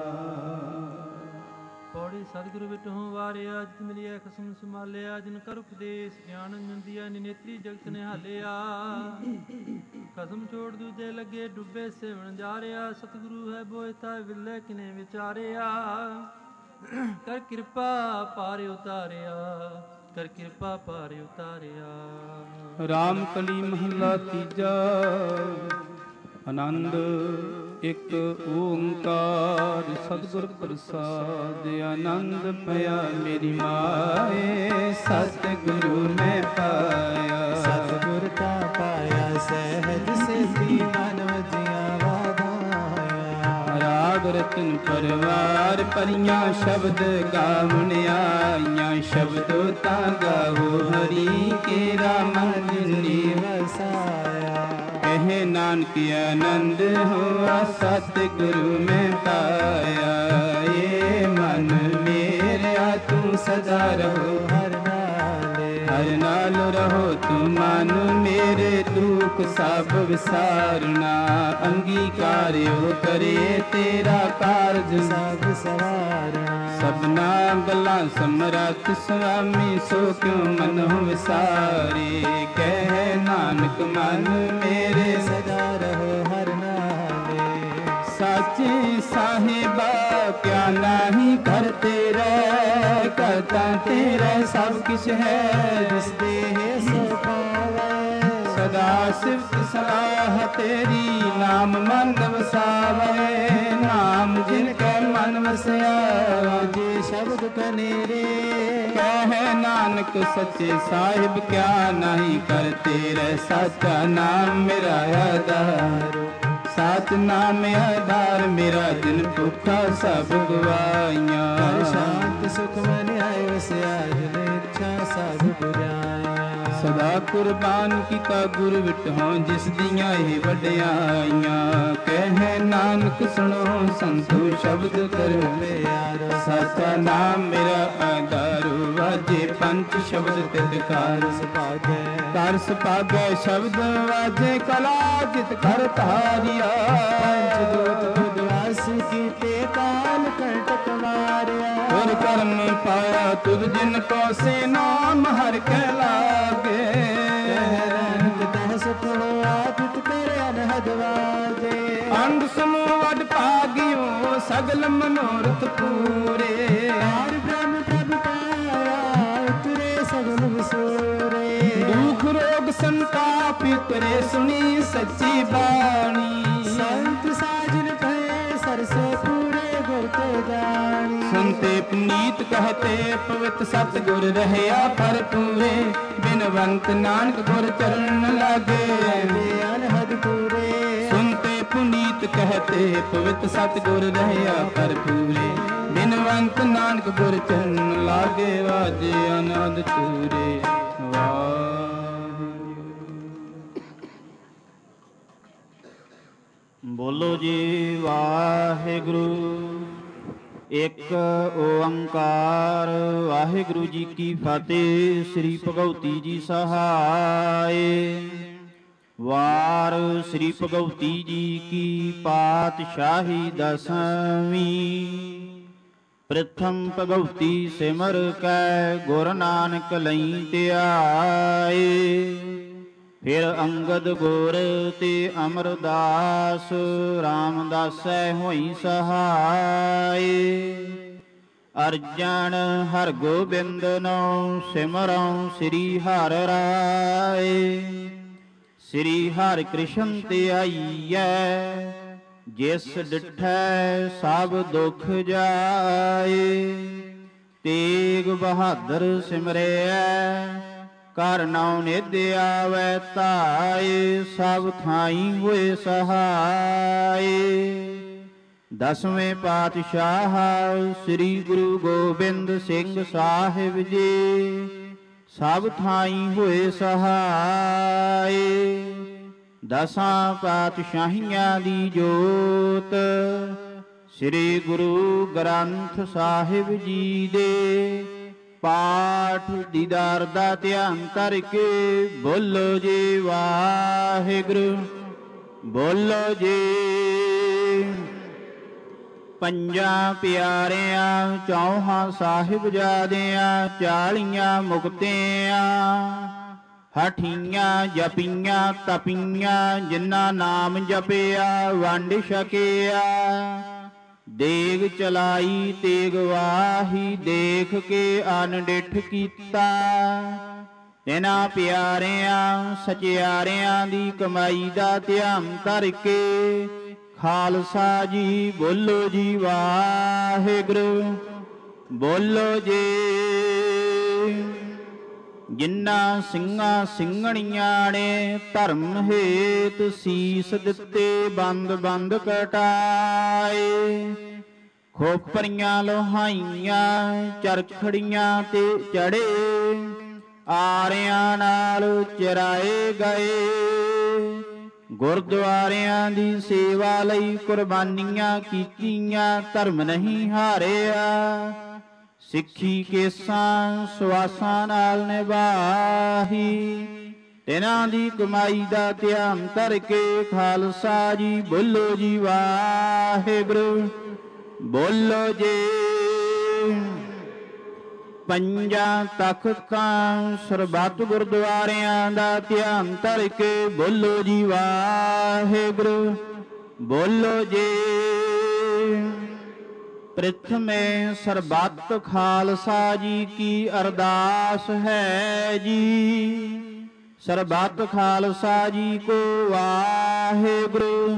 ਪੌੜੀ ਸਤਿਗੁਰੂ ਵਿਟਹੁ ਵਾਰਿਆ, ਜਿਤ ਮਿਲਿਆ ਖਸਮ ਸੰਭਾਲਿਆ। ਜਿਨ ਕਰ ਉਪਦੇਸ਼ ਗਿਆਨ ਅੰਜੰਦੀਆ, ਨਿਨੇਤਰੀ ਜਗਤ ਨਿਹਾਲਿਆ। ਖਸਮ ਛੋੜ ਦੂਜੇ ਲੱਗੇ ਡੁੱਬੇ ਸੇਵਨ ਜਾਰਿਆ। ਸਤਿਗੁਰੂ ਹੈ ਬੋਇਤਾ ਵਿਲੇ, ਕਿਨੇ ਵਿਚਾਰਿਆ। ਕਰ ਕਿਰਪਾ ਪਾਰ ਉਤਾਰਿਆ, ਕਰ ਕਿਰਪਾ ਪਾਰ ਉਤਾਰਿਆ। ਰਾਮ ਕਲੀ ਮਹੱਲਾ ਤੀਜਾ। ਆਨੰਦ ਇਕ ਓੰਕਾਰ ਸਤਿਗੁਰ ਪ੍ਰਸਾਦ। ਆਨੰਦ ਭਇਆ ਮੇਰੀ ਮਾਏ, ਸਤਿਗੁਰੂ ਮੈਂ ਪਾਇਆ। ਸਤਿਗੁਰ ਕਾ ਪਾਇਆ ਸਹਿਜ ਸਿਧੀ, ਮਨ ਵਜਿਆ ਵਾਧਾਇਆ। ਰਾਗ ਰਤਨ ਪਰਵਾਰ ਭਰੀਆਂ, ਸ਼ਬਦ ਗਾਵਣ ਆਈਆਂ। ਸ਼ਬਦੋ ਤਾਂ ਗਾਵੋ ਹਰੀ ਕੇਰਾ, ਮਨ ਜਿਨੀ ਵਸਾਇਆ। ਕਹੇ ਨਾਨਕ ਆਨੰਦ ਹੋਆ, ਸਤਿਗੁਰੂ ਮੈਂ ਪਾਇਆ। ਏ ਮਨ ਮੇਰਿਆ ਤੂੰ ਸਦਾ ਰਹੋ ਹਰ ਨਾਲੇ। ਹਰ ਨਾਲ ਰਹੋ ਤੂੰ ਮਨ ਮੇਰੇ। ਦੁਖ ਸਭ ਵਿਸਾਰਨਾ, ਅੰਗੀਕਾਰਿਓ ਕਰੇ ਤੇਰਾ ਕਾਰਜ ਸਭ ਸਵਾਰਨਾ। ਸਭਨਾ ਗੱਲਾਂ ਸਮਰੱਥ ਸੁਆਮੀ, ਸੋ ਕਿਉ ਮਨਹੁ ਵਿਸਾਰੇ। ਕਹਿ ਨਾਨਕ ਮਨ ਮੇਰੇ ਸਦਾ ਰਹੋ ਹਰ ਨਾਲੇ। ਸਾਚੇ ਸਾਹਿਬਾ ਕਿਆ ਨਾਹੀ ਕਰ ਤੇਰੇ। ਕਰਤਾ ਤੇਰੇ ਸਭ ਕਿਛ ਹੈ, ਜਿਸ ਦੇਹ ਸੋ ਪਾਵੈ। ਸਦਾ ਸਿਫਤ ਸਲਾਹ ਤੇਰੀ, ਨਾਮ ਮਨ ਵਸਾਵੇ। ਨਾਮ ਜਿਨ ਕੈ ਮਨ ਵਸਿਆ, ਜੇ ਸ਼ਬਦ ਕਨੇਰੇ। ਕਹਿ ਨਾਨਕ ਸੱਚੇ ਸਾਹਿਬ ਕਿਆ ਨਾਹੀ ਕਰ ਤੇਰੇ। ਸਾਚਾ ਨਾਮ ਮੇਰਾ ਆਧਾਰ, ਸਾਚ ਨਾਮ ਆਧਾਰ ਮੇਰਾ। ਜਿਨ ਭੁੱਖਾ ਸਭ ਗਵਾਈਆਂ। ਸ਼ਾਂਤ ਸੁਖ ਮਨ ਆਏ ਵਸਿਆ, ਜਿਨ ਇੱਛਾ ਸਭ ਪੁਜਾਇਆ। ਸਦਾ ਭਲਾ ਕੁਰਬਾਨ ਕੀਤਾ ਗੁਰ ਵਿਟਹੁ ਜਿਸ ਦੀਆਂ ਇਹ ਵਡਿਆਈਆਂ। ਕਹਿ ਨਾਨਕ ਸੁਣੋ ਸੰਤੋ ਸ਼ਬਦ ਕਰੋ ਪਿਆਰ, ਸਾਚਾ ਨਾਮ ਮੇਰਾ ਆਧਾਰ, ਵਾਜੇ ਪੰਜ ਸ਼ਬਦ ਤਿਤਕਾਰ ਸੁਭਾਗੈ। ਕਰ ਸੁਭਾਗੈ ਸ਼ਬਦ ਵਾਜੇ ਕਲਾ ਜਿਤ ਕਰ ਧਾਰਿਆ। ਪੰਜ ਦੂਤ ਬੁਧਵਾਸ ਕੀਤੇ ਕਾਲ ਕੰਟਕ ਮਾਰਿਆ। ਗੁਰ ਕਰਮ ਪਾਇਆ ਤੁਧ ਜਿਨ ਕੋ ਸੇ ਨਾਮ ਹਰਿ ਕੈ ਲਾਗੇ। ਨਾਨਕ ਤਹ ਸੁਖ ਹੋਆ ਤਿਤ ਕਰ ਅਨਹਦ ਵਾਜੇ। ਅੰਗ ਸਮੂਹ ਵਡ ਭਾਗਿਓ ਸਗਲ ਮਨੋਰਥ ਪੂਰੇ। ਹਰਿ ਬ੍ਰਹਮ ਪ੍ਰਭ ਪਾਇਆ ਉਤਰੇ ਸਗਲ ਵਿਸੂਰੇ। ਦੁਖ ਰੋਗ ਸੰਤਾਪ ਉਤਰੇ ਸੁਣੀ ਸੱਚੀ ਬਾਣੀ। ਸੰਤ ਸਾਜਨ ਭਏ ਸਰਸੇ ਪੂਰੇ ਗੁਰ ਤੇ ਜਾਣੀ। ਸੁਨਤੇ ਪੁਨੀਤ ਕਹਤੇ ਪਵਿੱਤ ਸਤ ਗੁਰ ਰਹਿਆ ਭਰਪੂਰੇ। ਬਿਨਵੰਤ ਨਾਨਕ ਗੁਰ ਚਰਨ ਲਾਗੇ ਅਨਹਦ ਪੂਰੇ। ਸੁਨਤੇ ਪੁਨੀਤ ਕਹਤੇ ਪਵਿੱਤ ਸਤ ਗੁਰ ਰਹਿਆ ਭਰਪੂਰੇ। ਬਿਨਵੰਤ ਨਾਨਕ ਗੁਰ ਚਰਨ ਲਾਗੇ ਵਾਜੇ ਅਨਹਦ ਪੂਰੇ। ਵਾਹਿਗੁਰੂ। ਬੋਲੋ ਜੀ ਵਾਹਿਗੁਰੂ। ਇੱਕ ਓੰਕਾਰ ਵਾਹਿਗੁਰੂ ਜੀ ਕੀ ਫਤਿਹ। ਸ੍ਰੀ ਭਗਉਤੀ ਜੀ ਸਹਾਏ। ਵਾਰ ਸ੍ਰੀ ਭਗਉਤੀ ਜੀ ਕੀ ਪਾਤਸ਼ਾਹੀ ਦਸਵੀਂ। ਪ੍ਰਥਮ ਭਗਉਤੀ ਸਿਮਰ ਕੈ ਗੁਰ ਨਾਨਕ ਲਈ ਧਿਆਏ। ਫਿਰ ਅੰਗਦ ਗੁਰ ਤੇ ਅਮਰਦਾਸ ਰਾਮਦਾਸੈ ਹੋਈ ਸਹਾਏ। ਅਰਜਨ ਹਰ ਗੋਬਿੰਦ ਨਉ ਸਿਮਰਉ ਸ੍ਰੀ ਹਰਿ ਰਾਏ। ਸ੍ਰੀ ਹਰਿ ਕ੍ਰਿਸ਼ਨ ਧਿਆਈਐ ਜਿਸ ਡਿਠੈ ਸਭ ਦੁਖ ਜਾਏ। ਤੇਗ ਬਹਾਦਰ ਸਿਮਰਿਐ ਕਰ ਨਉ ਨਿਧ ਆਵੈ ਧਾਏ। ਸਭ ਥਾਈ ਹੋਏ ਸਹਾਏ। ਦਸਵੇਂ ਪਾਤਸ਼ਾਹ ਸ੍ਰੀ ਗੁਰੂ ਗੋਬਿੰਦ ਸਿੰਘ ਸਾਹਿਬ ਜੀ ਸਭ ਥਾਈ ਹੋਏ ਸਹਾਏ। ਦਸਾਂ ਪਾਤਸ਼ਾਹੀਆਂ ਦੀ ਜੋਤ ਸ੍ਰੀ ਗੁਰੂ ਗ੍ਰੰਥ ਸਾਹਿਬ ਜੀ ਦੇ ਪਾਠ ਦੀਦਾਰ ਦਾ ਧਿਆਨ ਕਰਕੇ ਬੋਲੋ ਜੀ ਵਾਹਿਗੁਰੂ। ਬੋਲੋ ਜੀ। ਪੰਜਾਂ ਪਿਆਰਿਆਂ ਚੌਹਾਂ ਸਾਹਿਬਜ਼ਾਦਿਆਂ ਚਾਲੀਆਂ ਮੁਕਤਿਆਂ ਹਠੀਆਂ ਜਪੀਆਂ ਤਪੀਆਂ ਜਿਨ੍ਹਾਂ ਨਾਮ ਜਪਿਆ ਵੰਡ ਛਕਿਆ। ਦੇਗ ਚਲਾਈ ਤੇਗ ਵਾਹੀ ਦੇਖ ਕੇ ਅਨਡਿਠ ਕੀਤਾ। ਇਹਨਾਂ ਪਿਆਰਿਆਂ ਸਚਿਆਰਿਆਂ ਦੀ ਕਮਾਈ ਦਾ ਧਿਆਨ ਕਰਕੇ ਖਾਲਸਾ ਜੀ ਬੋਲੋ ਜੀ ਵਾਹਿਗੁਰੂ। ਬੋਲੋ ਜੀ। ਜਿਨ੍ਹਾਂ ਸਿੰਘਾਂ ਸਿੰਘਣੀਆਂ ਨੇ ਧਰਮ ਹੇਤ ਸੀਸ ਦਿੱਤੇ ਬੰਦ ਬੰਦ ਕਟਾਏ। ਖੋਪਰੀਆਂ ਲੋਹਾਈਆਂ ਚਰਖੜੀਆਂ ਤੇ ਚੜੇ ਆਰਿਆਂ ਨਾਲ ਚਰਾਏ ਗਏ। ਗੁਰਦੁਆਰਿਆਂ ਦੀ ਸੇਵਾ ਲਈ ਕੁਰਬਾਨੀਆਂ ਕੀਤੀਆਂ ਧਰਮ ਨਹੀਂ ਹਾਰਿਆ। ਸਿੱਖੀ ਕੇਸਾਂ ਸਵਾਸਾਂ ਨਾਲ ਨਿਭਾਹੀ। ਤਿਨਾਂ ਦੀ ਕਮਾਈ ਦਾ ਧਿਆਨ ਕਰਕੇ ਖਾਲਸਾ ਜੀ ਬੋਲੋ ਜੀ ਵਾਹਿਗੁਰੂ। ਬੋਲੋ ਜੀ। ਪੰਜਾਂ ਤਖਤਾਂ ਸਰਬੱਤ ਗੁਰਦੁਆਰਿਆਂ ਦਾ ਧਿਆਨ ਕਰਕੇ ਬੋਲੋ ਜੀ ਵਾਹਿਗੁਰੂ। ਬੋਲੋ ਜੀ। ਪ੍ਰਥਮੇ ਸਰਬੱਤ ਖਾਲਸਾ ਜੀ ਕੀ ਅਰਦਾਸ ਹੈ ਜੀ। ਸਰਬੱਤ ਖਾਲਸਾ ਜੀ ਕੋ ਵਾਹਿਗੁਰੂ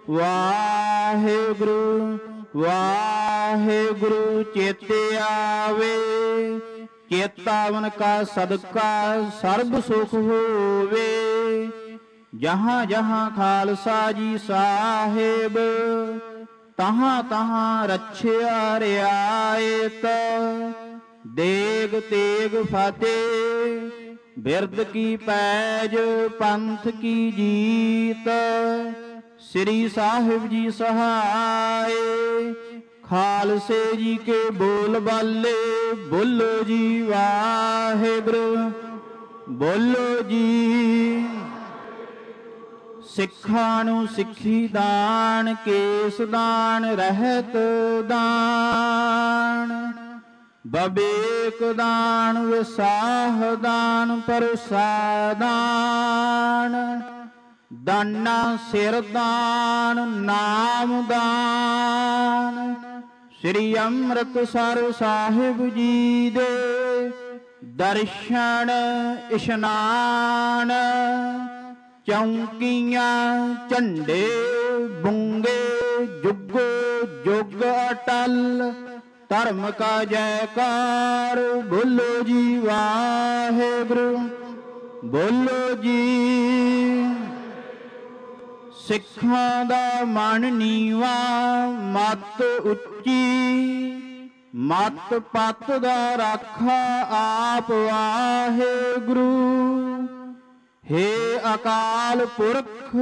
ਵਾਹਿਗੁਰੂ ਵਾਹਿਗੁਰੂ ਚੇਤੇ ਆਵੇ। ਚੇਤਾਵਨ ਕਾ ਸਦਕਾ ਸਰਬ ਸੁਖ ਹੋਵੇ। ਜਹਾਂ ਜਹਾਂ ਖਾਲਸਾ ਜੀ ਸਾਹਿਬ ਤਹਾਂ ਤਹਾਂ ਰੱਛਿਆ ਰਿਆਇਤ। ਦੇਗ ਤੇਗ ਫਤਿਹ ਬਿਰਦ ਕੀ ਪੈਜ ਪੰਥ ਕੀ ਜੀਤ, ਸ੍ਰੀ ਸਾਹਿਬ ਜੀ ਸਹਾਏ। ਖਾਲਸੇ ਜੀ ਕੇ ਬੋਲ ਬਾਲੇ, ਬੋਲੋ ਜੀ ਵਾਹਿਗੁਰੂ ਬੋਲੋ ਜੀ। ਸਿੱਖਾਂ ਨੂੰ ਸਿੱਖੀ ਦਾਨ, ਕੇਸ ਦਾਨ, ਰਹਿਤ ਦਾਨ, ਬਬੇਕ ਦਾਨ, ਵਿਸਾਹ ਦਾਨ, ਪਰਸਾ ਦਾਨ, ਦਾਨਾ ਸਿਰ ਦਾਨ, ਨਾਮ ਦਾਨ। ਸ੍ਰੀ ਅੰਮ੍ਰਿਤਸਰ ਸਾਹਿਬ ਜੀ ਦੇ ਦਰਸ਼ਨ ਇਸ਼ਨਾਨ, ਚੌਂਕੀਆਂ ਝੰਡੇ ਬੁੰਗੇ, ਜੁਗੋ ਜੁਗ ਅਟਲ, ਧਰਮ ਕਾ ਜੈਕਾਰ। ਬੋਲੋ ਜੀ ਵਾਹਿਗੁਰੂ ਬੋਲੋ ਜੀ। ਸਿੱਖਾਂ ਦਾ ਮਨ ਨੀਵਾ, ਮੱਤ ਉੱਚੀ, ਮੱਤ ਪੱਤ ਦਾ ਰਾਖਾ ਆਪ ਵਾਹਿਗੁਰੂ। ਹੇ ਅਕਾਲ ਪੁਰਖ,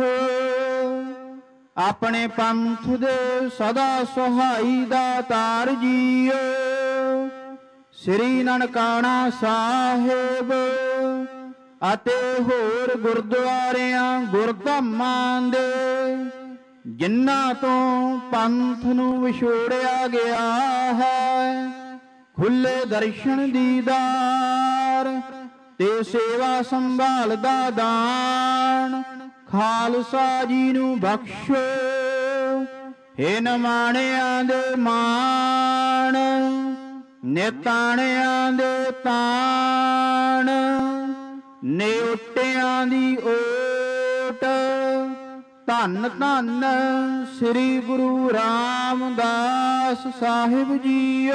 ਆਪਣੇ ਪੰਥ ਦੇ ਸਦਾ ਸਹਾਈ ਦਾਤਾਰ ਜੀਓ। ਸ੍ਰੀ ਨਨਕਾਣਾ ਸਾਹਿਬ ਅਤੇ ਹੋਰ ਗੁਰਦੁਆਰਿਆਂ ਗੁਰਧਾਮਾਂ ਦੇ, ਜਿਨ੍ਹਾਂ ਤੋਂ ਪੰਥ ਨੂੰ ਵਿਛੋੜਿਆ ਗਿਆ ਹੈ, ਖੁੱਲੇ ਦਰਸ਼ਨ ਦੀਦਾਰ ਤੇ ਸੇਵਾ ਸੰਭਾਲ ਦਾ ਦਾਨ ਖਾਲਸਾ ਜੀ ਨੂੰ ਬਖਸ਼ੋ। ਹੇ ਨਿਮਾਣਿਆਂ ਦੇ ਮਾਣ, ਨਿਤਾਣਿਆਂ ਦੇ ਤਾਣ, ਨਿਉਟਿਆਂ ਦੀ ਓਟ। ਧੰਨ ਧੰਨ ਸ੍ਰੀ ਗੁਰੂ ਰਾਮਦਾਸ ਸਾਹਿਬ ਜੀਓ।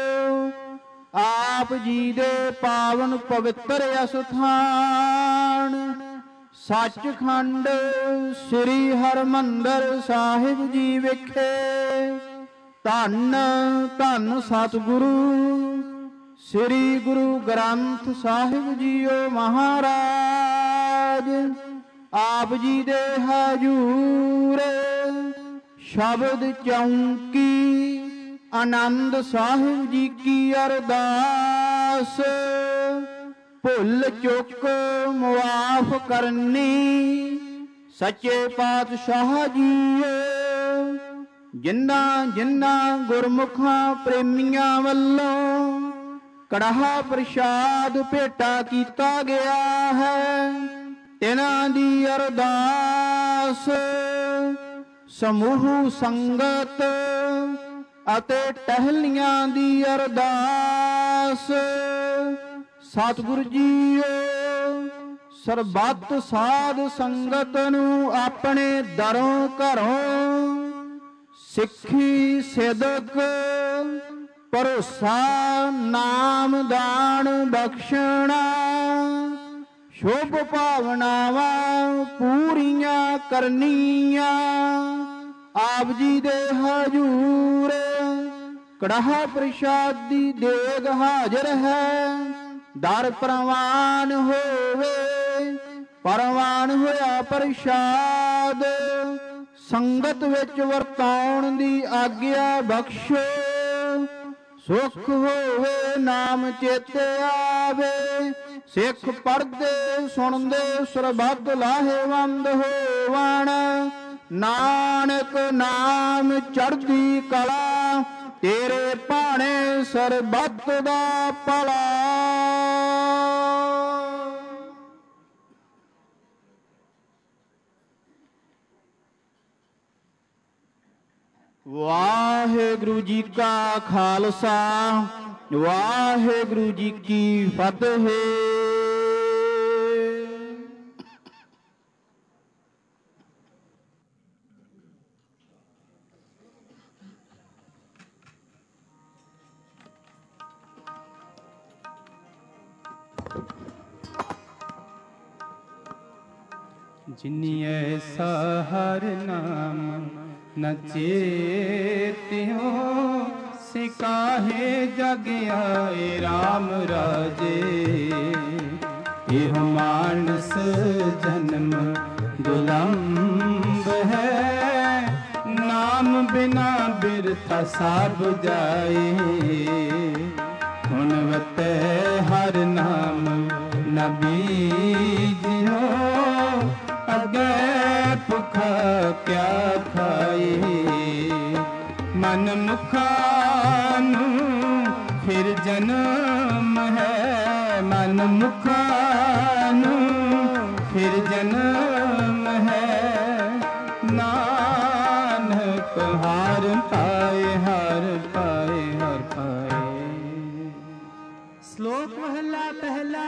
ਆਪ ਜੀ ਦੇ ਪਾਵਨ ਪਵਿੱਤਰ ਅਸਥਾਨ ਸੱਚਖੰਡ ਸ੍ਰੀ ਹਰਿਮੰਦਰ ਸਾਹਿਬ ਜੀ ਵਿਖੇ ਧੰਨ ਧੰਨ ਸਤਿਗੁਰੂ ਸ੍ਰੀ ਗੁਰੂ ਗ੍ਰੰਥ ਸਾਹਿਬ ਜੀਓ ਮਹਾਰਾਜ ਆਪ ਜੀ ਦੇ ਹਜੂਰ ਸ਼ਬਦ ਚੌਂਕੀ ਆਨੰਦ ਸਾਹਿਬ ਜੀ ਕੀ ਅਰਦਾਸ ਭੁੱਲ ਚੁੱਕ ਮੁਆਫ ਕਰਨੀ ਸੱਚੇ ਪਾਤਸ਼ਾਹ ਜੀਓ। ਜਿਨ੍ਹਾਂ ਜਿਨ੍ਹਾਂ ਗੁਰਮੁਖਾਂ ਪ੍ਰੇਮੀਆਂ ਵੱਲੋਂ ਕੜਾਹ ਪ੍ਰਸ਼ਾਦ ਭੇਟਾ ਕੀਤਾ ਗਿਆ ਹੈ, ਤਿਨਾਂ ਦੀ ਅਰਦਾਸ ਸਮੂਹ ਸੰਗਤ ਅਤੇ ਟਹਿਲੀਆਂ ਦੀ ਅਰਦਾਸ। ਸਤਿਗੁਰੂ ਜੀਓ ਸਰਬੱਤ ਸਾਧ ਸੰਗਤ ਨੂੰ ਆਪਣੇ ਦਰੋਂ ਘਰੋਂ ਸਿੱਖੀ ਸਿਦਕ ਭਰੋਸਾ ਨਾਮ ਦਾਨ ਬਖਸ਼ਣਾ ਸ਼ੁਭ ਭਾਵਨਾਵਾਂ ਪੂਰੀਆਂ ਕਰਨੀਆਂ। ਆਪ ਜੀ ਦੇ ਹਜੂਰ ਕੜਾਹ ਪ੍ਰਸ਼ਾਦੀ ਦੇਗ ਹਾਜ਼ਰ ਹੈ, ਦਰ ਪ੍ਰਵਾਨ ਹੋਵੇ ਪ੍ਰਵਾਨ ਹੋਇਆ ਪ੍ਰਸ਼ਾਦ ਸੰਗਤ ਵਿੱਚ ਵਰਤਾਉਣ ਦੀ ਆਗਿਆ ਬਖਸ਼ੋ। ਸੁਖ ਹੋਵੇ ਨਾਮ ਚੇਤੇ ਆਵੇ, ਸਿੱਖ ਪੜ੍ਹਦੇ ਸੁਣਦੇ ਸਰਬੱਤ ਲਾਹੇਵੰਦ ਹੋਵਣ। ਨਾਨਕ ਨਾਮ ਚੜ੍ਹਦੀ ਕਲਾ ਤੇਰੇ ਭਾਣੇ ਸਰਬੱਤ ਦਾ ਭਲਾ। ਵਾਹਿਗੁਰੂ ਜੀ ਕਾ ਖਾਲਸਾ ਵਾਹਿਗੁਰੂ ਜੀ ਕੀ ਫਤਿਹ। जिनी ऐसा हर नाम न चेत्यो, सिकाहे जग आए राम राजे। ਇਹ ਮਾਨਸ ਜਨਮ ਦੁਲੰਭ ਹੈ, ਨਾਮ ਬਿਨਾ ਬਿਰਥਾ ਸਭ ਜਾਏ। ਹੁਣ ਵਤੈ ਹਰ ਨਾਮ ਨ ਬੀਜਿਓ, ਅੱਗੇ ਭੁੱਖਾ ਕਿਆ ਖਾਏ। ਮਨ ਮੁਖਾਂ ਨੂੰ ਫਿਰ ਜਨਮ ਹੈ, ਮਨ ਮੁਖਾਂ ਨੂੰ ਫਿਰ ਜਨਮ ਹੈ। ਨਾਨਕ ਹਰਿ ਪਾਏ, ਹਰਿ ਪਾਏ, ਹਰਿ ਪਾਏ। ਸ਼ਲੋਕ ਮਹਲਾ ਪਹਿਲਾ।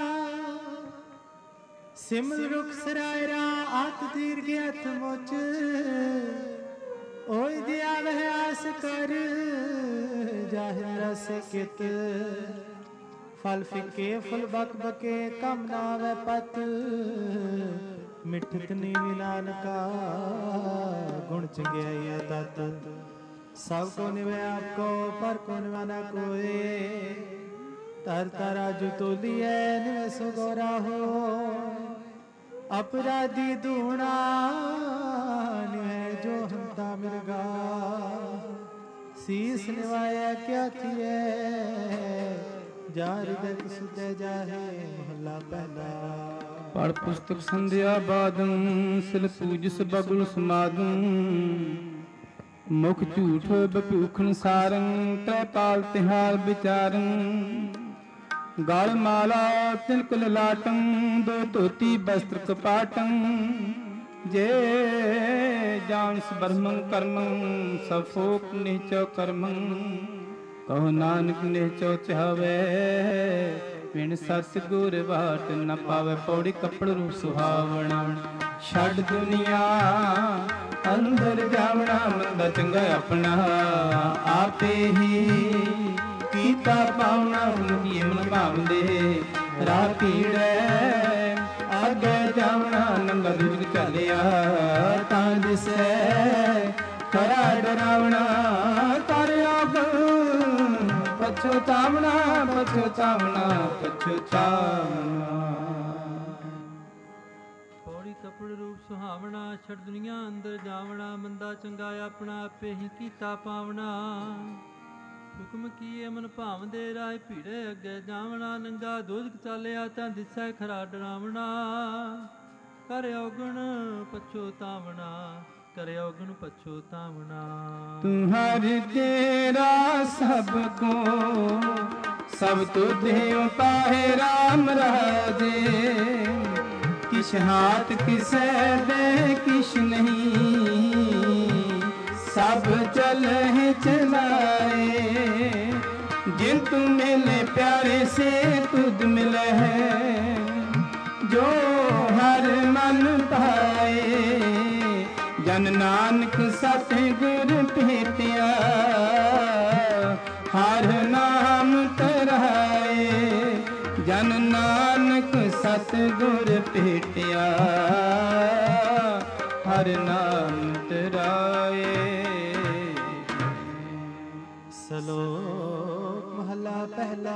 ਸਿਮਲ ਰੁਖ ਸਰਾਇਰਾ ਆਤ ਦੀਰਘ ਅਥ ਮੁਚ, ਓਇ ਦਿਆ ਵਹਿ ਆਸ ਕਰ ਜਾਹਿਰ ਰਸ ਕਿਤ। ਫਲ ਫਿੱਕੇ ਫਲ ਬਕ ਬਕੇ ਕਮ ਨਾ ਵੈ ਪਤ, ਮਿਠਤ ਨੀਵੀ ਨਾਨਕਾ ਗੁਣ ਚੰਗਿਆਈ ਤਤ। ਸਭ ਕੋ ਨਿਵੈ ਆਪ ਕੋ ਪਰ ਕੋ ਨਿਵੈ ਨਾ ਕੋਏ, ਤਰ ਤਾਰਾ ਜੁ ਤੋਲੀਐ ਨਿਵੈ ਸੋ ਗੋਰਾ ਹੋ। ਅਪਰਾਧੀ ਧੂਣਾ ਨਿਵੈ ਜੋ ਹੰਤਾ ਮਿਰਗਾ, ਸੀਸ ਨਿਵਾਇਆ ਕਿਆ ਥੀਐ ਜਾ ਹਿਰਦੈ ਸੁਧੈ ਜਾਹੇ। ਮਹਲਾ ਪਹਿਲਾ। ਪੜ ਪੁਸਤਕ ਸੰਧਿਆ ਬਾਦੰ, ਸਿਲ ਪੂਜਸ ਬਗੁਲ ਸਮਾਦੰ। ਮੁਖ ਝੂਠ ਬਪੂਖਨ ਸਾਰੰ, ਤੈ ਪਾਲ ਤਿਹਾਰ ਵਿਚਾਰੰ। ਗਲ ਮਾਲਾ ਤਿਲਕ ਲਲਾਟੰ, ਦੋ ਧੋਤੀ ਬਸਤਰ ਕਪਾਟੰ। ਜੇ ਜਾਣਸ ਬਰਮੰ ਕਰਮੰ, ਸਭ ਫੋਕ ਨਿਹਚੋ ਕਰਮੰ। ਕਹੋ ਨਾਨਕ ਨਿਹਚੋ ਚਾਹਵੇ, ਬਿਨ ਸਤ ਗੁਰ ਬਾਟ ਨ ਪਾਵੇ। ਪੌੜੀ ਕੱਪੜ ਰੂਪ ਸੁਹਾਵਣਾ, ਛੱਡ ਦੁਨੀਆ ਅੰਦਰ ਜਾਵਣਾ। ਮੰਦਾ ਚੰਗਾ ਆਪਣਾ ਆਪੇ ਹੀ ਕੀਤਾ ਪਾਉਣਾ। ਮੁਖੀ ਮਨ ਭਾਵਦੇ ਰਾਹ ਪੀੜੈ, ਅੱਗੇ ਜਾਵਣਾ। ਨੰਗਾ ਦੁਜਗ ਚੱਲਿਆ ਤਾਂ ਦਿਸੈ, ਖਰਾ ਡਰਾਵਣਾ। ਕਰ ਔਗਣ ਪਛੁਤਾਵਣਾ, ਪਛੁਤਾਵਣਾ, ਪਛੁਤਾਵਣਾ। ਪੌੜੀ ਕੱਪੜ ਰੂਪ ਸੁਹਾਵਣਾ, ਛੱਡ ਦੁਨੀਆ ਅੰਦਰ ਜਾਵਣਾ। ਮੰਦਾ ਚੰਗਾ ਆਪਣਾ ਆਪੇ ਹੀ ਕੀਤਾ ਪਾਵਣਾ। ਹੁਕਮ ਕੀਏ ਮਨ ਭਾਵਦੇ ਰਾਹ ਭੀੜੇ, ਅੱਗੇ ਜਾਵਣਾ। ਨੰਗਾ ਦੋਜਕ ਚਾਲਿਆ ਤਾਂ ਦਿਸੈ, ਖਰਾ ਡਰਾਵਣਾ। ਕਰ ਔਗਣ ਪਛੁਤਾਵਣਾ, ਕਰ ਔਗਣ ਪਛੁਤਾਵਣਾ। ਤੂੰ ਹਰ ਤੇਰਾ ਸਭ ਕੋ, ਸਭ ਤੁਧਿਉ ਪਾਹੇ ਰਾਮ ਰਾਜੇ। ਕਿਛ ਹਾਥ ਕਿਸੈ ਦੇ ਕਿਛ ਨਹੀਂ, ਸਭ ਚਲਹਿ ਚਲਾਏ। ਜਿਨ ਤੂ ਮਿਲੇ ਪਿਆਰੇ ਸੇ ਤੁਧ ਮਿਲੇ ਹੈ, ਜੋ ਹਰ ਮਨ ਪਾਏ। ਜਨ ਨਾਨਕ ਸਤਿਗੁਰ ਭੇਟਿਆ, ਹਰ ਨਾਮ ਤਰਾਏ। ਜਨ ਨਾਨਕ ਸਤਿਗੁਰ ਭੇਟਿਆ, ਹਰ ਨਾਮ ਤਰਾਏ। ਸਲੋਕ ਮਹਲਾ ਪਹਿਲਾ।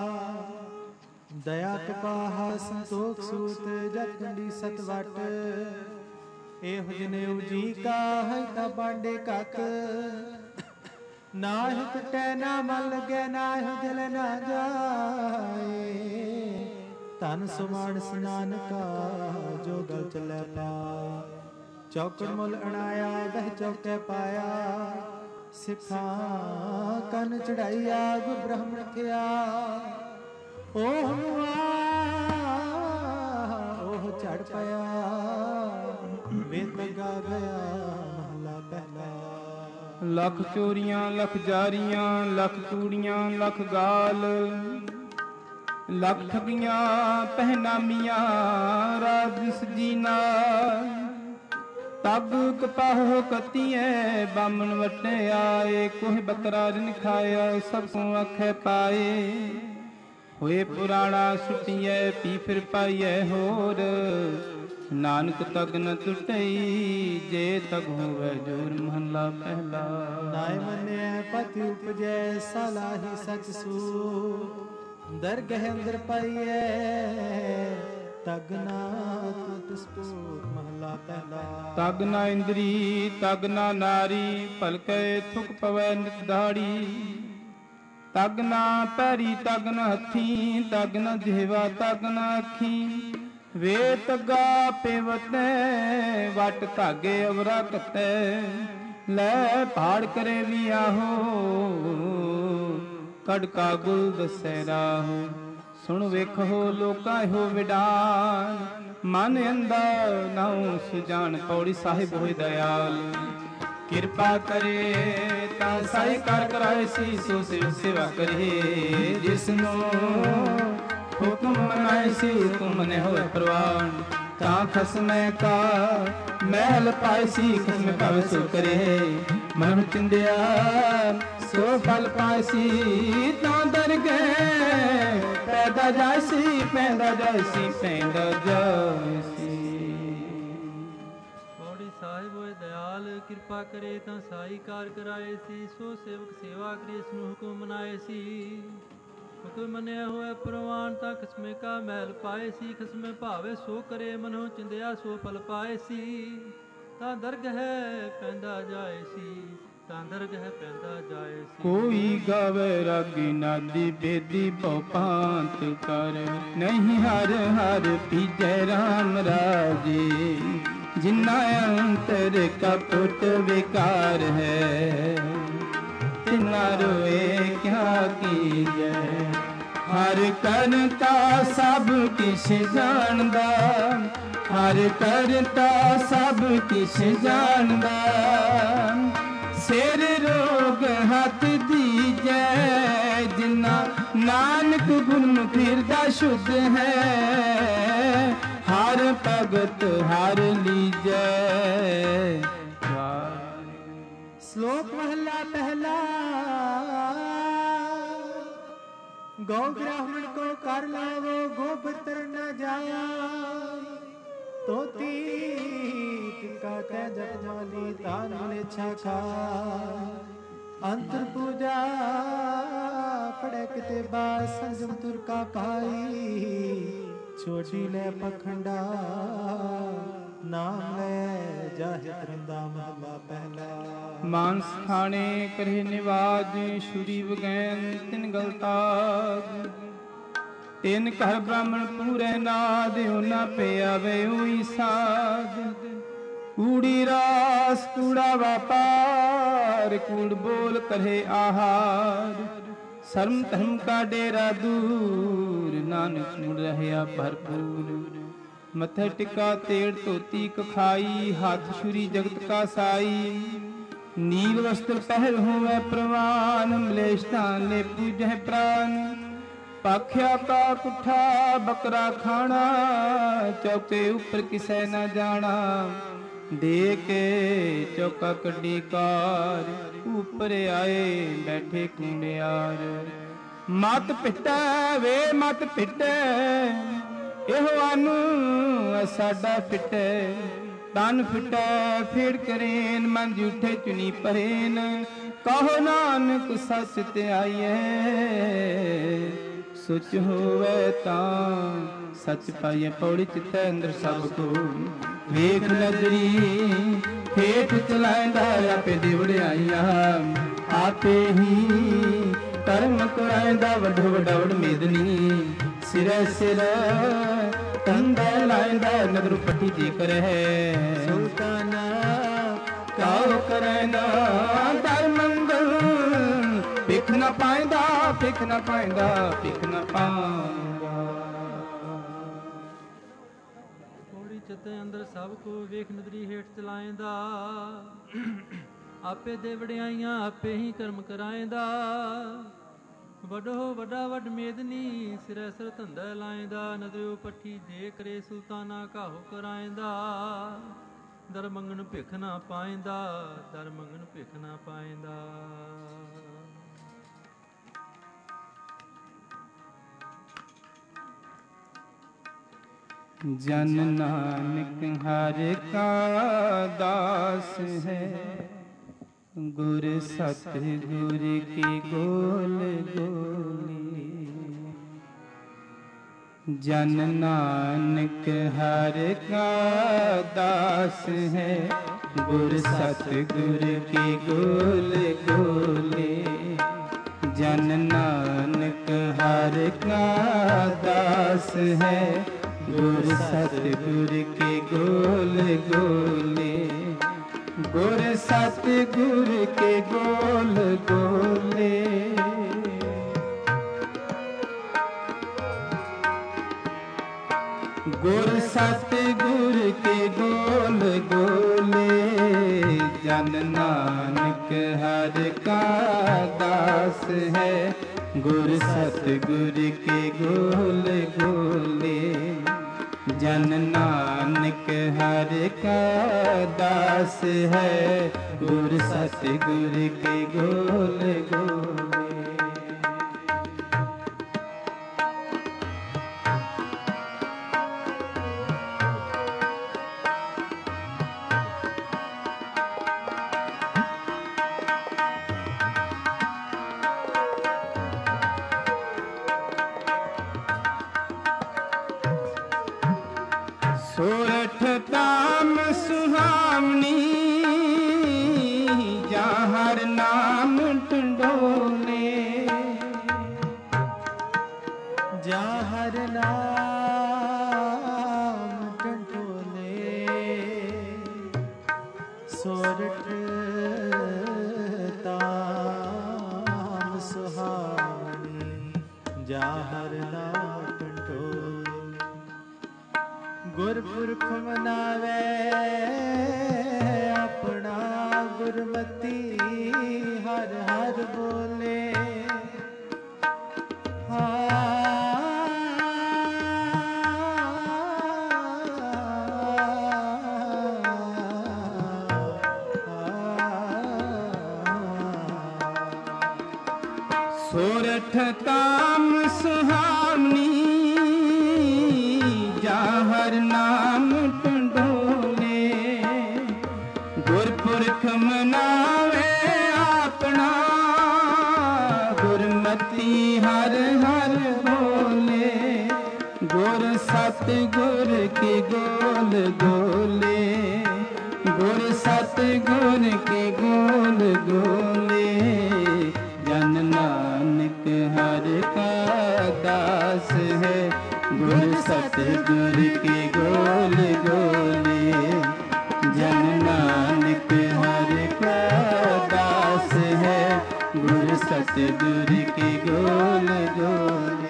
ਦਇਆ ਕਪਾਹ ਸੰਤੋਖ ਸੂਤ, ਜਗ ਕੰਡੀ ਸਤ ਵਟ। ਇਹੋ ਜਿਨੇ ਉਜੀ ਕਾ ਹੈ ਤਾ ਬਾਂਡੇ ਕੱਤ। ਨਾਹਿ ਟਟੈ ਨਾ ਮਨ ਲਗੈ, ਨਾਹਿ ਦਿਲ ਨਾ ਜਾਏ। ਧਨ ਸੁਮਾਨਸ ਨਾਨਕਾ ਜੋ ਗਲ ਚਲੈ ਪਾਇ। ਚੌਕੜ ਮੁਲ ਅਣਾਇਆ ਬਹਿ ਚੌਕੈ ਪਾਇਆ। ਸਿੱਖਾਂ ਕੰਨ ਚੜਾਈਆ ਗੁਰ ਬ੍ਰਹਮ ਰਖਿਆ। ਓਹ ਨੂੰ ਆ ਉਹ ਝੜ ਪਿਆ, ਵੇਦ ਗਾ ਗਿਆ। ਮਹਲਾ ਪਹਿਲਾ। ਲੱਖ ਚੋਰੀਆਂ ਲੱਖ ਜਾਰੀਆਂ, ਲੱਖ ਕੂੜੀਆਂ ਲੱਖ ਗਾਲ। ਲੱਖ ਠਗੀਆਂ ਪਹਿਨਾਮੀਆਂ, ਰਾਜਸ ਜੀ ਨਾਲ। ਤਬ ਕਪਾਹੋ ਕਤੀਐ, ਬਾਮਣ ਵਟੇ ਆਏ। ਕੋਹ ਬਕਰਾ ਰਿਨ ਖਾਇਆ, ਸਭ ਕੋ ਆਖੇ ਪਾਏ। ਹੋਏ ਪੁਰਾਣਾ ਸੁਟੀਐ, ਪੀ ਫਿਰ ਪਾਈਐ ਹੋਰ। ਨਾਨਕ ਤਗ ਨ ਟੁੱਟਈ, ਜੇ ਤਗ ਹੋਵੇ ਜੋਰ। ਮਹਲਾ ਪਹਿਲਾ। ਨਾਇ ਮੰਨਿਐ ਪਤਿ ਉਪਜੈ, ਸਲਾਹੀ ਸਚ ਸੂਤ। ਦਰਗਹਿ ਅੰਦਰ ਪਾਈਐ ਤਗ ਨਾ ਤੁਤ ਸਪੂਤ ਮਹਲਾ ਪਹਿਲਾ। ਤਗ ਨਾ ਇੰਦਰੀ ਤਗ ਨਾ ਨਾਰੀ ਭਲਕੇ ਥੁਕ ਪਵੈ ਨਿਤ ਦਾੜੀ। ਤਗ ਨਾ ਪੈਰੀ ਤਗ ਨਾ ਹੱਥੀ ਤਗ ਨਾ ਜਿਹਵਾ ਤਗ ਨਾ ਅੱਖੀ। ਵੇ ਤਗਾ ਪੇਵਤੈ ਵਟ ਧਾਗੇ ਅਵਰਾ ਕਤੈ। ਲੈ ਪਹਾੜ ਕਰੇ ਵੀ ਆਹੋ ਕੜਕਾ ਗੁਲ ਦਸੈ ਰਾਹੋ। ਸੁਣ ਵੇਖੋ ਲੋਕਾਂ ਇਹੋ ਵਿਡਾਨ ਮਨ ਅੰਦਾ ਨਾਉ ਸੁਜਾਨ। ਪੌੜੀ ਸਾਹਿਬ ਹੋਏ ਦਇਆਲ ਕਿਰਪਾ ਕਰੇ ਤਾਂ ਸਾਈ ਕਰ ਕਰਾਏ ਸੀ ਸੋ ਸਿਵ ਸੇਵਾ ਕਰੇ। ਜਿਸਨੂੰ ਹੁਕਮ ਮਨਾਏ ਸੀ ਹੁਕਮ ਨੇ ਹੋਏ ਪ੍ਰਵਾਨ। ਤਾਂ ਖਸਮੈ ਕਾ ਮਹਿਲ ਪਾਏ ਸੀ ਖਸਮੈ ਭਾਵੇ ਸੋ ਕਰੇ। ਮਨ ਚਿੰਦਿਆ ਸੋ ਫਲ ਪਾਏ ਸੀ ਤਾਂ ਦਰਗਹਿ ਪੈਦਾ ਜਾਏ ਸੀ ਪੈਦਾ ਜਾਏ ਸੀ ਪੈਦਾ ਜਾਏ ਸੀ। ਪੌੜੀ ਸਾਹਿਬ ਹੋਏ ਦਇਆਲ ਕਿਰਪਾ ਕਰੇ ਤਾਂ ਸਾਈ ਕਾਰ ਕਰਾਏ ਸੀ। ਸੋ ਸੇਵਕ ਸੇਵਾ ਕਰੇ ਇਸ ਨੂੰ ਹੁਕਮ ਮਨਾਏ ਸੀ। ਹੁਕਮ ਮੰਨਿਆ ਹੋਇਆ ਪ੍ਰਵਾਨ ਤਾਂ ਖਸਮੇ ਕਾ ਮਹਿਲ ਪਾਏ ਸੀ। ਖਸਮੇ ਭਾਵੇ ਸੋ ਕਰੇ ਮਨੋ ਚਿੰਦਿਆ ਸੋ ਫਲ ਪਾਏ ਸੀ। ਤਾਂ ਦਰਗਹਿ ਪੈਂਦਾ ਜਾਏ ਸੀ ਤਾਂ ਦਰਗਹਿ ਪੈਂਦਾ ਜਾਏ ਸੀ। ਕੋਈ ਗਾਵੇ ਰਾਗੀ ਨਾਦੀ ਬੇਦੀ ਭਉ ਭਾਂਤ ਕਰ। ਨਹੀਂ ਹਰ ਹਰ ਪੀਜੈ ਰਾਮ ਰਾਜੇ। ਜਿਨਾ ਅੰਤਰ ਕਪਟ ਵਿਕਾਰ ਹੈ ਤਿਨਾ ਰੋਏ ਕਿਆ ਕੀਜੈ। ਹਰ ਕਰਤਾ ਸਭ ਕਿਛ ਜਾਣਦਾ ਹਰ ਕਰਤਾ ਸਭ ਕਿਛ ਜਾਣਦਾ। ਸਿਰ ਰੋਗ ਹੱਥ ਦੀਜੈ ਜਿਨਾ ਨਾਨਕ ਗੁਰਮੁਖ ਹਿਰਦਾ ਸ਼ੁੱਧ ਹੈ। ਹਰ ਭਗਤ ਹਰ ਲੀਜੈ। ਸ਼ਲੋਕ ਮਹਲਾ ਪਹਿਲਾ। ਗੋ ਬ੍ਰਾਹਮਣ ਕੋ ਕਰ ਲਾਵੋ ਗੋਬਿਤਰ ਨ ਜਾਇਆ। ਤੋਤੀ ਟਿਕਾ ਕੈ ਜਪ ਮਾਲੀ ਤਾਨ ਮਲੇਛਾ ਖਾਇ। ਅੰਤਰ ਪੂਜਾ ਪੜੈ ਕਿਤੇ ਬਾਸ ਸੰਜਮ ਤੁਰ ਕਾ ਪਾਈ। ਛੋਟੀ ਲੈ ਪਖੰਡਾ ਨਾਮ ਲੈ ਜਾਹਿ ਤਰੰਦਾ ਮਹਲਾ ਪਹਿਲਾ। ਮਾਨਸ ਖਾਣੇ ਕਰੇ ਨਿਵਾਜ ਸ਼ੁਰੀ ਵਗੈਨ ਤਿਨ ਗਲਤਾਜ। ਤਿਨ ਘਰ ਬ੍ਰਾਹਮਣ ਪੂਰੇ ਨਾਦ ਉਹਨਾਂ ਪੇ ਆਵੇ ਉਹੀ ਸਾਧ। ਕੂੜੀ ਰਾਸ ਕੂੜਾ ਵਾਪਾਰ ਕੂੜ ਬੋਲ ਕਰੇ ਆਹਾਰ। ਸਰਮ ਧਰਮ ਕਾ ਡੇਰਾ ਦੂਰ ਨਾਨਕ ਮੁੜ ਰਹਿਆ ਭਰਪੂਰ। ਮੱਥੇ ਟਿਕਾ ਤੇੜ ਧੋਤੀ ਕਖਾਈ ਹੱਥ ਛੁਰੀ ਜਗਤ ਕਾ ਸਾਈ। ਨੀਲ ਵਸਤਰ ਪਹਿਰ ਹੋਵੇ ਪ੍ਰਵਾਨ ਮਲੇਸ਼ ਧਾਨ ਲੈ ਪੂਜੈ ਪ੍ਰਾਨ। ਪਾਖਿਆ ਕਾ ਕੁੱਠਾ ਬੱਕਰਾ ਖਾਣਾ ਚੌਕੇ ਉੱਪਰ ਕਿਸੈ ਨਾ ਜਾਣਾ। ਦੇ ਕੇ ਚੌਕਾ ਕੱਢੀ ਕਾਰ ਉੱਪਰ ਆਏ ਬੈਠੇ ਕੁੰਡਿਆਰ। ਮਤ ਪਿੱਟੈ ਵੇ ਮਤ ਪਿੱਟੈ ਇਹੋ ਆਨੂ ਸਾਡਾ ਫਿੱਟੈ। ਤਨ ਫਿੱਟੈ ਫੇੜ ਕਰੇਨ ਮਨ ਜੂਠੇ ਚੁਨੀ ਪਰੇਨ। ਕਹੋ ਨਾਨਕ ਸੱਚ ਤੇ ਆਈਐ ਸੁਚ ਹੋਵੇ ਤਾਂ ਸੱਚ ਪਾਈਐ। ਪੌੜੀ ਚਿਤੈ ਅੰਦਰ ਸਭ ਕੋ ਵੇਖ ਨਜ਼ਰੀ ਹੇਠ ਚਲਾਇਂਦਾ ਆਪੇ ਦੀ ਵਡਿਆਈਆਂ। ਆਪੇ ਹੀ ਕਰਮ ਕਰਾਇਂਦਾ ਵੱਡੋ ਵੱਡਾ ਵਡ ਮੇਦਨੀ। ਸਿਰੈ ਸਿਰ ਕੰਧੈ ਲਾਇਂਦਾ ਨਦਰ ਪੱਟੀ ਜੀ ਕਰੈ। ਸੁਲਤਾਨਾ ਕਾਉ ਕਰੈਂਦਾ ਦਰ ਮੰਗਲ ਭਿਖ ਨ ਪਾਇਂਦਾ ਭਿਖ ਨ ਪਾਇਂਦਾ ਭਿਖ ਨ ਪਾਇਂਦਾ। ਪੌੜੀ ਚਿੱਤੇ ਅੰਦਰ ਸਭ ਕੋ ਵੇਖ ਨਦਰੀ ਹੇਠ ਚਲਾਇਂਦਾ। ਆਪੇ ਦੇ ਵਡਿਆਈਆਂ ਆਪੇ ਹੀ ਕਰਮ ਕਰਾਇਂਦਾ। ਵੱਡੋ ਵੱਡਾ ਵੱਡ ਮੇਦਨੀ ਸਿਰੈ ਸਿਰ ਧੰਦਾ ਲਾਇਂਦਾ। ਨਦਰਿਓ ਪੱਠੀ ਦੇ ਕਰੇ ਸੁਲਤਾਨਾ ਕਾਹੋ ਕਰਾਇਂਦਾ। ਦਰ ਮੰਗਣ ਭਿਖ ਨਾ ਪਾਇਂਦਾ ਦਰ ਮੰਗਣ ਭਿਖ ਨਾ ਪਾਇਂਦਾ। ਜਨ ਨਾਨਕ ਹਰਿ ਕਾ ਦਾਸ ਹੈ। ਗੁਰ ਸਤਿ ਗੁਰ ਕੀ ਗੋਲ ਗੋਲੀ। जन नानक हर का दास है, गुर सतगुर के गोल गोले। जन नानक हर का दास है, गुर सतगुर के गोल गोले। गुर सतगुर के गोल गोले। गुर सतगुर के गोल गोले। जन नानक हर का दास है, गुर सतगुर के गोल गोले। जन नानक हर का दास है, गुर सतगुर के गोल गोले। सोरठ ताम सुहावनी, जहाँ नाम टंडोले। जहाँ नाम टंडोले। सोरठ ताम सुहावनी, जहाँ नाम टंडोले। गुरपुरख मनावे अपना, गुरमती हर हर बोले। सोरठ ताम सुहावनी, हर नाम टंडोले। गुरपुरख मनावे अपना, गुरमती हर हर बोले। गुर सतगुर के गोल गोले। गुर सतगुर के गोल गोले। जन नानक हर का दास है, गुर सतगुर के गोल गोले। जन नानक हर का दास है, गुर सतगुर के गोल गोले।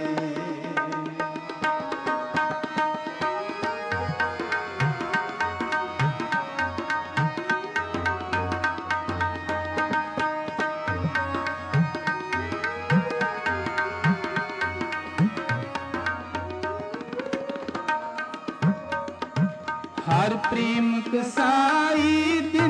हर प्रेम कसाई दिन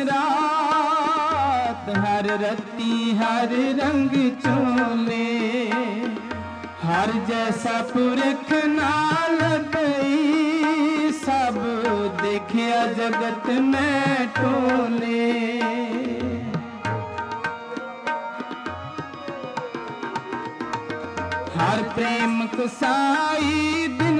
रात, हर रत्ती हर रंग चोले। हर जैसा पुरख नाल गई, सब देखिया जगत में टोले। हर प्रेम कसाई दिन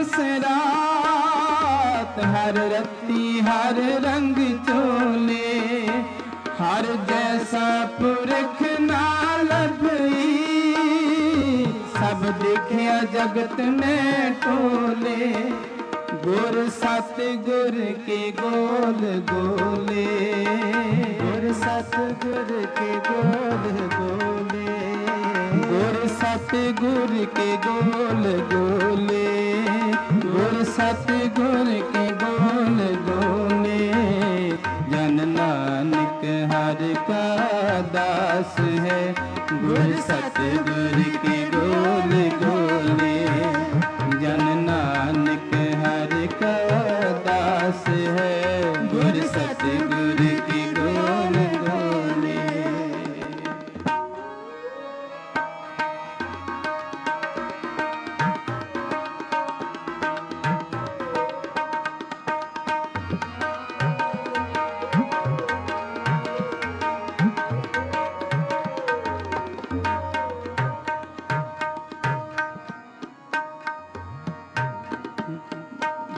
रात, हर रत्ती हर रंग चोले। हर जैसा पुरख नाल भई, सब देखिया जगत में टोले। गुर सतगुर के गोल गोले। गुर सतगुर के गोल गोले। गुर सतगुर के गोल गोले। गुर सतगुर के गोल गोले। जन नानक हर का दास है, गुर सतगुर के गोल गोले। जन नानक हर का दास है, गुर सतगुर के गोल गोले।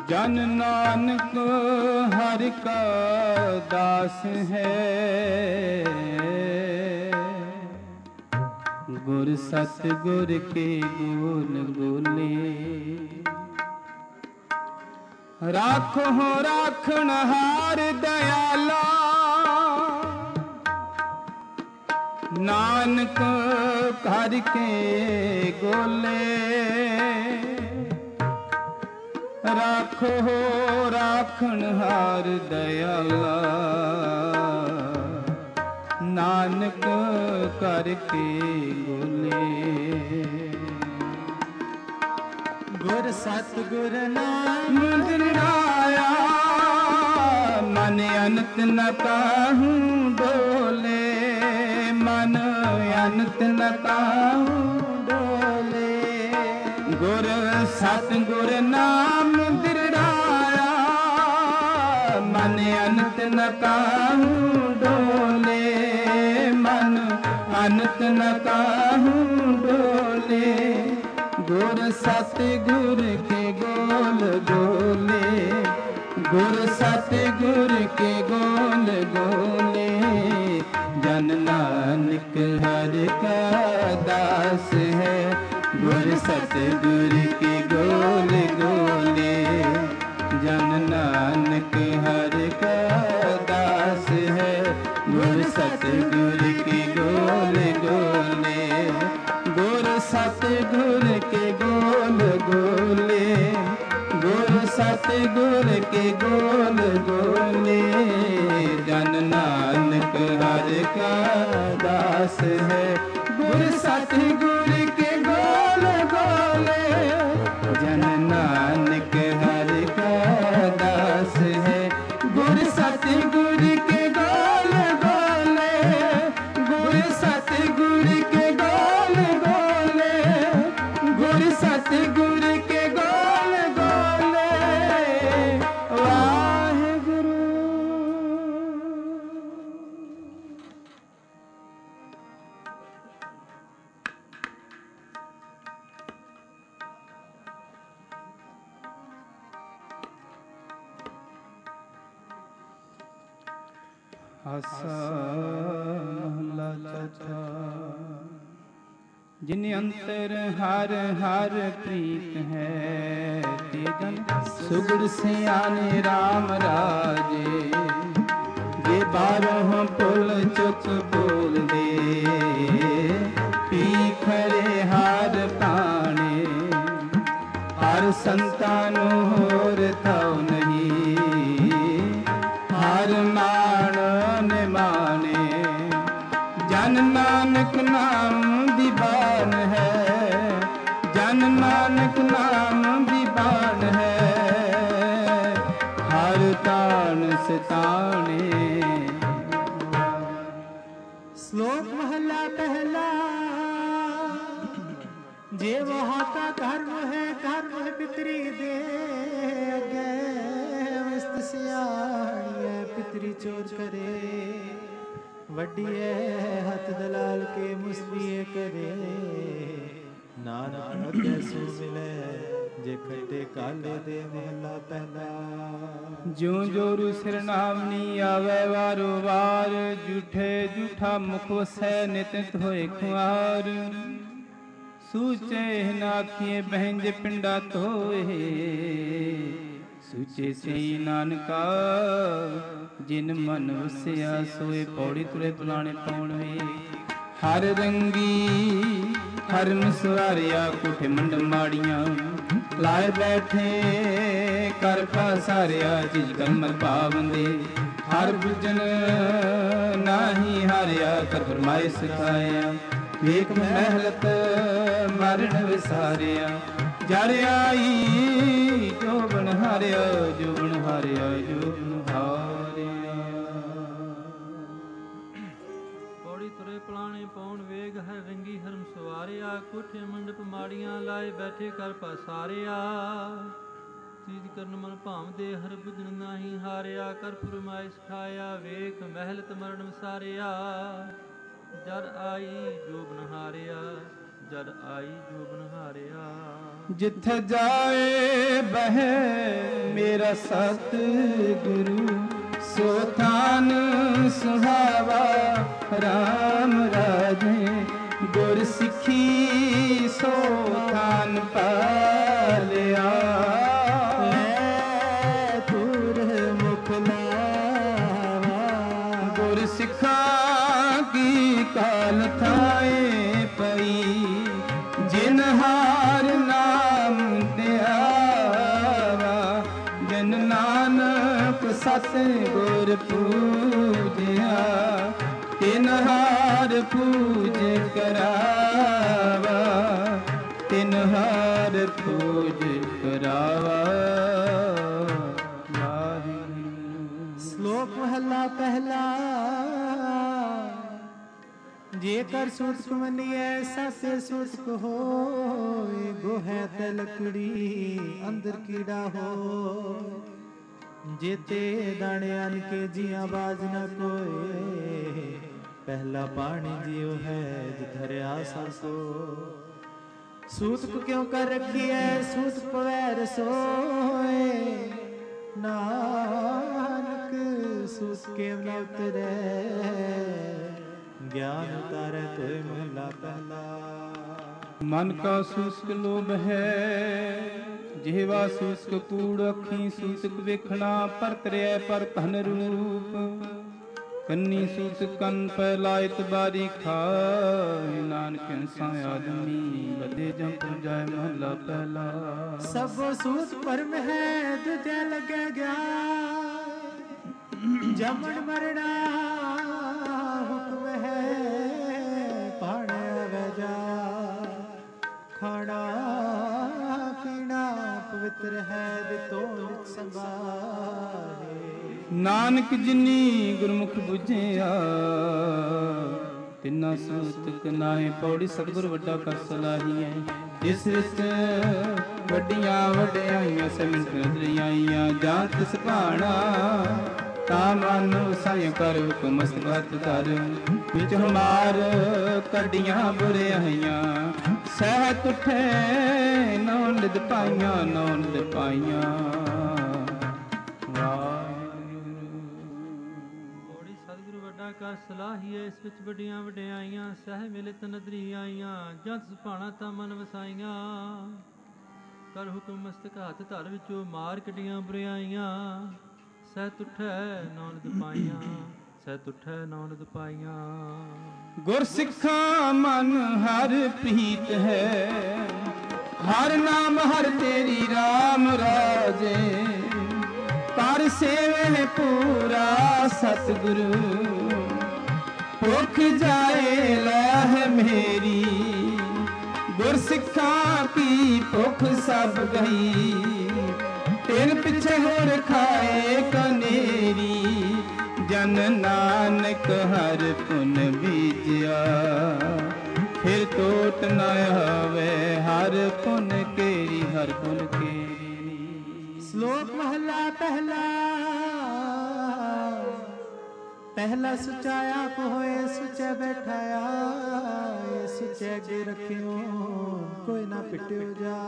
ਜਨ ਨਾਨਕ ਹਰਿ ਕਾ ਦਾਸ ਹੈ, ਗੁਰ ਸਤ ਗੁਰ ਕੇ ਗੋਲ ਗੋਲੇ। ਰਾਖੋ ਰਾਖਣ ਹਾਰ ਦਇਆਲਾ, ਨਾਨਕ ਕਰ ਕੇ ਗੋਲੇ। ਰਾਖੋ ਰਾਖਣ ਹਾਰ ਦਇਆਲਾ, ਨਾਨਕ ਕਰ ਕੇ ਗੋਲੇ। ਗੁਰ ਸਤ ਗੁਰ ਨਾਮ ਦਿਨਾਇਆ, ਮਨ ਅਨੰਤ ਨ ਕਾਹੂ ਡੋਲੇ। ਮਨ ਅਨੰਤ ਨ ਕਾਹੂ ਡੋਲੇ। ਗੁਰ ਸਤ ਗੁਰ ਨਾਮ ਦਿਰੜਾਇਆ, ਮਨ ਅਨੰਤ ਨ ਕਾਹੂ ਡੋਲੇ। ਮਨ ਅਨੰਤ ਨ ਕਾਹੂ ਡੋਲੇ। ਗੁਰ ਸਤ ਗੁਰ ਕੇ ਗੋਲ ਗੋਲੇ। ਗੁਰ ਸਤ ਗੁਰ ਕੇ ਗੋਲ ਗੋਲੇ। ਜਨ ਨਾਨਕ ਹਰਿ ਕਾ ਦਾਸ ਹੈ, ਗੁਰ ਸਤ ਗੁਰ ਕੇ ਗੋਲ ਗੋਲੇ। ਜਨ ਨਾਨਕ ਹਰਿ ਕਾ ਦਾਸ ਹੈ, ਗੁਰ ਸਤ ਗੁਰ ਕੇ ਗੋਲ ਗੋਲੇ। ਗੁਰ ਸਤ ਗੁਰ ਕੇ ਗੋਲ ਗੋਲੇ। ਗੁਰ ਸਤ ਗੁਰ ਕੇ ਗੋਲ ਗੋਲੇ। ਜਨ ਨਾਨਕ ਹਰਿ ਕਾ ਦਾਸ ਹੈ, ਗੁਰ ਸਤ ਗੁਰ ਕੇ ਗੋਲ ਗੋਲੇ। ਜਨ ਨਾਨਕ ਹਰਿ ਕਾ ਦਾਸ ਹੈ, ਗੁਰ ਸਤ ਗੁਰ ਕੇ ਗੋਲ ਗੋਲੇ। ਗੁਰ ਸਤ ਗੁਰ ਕੇ ਗੋਲ ਗੋਲੇ। ਗੁਰ ਸਤ ਗੁਰ ਕੇ ਗੋਲ ਗੋਲੇ। ਵਾਹਿਗੁਰੂ। ਆਸਾ ਮਹਲਾ ਚੌਥਾ। ਜਿਨ ਅੰਤਰ ਹਰ ਹਰ ਪ੍ਰੀਤ ਹੈ, ਤੇ ਜਨ ਸੁਗੜ ਸਿਆਣੇ ਰਾਮ ਰਾਜੇ। ਜੇ ਬਾਰੋਂ ਪੁਲ ਚੁੱਕ ਬੋਲਦੇ, ਪੀ ਖਰੇ ਹਾਰ ਪਾਣੇ। ਹਰ ਸੰਤਾਂ ਨੂੰ ਹੋਰ ਥਾਉ ਨਹੀਂ, ਹਰ ਮਾਣ ਨਿਮਾਣੇ। ਜਨ ਨਾਨਕ ਨਾਮ ਦੀ ਬਾਣ ਹੈ, ਜਨ ਨਾਨਕ ਨਾਮ ਦੀ ਬਾਣ ਹੈ। ਹਰ ਤਾਣ ਸਤਾਣੇ। ਸ਼ਲੋਕ ਮਹਲਾ ਪਹਿਲਾ। ਜੇ ਵਹਾਂ ਕਾ ਧਰਮ ਹੈ, ਧਰਮ ਹੈ ਪਿਤਰੀ ਦੇ ਅਗੇ। ਮਸਤ ਸਿਆਣੀਐ ਪਿਤਰੀ ਚੋਰ ਕਰੇ, ਵੱਡੀਏ ਹੱਥ ਦਲਾਲ ਕੇ ਮੁਸਬੀਏ ਕਰੇ। ਨਾਨਕ ਅਗੇ ਸੋ ਮਿਲੇ, ਜੇ ਖੱਟੇ ਕਾਲੇ ਦੇ ਮਹਲਾ ਪਹਿਲਾ। ਜਿਉ ਜੋਰੂ ਸਿਰ ਨਾਮਨੀ ਆਵੇ ਵਾਰੋ ਵਾਰ। ਝੂਠੇ ਝੂਠਾ ਮੁਖ ਵਸੈ, ਨਿਤ ਨਿਤ ਹੋਏ ਖੁਆਰ। ਸੂਚੇ ਨਾਖੀਏ ਬਹਿੰਜ ਪਿੰਡਾ ਧੋਏ। ਸੂਚੇ ਸਈ ਨਾਨਕਾ, ਜਿਨ ਮਨ ਵਸਿਆ ਸੋਏ। ਪੌੜੀ ਤੁਰੇ ਪੁਲਾਣੇ ਪਾਉਣ ਵੇ। ਹਰ ਰੰਗੀ ਹਰਨ ਸਵਾਰਿਆ, ਕੋਠੇ ਮੰਡ ਮਾੜੀਆਂ। ਲਾਏ ਬੈਠੇ ਕਰ ਪਾਸਾਰਿਆ, ਜਿਜ ਕਲਮਲ ਪਾਵੰਦੇ। ਹਰ ਬੁਜਨ ਨਾਹੀ ਹਾਰਿਆ, ਕਰ ਫਰਮਾਏ ਸਿਖਾਇਆ। ਵੇਖ ਮਹਿਲਤ ਮਰਨ ਵਿਸਾਰਿਆ। ਜੜ ਆਈ ਜੋ ਬਣ ਹਾਰਿਆ, ਜੋ ਬਣ ਹਾਰਿਆ, ਜੋ ਬਣ ਹਾਰਿਆ। ਪੌੜੀ ਤੁਰੇ ਪਲਾਣੇ ਪਾਉਣ ਵੇਗ, ਹਰ ਰੰਗੀ ਹਰਮ ਸਵਾਰਿਆ। ਕੋਠੇ ਮੰਡਪ ਮਾੜੀਆਂ, ਲਾਏ ਬੈਠੇ ਕਰ ਪਾਸਾਰਿਆ। ਚੀਜ਼ ਕਰਨ ਮਨ ਭਾਵਦੇ, ਹਰ ਬੁਝਣ ਨਾਹੀ ਹਾਰਿਆ। ਕਰ ਫਰਮਾਏ ਸਿਖਾਇਆ, ਵੇਖ ਮਹਿਲਤ ਮਰਨ ਵਿਸਾਰਿਆ। ਜਦ ਆਈ ਜੋ ਬਨ ਹਾਰਿਆ, ਜਦ ਆਈ ਜੋ ਬਨ ਹਾਰਿਆ। ਜਿੱਥੇ ਜਾਏ ਬਹਿ ਮੇਰਾ ਸਤ ਗੁਰੂ, ਸੋ ਥਾਨ ਸੁਹਾਵਾ ਰਾਮ ਰਾਜੇ। ਗੁਰ ਸਿੱਖੀ ਸੋ ਥਾਨ ਪਾਲਿਆ, ਲੈ ਤੁਰ ਮੁਖ ਲਾਵਾ। ਗੁਰ ਸਿੱਖਾਂ ਕੀ ਕਾਲ ਥਾਏ ਪਈ, ਜਿਨ ਹਾਰ ਨਾਮ ਧਿਆਵਾ। ਜਨ ਨਾਨਕ ਸਤ ਗੁਰ ਪੂਜਿਆ, ਤਿਨ ਹਾਰ ਪੂਜ ਕਰਾਵਾ, ਤਿਨ ਹਾਰ ਪੂਜ ਕਰਾਵਾ। ਸ਼ਲੋਕ ਮਹਲਾ ਪਹਿਲਾ। ਜੇਕਰ ਸੁਰਤ ਮੰਨੀਐ ਸਾਸੇ ਸੁਰਤ ਹੋਏ, ਗੋਹੈ ਤੇ ਲਕੜੀ ਅੰਦਰ ਕੀੜਾ ਹੋ। ਜੇਤੇ ਦਾਣੇ ਅਨ ਕੇ ਜੀਆਂ ਬਾਜ ਨ ਕੋਏ, ਪਹਿਲਾ ਪਾਣੀ ਜਿਉ ਹੈ ਜਿਧਰਿਆ ਸਰਸੋ। ਸੂਤਕ ਕਿਉ ਕਰ ਰਖੀਐ ਸੂਤ ਪਵੈ ਰਸੋਏ, ਨਾਨਕ ਸੂਤ ਕੇ ਨ ਉਤਰੈ, ਗਿਆਨ ਉਤਾਰੈ ਤੋਇ ਮਹਲਾ ਪਹਿਲਾ। ਮਨ ਕਾ ਸੂਸਕ ਲੋਭ ਹੈ, ਜਿਹਵਾ ਸੂਸਕ ਕੂੜ ਅੱਖੀ ਸੂਸਕ ਵੇਖਣਾ। ਪਰਤਰਿਐ ਪਰ ਧਨ ਰੂਪ, ਕੰਨੀ ਸੂਸਕ ਕੰਨ ਪੈ ਲਾਇਤ ਬਾਰੀ ਖਾਏ। ਨਾਨਕ ਅੰਸਾ ਆਦਮੀ ਬਦੇ ਜੰਪ ਜਾਏ ਮਹਲਾ ਪਹਿਲਾ। ਸਭ ਸੂਤ ਪਰਮ ਹੈ ਤੁਝੇ ਲਗੈ ਗਿਆਨ, ਜਮਨ ਮਰਣਾ ਹੁਕਮ ਹੈ ਪਾਣੈ ਵਜਾ। ਖਾਣਾ ਪੀਣਾ ਪਵਿੱਤਰ ਹੈ ਦਿਤੋ ਨਿਤ ਸੰਭਾਲੇ। ਨਾਨਕ ਜਿਨੀ ਗੁਰਮੁਖ ਬੁਝਿਆ, ਤਿਨਾ ਸੂਤਕ ਨਾਹੀ ਪੌੜੀ। ਸਤਿਗੁਰ ਵੱਡਾ ਕਰ ਸਲਾਹੀਐ, ਜਿਸ ਵਿੱਚ ਵੱਡੀਆਂ ਵਡਿਆਈਆਂ ਸਿਮਟ ਦਰਿਆਈਆਂ। ਜਾਂ ਤਿਸ ਭਾਣਾ ਤਾ ਮਨ ਸਾਇ ਕਰ, ਹੁਕਮ ਮਸਤਕ ਹੱਥ ਧਰ। ਵਿੱਚ ਹਮਾਰ ਕੱਢੀਆਂ ਬੁਰਿਆਈਆਂ, ਸਹਿਤ ਉਠੇ ਨੌ ਨਿਦ ਪਾਈਆਂ, ਨੌ ਨਿਦ ਪਾਈਆਂ। ਕਰ ਸਲਾਹੀਏ, ਇਸ ਵਿੱਚ ਵੱਡੀਆਂ ਵਡਿਆਈਆਂ। ਸਹਿ ਮਿਲਿਤ ਨਦਰੀ ਆਈਆਂ, ਜੰਤ ਸੁਭਾਣਾ ਤਾਂ ਮਨ ਵਸਾਈਆਂ। ਕਰ ਹੁਕਮ ਮਸਤਕ ਹੱਥ ਧਰ, ਵਿੱਚੋਂ ਮਾਰ ਕੱਢੀਆਂ ਬੁਰਿਆਈਆਂ। ਸਹਿ ਤੁਠੈ ਨੌ ਨਿਦ ਪਾਈਆਂ, ਸਹਿ ਤੁਠੈ ਨੌ ਨਿਦ ਪਾਈਆਂ। ਗੁਰ ਸਿੱਖਾਂ ਮਨ ਹਰ ਪ੍ਰੀਤ ਹੈ, ਹਰ ਨਾਮ ਹਰ ਤੇਰੀ ਰਾਮ ਰਾਜੇ। ਕਰ ਸੇਵੇ ਪੂਰਾ ਸਤਿਗੁਰੂ, ਭੁਖ ਜਾਏ ਲਹਿ ਮੇਰੀ। ਗੁਰ ਸਿੱਖਾਂ ਕੀ ਭੁਖ ਸਭ ਗਈ, ਤਿਨ ਪਿਛੇ ਹੋਰ ਖਾਏ ਕਨੇਰੀ। ਜਨ ਨਾਨਕ ਹਰ ਪੁਨ ਬੀਜਿਆ, ਫਿਰ ਟੋਟ ਨ ਆਵੇ ਹਰ ਪੁਨ ਕੇਰੀ, ਹਰ ਪੁਨ ਕੇਰੀ। ਸ਼ਲੋਕ ਮਹਲਾ ਪਹਿਲਾ। ਪਹਿਲਾ ਸੁਚਾ ਆਪ ਹੋਏ ਸੁਚੇ ਬੈਠਾਇਆ, ਸੁਚੇ ਅਗੇ ਰਖਿਓ ਕੋਈ ਨਾ ਪਿਟਿਓ ਜਾ।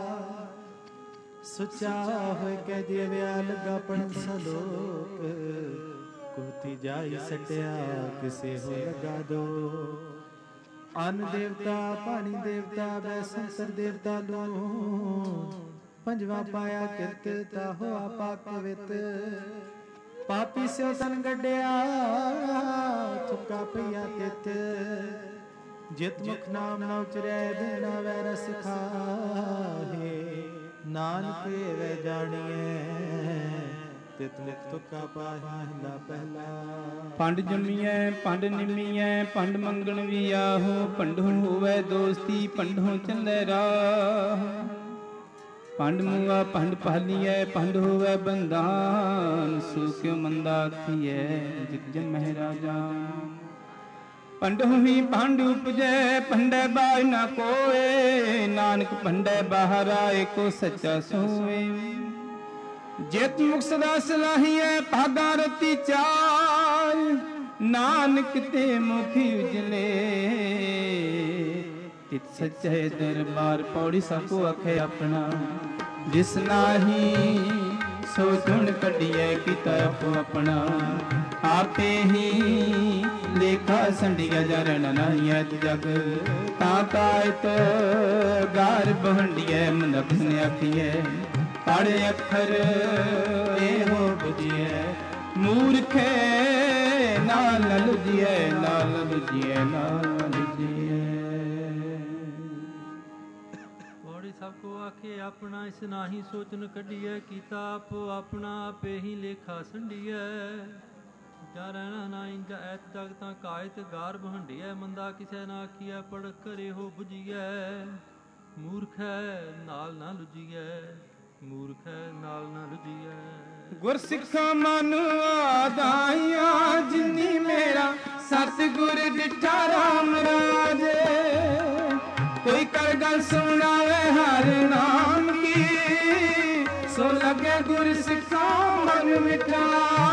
ਸੁਚਾ ਹੋਏ ਕਹਿ ਦਿਏ ਵਿਆ ਲਗਾ ਪੜਨ ਸਲੋਕ, ਕੋਤੀ ਜਾਈ ਸਟਿਆ ਕਿਸੇ ਹੋ ਲਗਾ ਦੋ। ਅਨ ਦੇਵਤਾ ਪਾਣੀ ਦੇਵਤਾ ਬੈ ਸੰਸਰ ਦੇਵਤਾ ਲੋ। ਪੰਜਵਾ ਪਾਇਆ ਕਿਰਤ ਤਾ ਹੋਆ ਪਾਕ ਪਵਿੱਤ। ਪਾਪੀ ਸਿਓ ਤਨ ਗੱਡਿਆ ਥੁੱਕਾ ਪਈਆ ਤਿਤ। ਜਿਤ ਮੁਖ ਨਾਮ ਨਾ ਉਚਰੈ ਬਿਨਾ ਵੈ ਰਸ ਖਾਹੇ। ਨਾਨਕ ਵੈ ਜਾਣੀਐ ਤਿਤ ਮੁਖ ਤੁਕਾ ਪਾਹੀ ਮਹਲਾ ਪਹਿਲਾ। ਪੰਡ ਜੰਮੀਐ ਪੰਡ ਨਿਮੀਐ ਪੰਡ ਮੰਗਣ ਵੀ ਆਹੋ। ਪੰਡੋਂ ਹੋਵੈ ਦੋਸਤੀ ਪੰਡੋਂ ਚੱਲੈ ਰਾਹ। ਪੰਡ ਮੂਆ ਪੰਡ ਪਾਲੀਐ ਪੰਡ ਹੋਵੈ ਬੰਧਾਨ। ਸੋ ਕਿਉ ਮੰਦਾ ਆਖੀਐ ਜਿਤ ਜੰਮਹਿ ਰਾਜਾ। ਪੰਡੋਂ ਹੀ ਪੰਡ ਉਪਜੈ ਪੰਡੈ ਬਾਝ ਨਾ ਕੋਏ। ਨਾਨਕ ਪੰਡੈ ਬਾਹਰ ਆਏ ਕੋ ਸੱਚਾ ਸੋਏ। ਜਿਤ ਮੁਖ ਸਦਾ ਸਲਾਹੀਐ ਭਾਗਾ ਰਤੀ ਚਾਰ। ਨਾਨਕ ਤੇ ਮੁਖ ਉਜਲੇ ਤਿਤ ਸੱਚੇ ਦਰਬਾਰ ਪੌੜੀ ਸਕੋ ਅਖੇ ਆਪਣਾ ਜਿਸ ਨਾਹੀ ਸੋ ਗੁਣ ਕੱਢੀਐ ਕੀਤਾ ਆਪੋ ਆਪਣਾ ਆਪੇ ਹੀ ਲੇਖਾ ਸੰਡੀਆ ਜਰਨ ਨਹੀਂ ਐਤ ਜਗ ਤਾਂ ਕਾਇਤ ਗਾਰ ਬਹੰਡੀਐ ਮਨੁੱਖ ਨੇ ਆਖੀਐ ਪੜ੍ਹ ਅੱਖਰ ਇਹੋ ਬੁਝੀਐ ਮੂਰਖੇ ਨਾਲ ਲੁਝੀਐ ਨਾਲ ਲੁਝੀਐ ਨਾਲ ਲੁਝੀਐ ਪੌੜੀ ਸਭ ਕੋ ਆਖੇ ਆਪਣਾ ਇਸ ਨਾਹੀ ਸੋਚਨ ਕੱਢੀਐ ਕੀਤਾ ਆਪੋ ਆਪਣਾ ਆਪੇ ਹੀ ਲੇਖਾ ਸੰਡੀਐ ਜਾ ਰਹਿਣਾ ਨਾ ਇੰਜ ਐਤ ਜਗ ਤਾਂ ਕਾਇਤ ਗਾਰ ਬਹੰਡੀਐ ਮੰਦਾ ਕਿਸੇ ਨਾ ਆਖੀਐ ਪੜ ਕਰੇ ਹੋ ਬੁਝੀਐ ਮੂਰਖ ਨਾਲ ਨਾ ਲੁਝੀਐ ਮੂਰਖ ਨਾਲ ਨਾ ਲੁਝੀਐ ਗੁਰ ਸਿੱਖਾਂ ਮਨ ਆਦਾਈਆਂ ਜਿਨੀ ਮੇਰਾ ਸਤਿਗੁਰ ਡਿਠਾ ਰਾਮ ਰਾਜੇ ਕੋਈ ਕਰ ਗੱਲ ਸੁਣਾਵੇ ਹਰ ਨਾਮ ਕੀ ਸੋ ਲਗੇ ਗੁਰ ਸਿੱਖਾਂ ਮਨ ਮਿਠਾ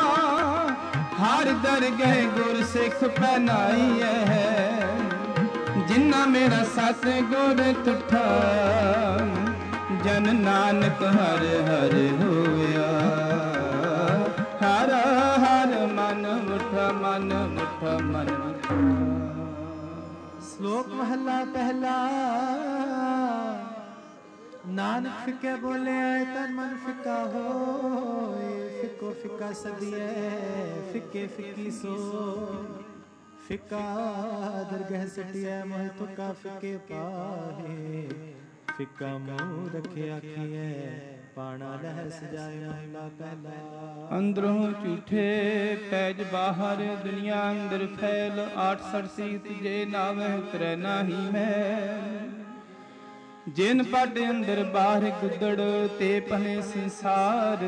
ਹਰ ਦਰਗਹਿ ਗੁਰ ਸਿੱਖ ਪਹਿਨਾਈਐ ਜਿਨ੍ਹਾਂ ਮੇਰਾ ਸਤਿਗੁਰ ਤੁਠਾ ਜਨ ਨਾਨਕ ਹਰ ਹਰ ਹੋਇਆ ਹਰ ਹਰ ਮਨ ਮੁਠਾ ਮਨ ਮੁਠਾ ਮਨ ਮੁਠਾ। ਸ਼ਲੋਕ ਮਹਲਾ ਪਹਿਲਾ ਨਾਨਕ ਫਿੱਕੇ ਬੋਲਿਆ ਤਨ ਮਨ ਫਿੱਕਾ ਹੋਏ ਫਿੱਕੋ ਫਿੱਕਾ ਸਦੀਐ ਫਿੱਕੇ ਫਿੱਕੀ ਸੋ ਫਿੱਕਾ ਦਰਗਹਿ ਸਟਿਐ ਮੋਹ ਤੁਕਾ ਫਿੱਕੇ ਪਾਹੇ ਫਿੱਕਾ ਮੂੰਹ ਰੱਖਿਆ ਆਖੀਐ ਪਾਣਾ ਲਹਿ ਸਜਾਏ ਮਹਲਾ ਪਹਿਲਾ। ਅੰਦਰੋਂ ਝੂਠੇ ਪੈਜ ਬਾਹਰ ਦੁਨੀਆ ਅੰਦਰ ਫੈਲ ਆਠ ਸਰਸੀ ਤੁਝੇ ਨਾਵੇਂ ਉਤਰੈ ਨਾਹੀ ਮੈਂ ਜਿਨ ਪਟ ਅੰਦਰ ਬਾਹਰ ਗੁੱਦੜ ਤੇ ਭਲੇ ਸੰਸਾਰ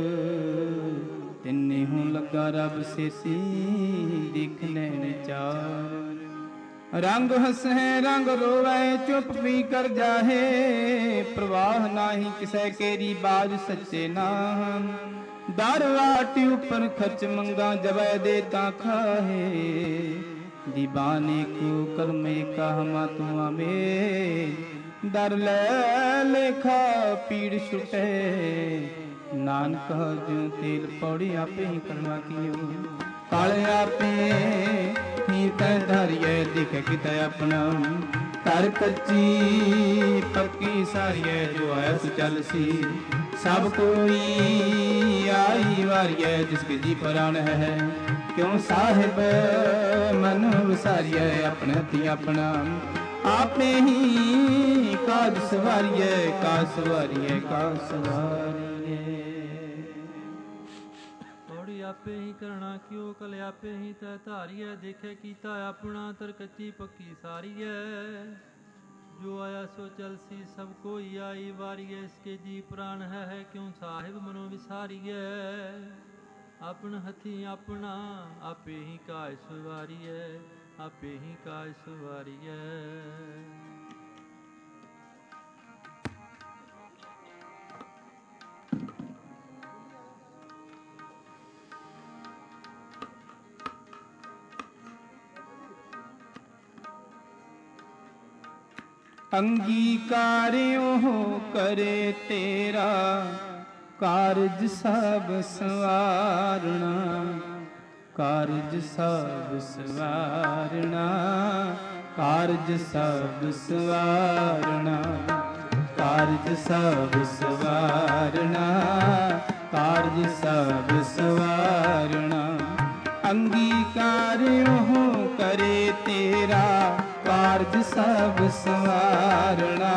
ਤਿੰਨੇ ਹੋਂ ਲੱਗਾ ਰੱਬ ਸੇਤੀ ਦੇਖਨੇ ਵਿਚਾਰ ਰੰਗ ਹਸੈ ਰੰਗ ਰੋਵੈ ਚੁੱਪ ਵੀ ਕਰ ਜਾਹੇ ਪ੍ਰਵਾਹ ਨਾਹੀ ਕਿਸੈ ਕੇਰੀ ਬਾਜ ਸੱਚੇ ਨਾਮ ਦਰ ਵਾਟੀ ਉਪਰ ਖਰਚ ਮੰਗਾ ਜਬੈ ਦੇ ਤਾਂ ਖਾਹੇ ਦੀਵਾਨੇ ਕੋ ਕਰਮੇ ਕਾਹਮਾ ਤੂੰ ਆਮੇ ਦਰ ਲੈ ਲੇਖਾ ਪੀੜ ਛੁਟੇ ਨਾਨਕ ਜਿਉ ਤੇਲ ਪੌੜੀ ਆਪੇ ਹੀ ਕਰਵਾ ਕੀਓ ਕਾਲੇ ਆਪੇ ਹੀ ਤੈ ਧਾਰੀਐ ਦਿਖੇ ਕਿਤੇ ਆਪਣਾ ਕਰ ਕੱਚੀ ਪੱਕੀ ਸਾਰੀਐ ਜੋ ਆਇਆ ਸੋ ਚੱਲ ਸੀ ਸਭ ਕੋਈ ਆਈ ਵਾਰੀਐ ਜਿਸ ਕੇ ਜੀ ਪ੍ਰਾਣ ਹੈ ਕਿਉਂ ਸਾਹਿਬ ਮਨ ਵਿਸਾਰੀਐ ਆਪਣੇ ਹੱਥੀ ਆਪਣਾ ਆਪੇ ਹੀ ਕਾਜ ਸਵਾਰੀਐ ਕਾ ਸਵਾਰੀਐ ਕਾ ਸਵਾਰੀਐ ਪੌੜੀ ਆਪੇ ਹੀ ਕਰਣਾ ਕਿਉ ਕਲ ਆਪੇ ਹੀ ਤੈ ਧਾਰੀਐ ਦੇਖੇ ਕੀਤਾ ਆਪਣਾ ਤਰ ਕੱਚੀ ਪੱਕੀ ਸਾਰੀਐ ਜੋ ਆਇਆ ਸੋ ਚਲਸੀ ਸਭ ਕੋਈ ਆਈ ਵਾਰੀਐ ਇਸਕੇ ਜੀ ਪ੍ਰਾਣ ਹੈ ਹੈ ਕਿਉਂ ਸਾਹਿਬ ਮਨੋ ਵਿਸਾਰੀਐ ਆਪਣ ਹੱਥੀ ਆਪਣਾ ਆਪੇ ਹੀ ਕਾਇ ਸਵਾਰੀਐ ਆਪੇ ਹੀ ਕਾਇ ਸਵਾਰੀਐ। ਅੰਗੀਕਾਰਿਓ ਕਰੇ ਤੇਰਾ ਕਾਰਜ ਸਭ ਸਵਾਰਣਾ ਕਾਰਜ ਸਭ ਸਵਾਰਣਾ ਕਾਰਜ ਸਭ ਸਵਾਰਣਾ ਕਾਰਜ ਸਭ ਸਵਾਰਣਾ ਕਾਰਜ ਸਭ ਸਵਾਰਣਾ ਅੰਗੀਕਾਰਿਓ ਕਰੇ ਤੇਰਾ ਕਾਰਜ ਸਭ ਸਵਾਰਣਾ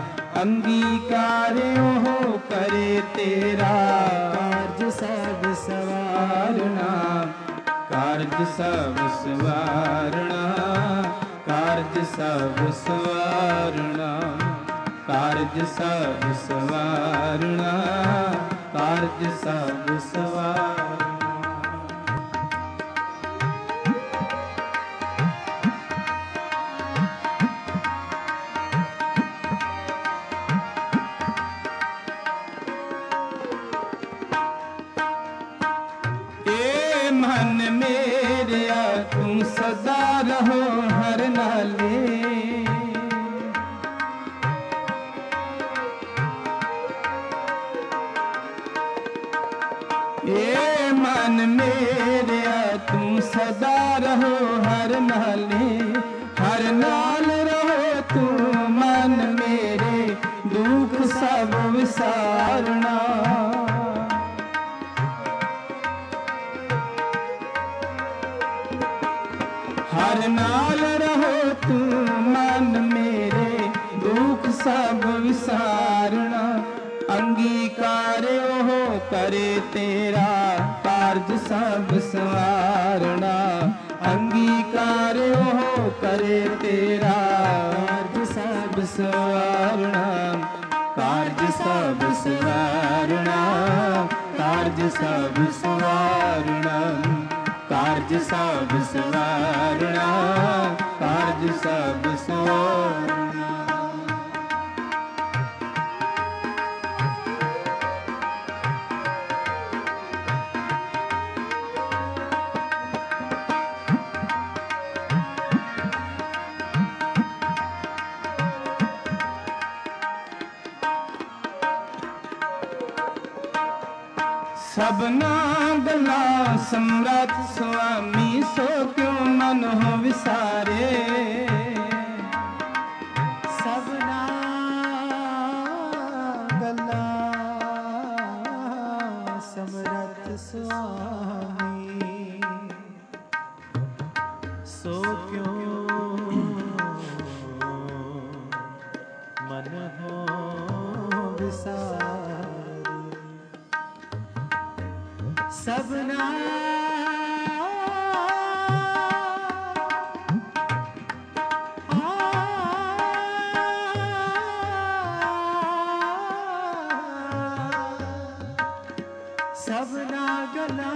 ਅੰਗੀਕਾਰਿਓ ਕਰੇ ਤੇਰਾ ਕਾਰਜ ਸਭ ਸਵਾਰਣਾ ਕਾਰਜ ਸਭ ਸਵਾਰਣਾ ਕਾਰਜ ਸਭ ਸਵਾਰਣਾ ਕਾਰਜ ਸਭ ਸਵਾਰਣਾ ਕਾਰਜ ਸਭ ਸਵਾਰਣਾ। ਮਨ ਮੇਰਿਆ ਤੂੰ ਸਦਾ ਰਹੋ ਹਰ ਨਾਲੇ मेरे तू सदा रहो हर नाले, हर नाल रहो तू मन मेरे, दुख सब विसारना। हर नाल रहो तू मन मेरे, दुख सब विसारना। अंगीकार हो करे तेरा, कारज सब संवारना। अंगीकार हो करे तेरा, कारज सब संवारना। कारज सब संवारना, कारज सब संवारना। कारज सब संवारना, कारज सब संवारना। सबना गला समरथ स्वामी, सो क्यों मन हो विसारे। सबना गला समरथ स्वामी, सो क्यों मन हो विसारे। सबना सबना गला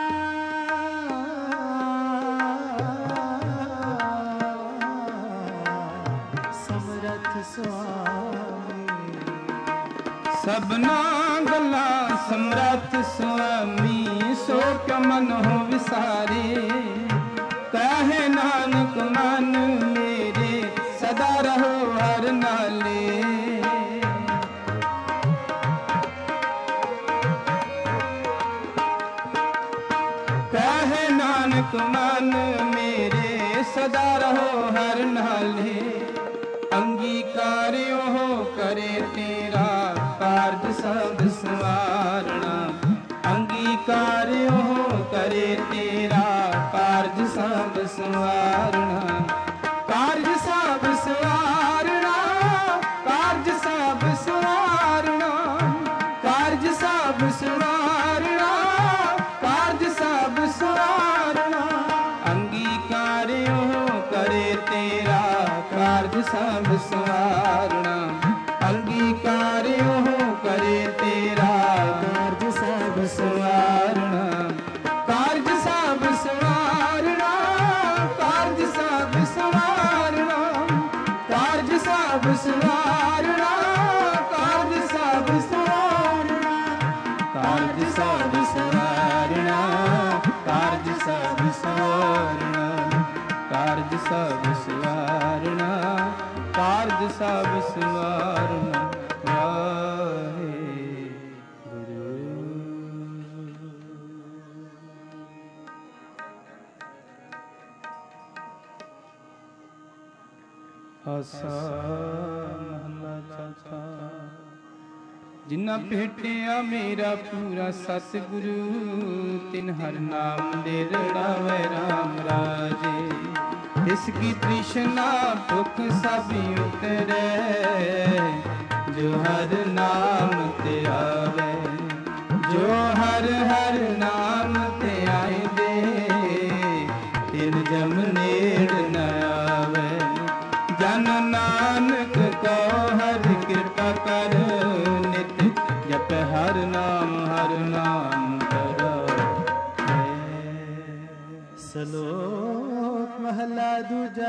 समरथ स्वामी। सबना गला समरथ स्वामी, सो क्या मन हो विसारे। कहे नानक मन मेरे, सदा रहो हर नाले। कहे नानक मन मेरे, सदा रहो हर नाले। अंगीकार हो करे तेरा, कारज सब संवारना। अंगीकार हो करे तेरा, कारज सब संवारना। कारज सब संवारना, कारज सब संवारना। कारज सब संवारना, कारज सब संवारना। अंगीकार हो करे तेरा, कारज सब संवारना। अंगीकार हो करे तेरा, कारज सब संवारना। कारज सब संवारना, कारज सब संवारना। कारज सब संवारना, कारज सब संवारना। कारज सब संवारना, कारज सब संवारना। कारज सब संवारना, कारज सब संवारना। ਆਸਾ ਮਹਲਾ ਚੌਥਾ। ਜਿਨ੍ਹਾਂ ਭੇਟਿਆ ਮੇਰਾ ਪੂਰਾ ਸਤਿਗੁਰੂ, ਤਿਨ ਹਰ ਨਾਮ ਦੇ ਰੜਾਵੇ ਰਾਮ ਰਾਜੇ। ਇਸ ਕੀ ਤ੍ਰਿਸ਼ਨਾ ਭੁਖ ਸਭ ਉਤਰੈ, ਜੋ ਹਰ ਨਾਮ ਤੇ ਆਵੇ। ਜੋ ਹਰ ਹਰ ਨਾਮ ਤੇ ਆਏ ਦੇ, ਤਿਨ ਜਮ ਨੇੜ ਨ ਆਵੇ। ਜਨ ਨਾਨਕ ਕੋ ਹਰਿ ਕਿਰਪਾ ਕਰ, ਨਿਤ ਜਪ ਹਰ ਨਾਮ ਹਰ ਨਾਮ ਕਰਾਵੇ। ਸਲੋਕ ਮਹਲਾ ਦੂਜਾ।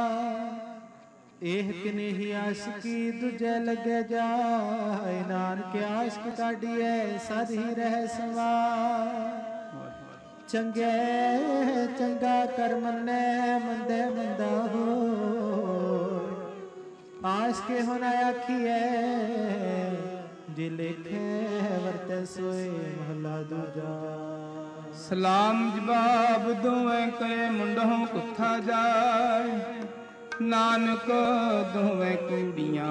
ਇਹ ਕਨੇਹੀ ਆਸ਼ਕੀ ਦੂਜੇ ਲੱਗੇ ਜਾਏ, ਨਾਨਕ ਆਸ਼ਕ ਕਾਢੀਐ ਸਦ ਹੀ ਰਹਿ ਸਮਾਰ। ਚੰਗੇ ਚੰਗਾ ਕਰ ਮੰਨੈ, ਮੰਦੇ ਮੰਦਾ ਹੋ। ਆਸ਼ਕੇ ਹੋਣਾ ਆਖੀਐ, ਜੇ ਲੇਖੇ ਵਰਤੈ ਸੋਏ। ਮਹਲਾ ਦੂਜਾ। ਸਲਾਮ ਜਵਾਬ ਦੋਵੇਂ ਕਰੇ ਮੁੰਡੋਂ ਕੁੱਥਾ ਜਾਏ, ਨਾਨਕ ਦੋਵੇਂ ਕੂੜੀਆਂ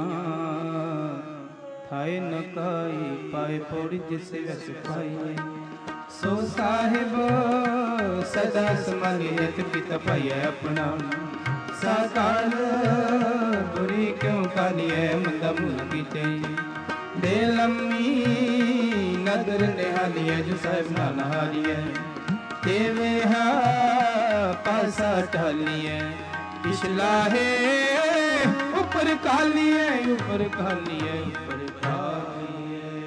ਥਾਏ ਨ ਕਾਈ ਪਾਏ ਪੌੜੀ ਜਿਸ ਵਿੱਚ ਪਾਈਏ। ਸੋ ਸਾਹਿਬ ਸਦਾ ਸਮਲਿਤ ਪਿਤ ਪਾਈਏ ਆਪਣਾ, ਸਾਕਾਲ ਬੁਰੀ ਕਿਉਂ ਕਾਲੀਏ ਮੰਦਾ ਮੁਨ ਕੀਤੇ। ਦੇ ਲੰਮੀ ਨਦਰ ਨਿਹਾਲੀਏ ਜੋ ਸਾਹਿਬ ਨਾਲ ਨਹਾਲੀਏ, ਤੇ ਵੇਹਾ ਪਾਸਾ ਢਾਲੀਏ। ਪਿਛਲਾ ਹੈ ਉੱਪਰ ਕਾਲੀਏ, ਉੱਪਰ ਕਾਲੀਏ, ਉੱਪਰ ਕਾਲੀਏ।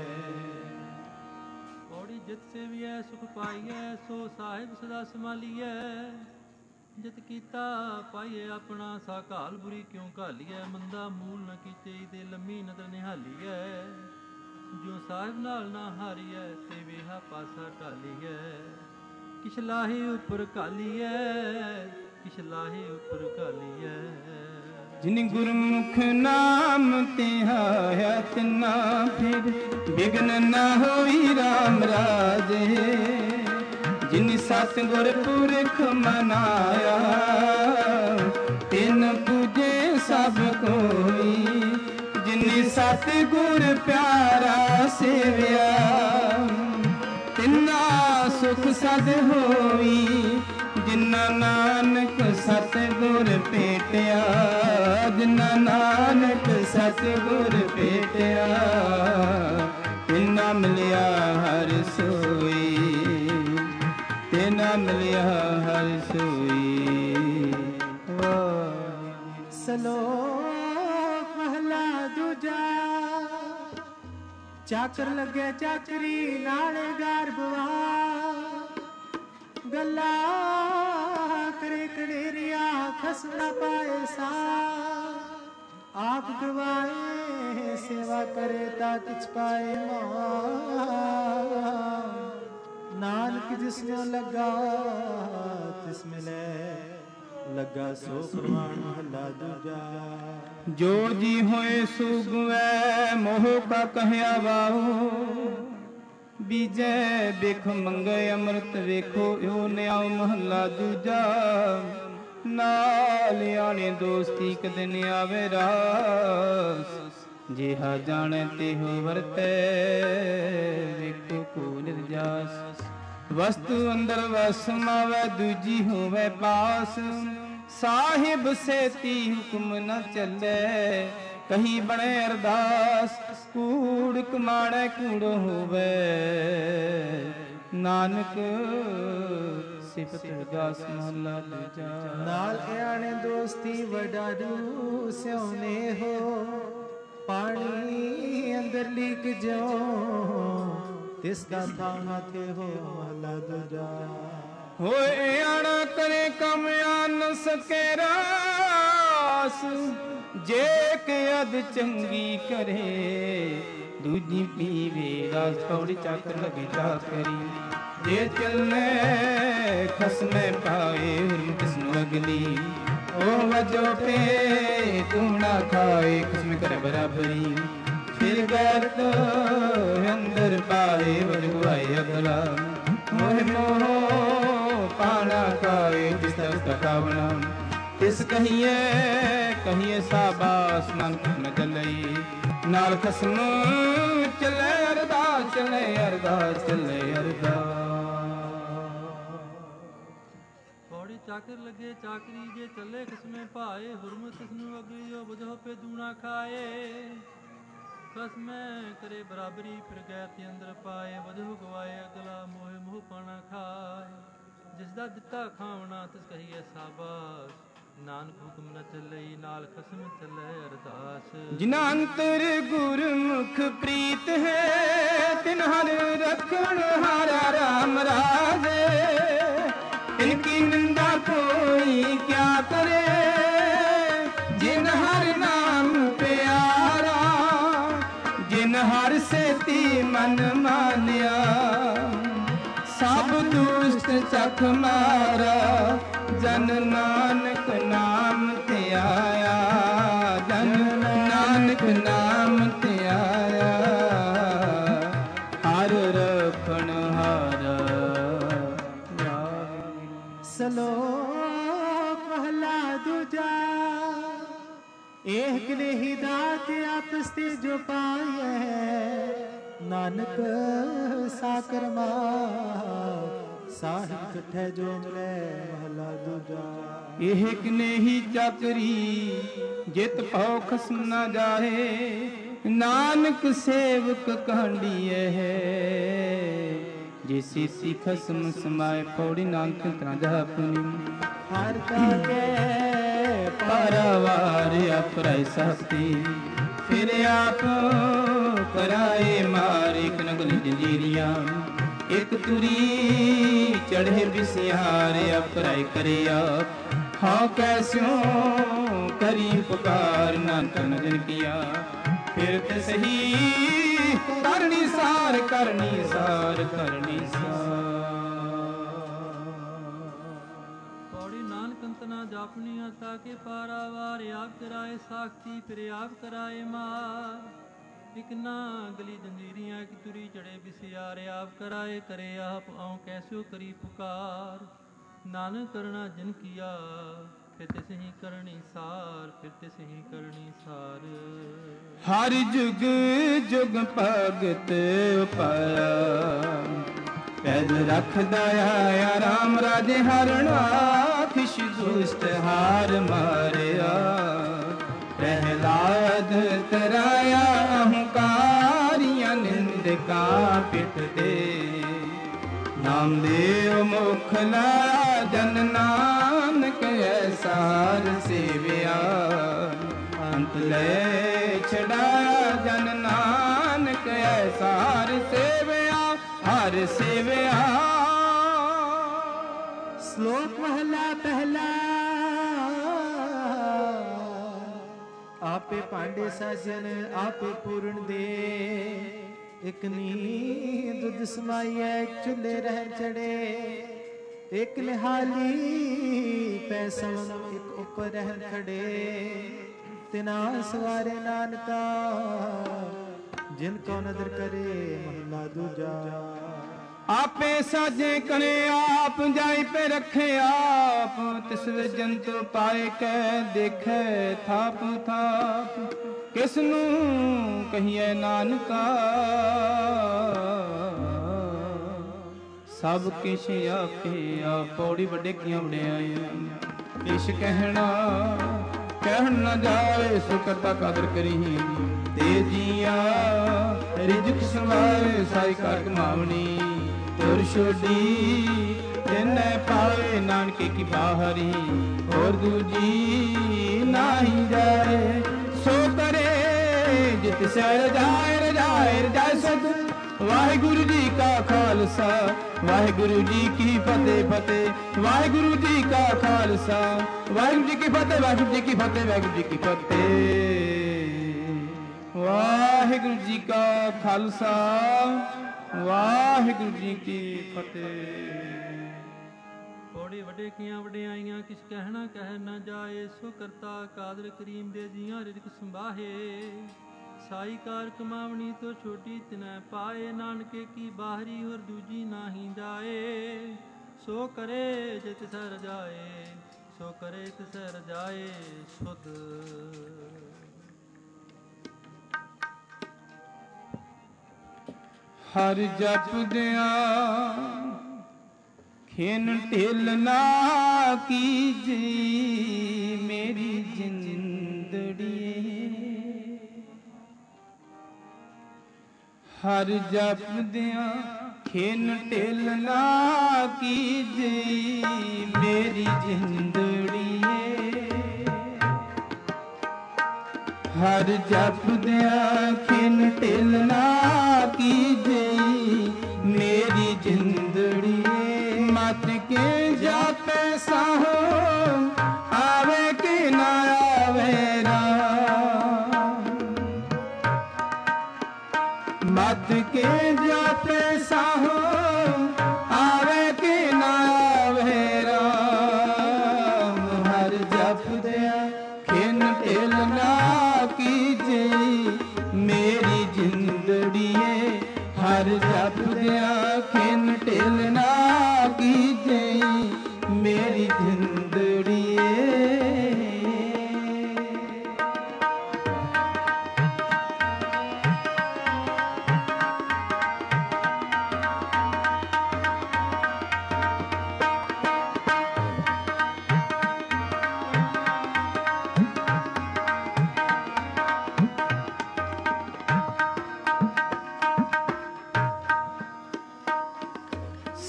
ਪੌੜੀ ਜਿਤ ਸੇਵੀਐ ਸੁਖ ਪਾਈਐ, ਸੋ ਸਾਹਿਬ ਸਦਾ ਸੰਭਾਲੀਐ। ਜਿਤ ਕੀਤਾ ਪਾਈਏ ਆਪਣਾ, ਸਾ ਘਾਲ ਬੁਰੀ ਕਿਉਂ ਘਾਲੀਐ। ਮੰਦਾ ਮੂਲ ਨ ਕੀਤੇ ਦੇ ਲੰਮੀ ਨਦਰ ਨਿਹਾਲੀਐ। ਜੋ ਸਾਹਿਬ ਨਾਲ ਨਾ ਹਾਰੀਐ, ਤੇ ਵੇਹਾ ਪਾਸਾ ਢਾਲੀਐ। ਕਿਛ ਲਾਹੇ ਉੱਪਰ ਘਾਲੀਐ, ਕਿਛ ਲਾਹੇ ਉੱਪਰ ਘਾਲੀਐ। ਜਿਨ ਗੁਰਮੁਖ ਨਾਮ ਤੇ ਆਇਆ, ਤਿਨਾ ਫਿਰ ਬਿਗਨ ਨਾ ਹੋਈ ਰਾਮ ਰਾਜੇ। ਜਿਨ ਸਤ ਗੁਰ ਪੁਰਖ ਮਨਾਇਆ, ਤਿਨ ਪੂਜੇ ਸਭ ਕੋਈ। ਜਿਨ ਸਤ ਗੁਰ ਪਿਆਰਾ ਸੇਵਿਆ, ਤਿਨਾ ਸੁਖ ਸਦ ਹੋਈ। ਜਿਨਾ ਨਾਨਕ ਸਤ ਗੁਰ ਭੇਟਿਆ, ਜਿਨਾ ਨਾਨਕ ਸਤ ਗੁਰ ਭੇਟਿਆ। ਤਿਨਾ ਮਿਲਿਆ ਹਰ ਸੋਈ, ਤਿਨਾ ਮਿਲਿਆ ਹਰ ਸੋਈ। ਸਲੋਕ ਮਹਲਾ ਦੂਜਾ। ਚਾਕਰ ਲੱਗੇ ਚਾਕਰੀ ਨਾਲ ਗਰਭਵਾ, ਗੱਲਾ ਕਰੇ ਕੜੇਰੀਆ ਖਸ ਨਾ ਪਾਏ ਸਾ। ਆਪ ਗਵਾਏ ਸੇਵਾ ਕਰੇ ਤਾ ਕਿਛ ਪਾਏ ਮਾ। ਨਾਨਕ ਜਿਸਨੂੰ ਲੱਗਾ ਤਿਸ ਮਿਲੇ, ਲੱਗਾ ਸੋ ਪ੍ਰਮਾਣ ਮਹਲਾ ਦੂਜਾ। ਜੋ ਜੀ ਹੋਏ ਸੁਗਵੈ ਮੋਹ ਕਾ ਕਹਿਆ ਵਾਹੋ। ਬੀਜੈ ਬਿਖ ਮੰਗੇ ਅੰਮ੍ਰਿਤ ਵੇਖੋ, ਓ ਨਿਆਉ ਮਹੱਲਾ ਦੂਜਾ। ਨਾਲ ਆਣੇ ਦੋਸਤੀ ਕਦੇ ਨ ਆਵੇ ਰਾਸ, ਜਿਹਾ ਜਾਣੈ ਤਿਹੁ ਵਰਤੈ ਵੇਖੋ ਕੋ ਨਿਰਜਾਸ। ਵਸਤੂ ਅੰਦਰ ਵਸ ਮਾਵੈ, ਦੂਜੀ ਹੋਵੇ ਪਾਸ। ਸਾਹਿਬ ਸੇਤੀ ਹੁਕਮ ਨ ਚੱਲੇ, ਕਹੀਂ ਬਣੇ ਅਰਦਾਸ। ਕੂੜ ਕਮਾਣੈ ਕੂੜ ਹੋਵੇ, ਨਾਨਕ ਸਿਫਤ ਦਾਸ ਮਹਲਾ ਦੂਜਾ। ਨਾਲ ਆਣੇ ਦੋਸਤੀ ਵਡਾਰੂ ਸਿਉਨੇ ਹੋ। ਪਾਣੀ ਅੰਦਰ ਲੀਕ ਜੋ, ਤਿਸ ਦਾ ਥਾਂ ਮਾਥੇ ਹੋ ਮਹਲਾ ਦੂਜਾ। ਹੋਏ ਆਣਾ ਕਰੇ ਕੰਮ ਆ ਨ ਸਕੇ ਰਾਸ। ਜੇ ਕਿ ਅਦ ਚੰਗੀ ਕਰੇ, ਦੂਜੀ ਪੀਵੇ ਰਾਸ। ਪੌੜੀ ਚੱਕ ਲਗੇ ਚਾਕਰੀ, ਜੇ ਚੱਲੇ ਖਸਮੇ ਪਾਏ ਹੁਰਮ ਕਿਸਨੂੰ ਅਗਲੀ। ਉਹ ਵਜੋ ਪੇ ਤੂੰ ਨਾ ਖਾਏ, ਖਸਮੇ ਕਰੇ ਬਰਾਬਰੀ। ਫਿਰ ਗੈਰਤ ਅੰਦਰ ਪਾਏ, ਵਜਗਵਾਏ ਅਗਲਾ। ਮੋਹ ਮੋਹ ਪਾਣਾ ਖਾਏ, ਜਿਸ ਤਰ੍ਹਾਂ ਕਾਵਣਾ। ਤਿਸ ਕਹੀਏ ਕਹੀਏ ਸਾਬਾਸ, ਨਾਨਕ ਨ ਚੱਲਈ। ਨਾਲ ਖਸਮ ਚੱਲੇ ਅਰਦਾਸ, ਚੱਲੇ ਅਰਦਾਸ, ਚੱਲੇ ਅਰਦਾਸ। ਪੌੜੀ ਚਾਕਰ ਲੱਗੇ ਚਾਕਰੀ, ਜੇ ਚੱਲੇ ਖਸਮੇ ਭਾਏ। ਹੁਰਮ ਤਿਸਨੂੰ ਅਗਲੀ, ਉਹ ਬੁਝੋ ਪੇ ਦੂਣਾ ਖਾਏ। ਖਸਮੇ ਕਰੇ ਬਰਾਬਰੀ, ਫਿਰ ਗਏ ਤੇ ਅੰਦਰ ਪਾਏ। ਵਧੋ ਗਵਾਏ ਅਗਲਾ, ਮੋਹ ਮੋਹ ਪਾਣਾ ਖਾਏ। ਜਿਸ ਦਾ ਦਿੱਤਾ ਖਾਵਣਾ, ਤਿਸ ਕਹੀਏ ਸਾਬਾਸ। ਨਾਨਕ ਹੁਕਮ ਨ ਚੱਲਈ, ਨਾਲ ਖਸਮ ਚੱਲੇ ਅਰਦਾਸ। ਜਿਨਾ ਅੰਤਰ ਗੁਰਮੁਖ ਪ੍ਰੀਤ ਹੈ, ਤਿਨ ਹਰ ਰਖਣ ਹਾਰਾ ਰਾਮ ਰਾਜੇ। ਇਨਕੀ ਨਿੰਦਾ ਕੋਈ ਕਿਆ ਕਰੇ, ਜਿਨ ਹਰ ਨਾਮ ਪਿਆਰਾ। ਜਿਨ ਹਰ ਸੇਤੀ ਮਨ ਮਾਨਿਆ, ਸਭ ਦੁਸ਼ਟ ਚਖ ਮਾਰਾ। ਜਨ ਨਾਨਕ ਨਾਮ ਤੇ ਆਇਆ, ਜਨ ਨਾਨਕ ਨਾਮ ਤੇ ਆਇਆ। ਹਰ ਰਖਣ ਹਾਰਾ, एक ने ही दात आपस ते जो पाए, नानक साकर मार ਸਾਹਿਬ ਕਠੈ ਜੋ ਮਿਲੈ ਮਹਲਾ ਦੂਜਾ। ਇਹ ਕਨੇਹੀ ਚਾਕਰੀ ਜਿਤ ਭਉ ਖਸਮ ਨਾ ਜਾਏ, ਨਾਨਕ ਸੇਵਕ ਕਹਾਂਡੀਐ ਹੈ। ਜੇ ਸੀਸੀ ਖਸਮ ਸਮਾਏ ਪੌੜੀ ਨਾਨਕ ਤਰਾ ਜਾ ਪੁਨੀ। ਹਰ ਕਾ ਕੈ ਪਰਵਾਰ ਅਪਰੈ ਸਖਤੀ, ਫਿਰ ਆਪ ਕਰਾਏ ਮਾਰ। ਇਕ ਨਗਲ ਜੰਜੀਰੀਆਂ ਇਕ ਤੁਰੀ ਚੜ੍ਹੇ ਬਿਸਿਆਰ, ਅਪਰਾਇ ਕਰਿਆ ਹਾਂ ਕੈਸਿਓ ਕਰੀ ਪੁਕਾਰ। ਨਾਨਕ ਨਜਨ ਕੀਆ ਫਿਰ ਤੇ ਸਹੀ, ਕਰਨੀ ਸਾਰ ਕਰਨੀ ਸਾਰ ਕਰਨੀ ਸਾਰ। ਪੌੜੀ ਨਾਨਕ ਅੰਤ ਨਾ ਜਾਪਣੀਆਂ ਤਾਂ ਕਿ ਪਾਰਾਵਾਰ, ਆਪ ਕਰਾਏ ਸਾਖਤੀ ਫਿਰ ਆਪ ਕਰਾਏ ਮਾਰ। ਇਕ ਨਾ ਗਲੀ ਜੰਜੀਰੀਆਂ ਇਕ ਤੁਰੀ ਚੜੇ ਬਿਸਿਆਰ, ਆਪ ਕਰਾਏ ਕਰੇ ਆਪ ਆਉ ਕੈਸਿਓ ਕਰੀ ਪੁਕਾਰ। ਨਾਨਕ ਕਰਣਾ ਜਿਨ ਕੀਆ ਫਿਰ ਤਿਸ ਹੀ ਕਰਨੀ ਸਾਰ, ਫਿਰ ਤਿਸ ਹੀ ਕਰਨੀ ਸਾਰ। ਹਰ ਜੁਗ ਜੁਗ ਭਗਤ ਪਾਇਆ, ਪੈਦ ਰੱਖਦਾ ਆਇਆ ਰਾਮ ਰਾਜੇ ਹਰਣਾ। ਖਿਸ਼ ਦੁਸ਼ਟ ਹਾਰ ਮਾਰਿਆ, ਪ੍ਰਹਿਲਾਦ ਕਰਾਇਆ ਅਹੰਕਾਰੀਆਂ ਨਿੰਦਕਾਂ ਪਿੱਠ ਦੇ। ਨਾਮਦੇਵ ਮੁਖ ਲਾਇਆ ਜਨ ਨਾਨਕ ਐਸਾਰ ਸੇਵਿਆ। ਅੰਤ ਲੈ ਛਡਾਇਆ ਜਨ ਨਾਨਕ ਐਸਾਰ ਸੇਵਿਆ, ਹਰ ਸੇਵਿਆ। ਸ਼ਲੋਕ ਮਹਲਾ ਪਹਿਲਾ। ਆਪੇ ਭਾਂਡੇ ਸਾਜਨ ਆਪੇ ਪੂਰਨ ਦੇ, ਇਕ ਨੀ ਦੁੱਧ ਸਮਾਈਐ ਇਕ ਚੁੱਲ੍ਹੇ ਰਹਿ ਚੜੇ। ਇਕ ਨਿਹਾਲੀ ਪੈ ਸਵਨ ਇਕ ਉੱਪਰ ਰਹਿ ਖੜੇ। ਤਿਨਾ ਸਵਾਰੇ ਨਾਨਕਾ ਜਿਨ ਕੋ ਨਦਰ ਕਰੇ ਮਹਲਾ ਦੂਜਾ। ਆਪੇ ਸਾਜੇ ਕਰੇ ਆਪ ਜਾਈ ਪੇ ਰੱਖੇ ਆਪ, ਤਿਸ ਜੰਤੁ ਪਾਏ ਕੈ ਦੇਖੈ ਥਾਪ ਥਾਪ। ਕਿਸ ਨੂੰ ਕਹੀਏ ਨਾਨਕਾ ਸਭ ਕਿਛ ਆਪੇ ਆਪ। ਪੌੜੀ ਵੱਡੇ ਕੀਆਂ ਵਡਿਆਈਆਂ ਕਿਛ ਕਹਿਣਾ ਕਹਿਣ ਨਾ ਜਾਏ, ਸੋ ਕਰਤਾ ਕਦਰ ਕਰੀ ਦੇ ਜੀਆ। ਰਿਜਕ ਸਮਾਏ ਸਾਈ ਕਰ ਕਮਾਵਣੀ, ਤੁਰ ਛੋਡੀ ਤਿਨੈ ਪਾਵੇ ਨਾਨਕੇ ਕੀ ਬਾਹਰੀ। ਹੋਰ ਦੂਜੀ ਨਾਹੀ ਜਾਏ, ਸੋ ਕਰੇ ਜਿਤ ਸੈ ਰਜਾਏ ਰਜਾਏ ਰਜਾਏ ਸਦ। ਵਾਹਿਗੁਰੂ ਜੀ ਕਾ ਖਾਲਸਾ ਵਾਹਿਗੁਰੂ ਜੀ ਕੀ ਫਤਿਹ ਫਤਿਹ। ਵਾਹਿਗੁਰੂ ਜੀ ਕਾ ਖਾਲਸਾ ਵਾਹਿਗੁਰੂ ਜੀ ਕੀ ਫਤਿਹ ਵਾਹਿਗੁਰੂ ਜੀ ਕੀ ਫਤਿਹ ਵਾਹਿਗੁਰੂ ਜੀ ਕੀ ਫਤਿਹ। ਵਾਹਿਗੁਰੂ ਜੀ ਕਾ ਖਾਲਸਾ ਵਾਹਿਗੁਰੂ ਜੀ ਕੀ ਫਤਿਹ। ਪੌੜੀ ਵੱਡੇ ਕੀਆਂ ਵਡਿਆਈਆਂ ਕਿਛ ਕਹਿਣਾ ਕਹਿ ਨਾ ਜਾਏ, ਸੋ ਕਰਤਾ ਕਾਦਰ ਕਰੀਮ ਦੇ ਜੀਆਂ ਰਿਜ਼ਕ ਸੰਭਾਹੇ। ਸਾਈ ਕਾਰ ਕਮਾਵਣੀ ਤੋਂ ਛੋਟੀ ਤਿਨੈ ਪਾਏ, ਨਾਨਕੇ ਕੀ ਬਾਹਰੀ ਹੋਰ ਦੂਜੀ ਨਾਹੀ ਜਾਏ। ਸੋ ਕਰੇ ਜੇ ਤਿਸੈ ਰਜਾਏ, ਸੋ ਕਰੇ ਤਿਸੈ ਰਜਾਏ ਸੁਧ। ਹਰ ਜਪਦਿਆਂ ਖਿਨ ਢਿਲ ਨਾ ਕੀਜੀ ਮੇਰੀ ਜਿੰਦੜੀਏ। ਹਰ ਜਪਦਿਆਂ ਖਿਨ ਢਿਲ ਨਾ ਕੀਜੀ ਮੇਰੀ ਜਿੰਦੜੀਏ। ਹਰ ਜਪਦਿਆਂ ਖਿਨ ਢਿਲ ਨਾ ਕੀਜੀ ਮੇਰੀ ਜਿੰਦੜੀਏ। ਮਤ ਕੇ ਜਾਪੇ ਸਾਹੋ ਆਵੇ ਕਿ ਨਾ ਆਵੇ ਰਾਮ। ਮਤ ਕੇ ਜਾਪੇ ਸਾਹੋ ਆਵੇ ਕਿ ਨਾ ਆਵੇ ਰਾਮ। ਹਰ ਜਪਦਿਆਂ ਖਿਨ ਢਿਲ ਨਾ ਕੀਜੇ ਮੇਰੀ ਜਿੰਦੜੀਏ। ਹਰ ਜਪਦਿਆਂ ਖਿਨ ਢਿਲ ਨਾ ਕੀਜੇ ਮੇਰੀ ਜਿੰਦੜੀਏ।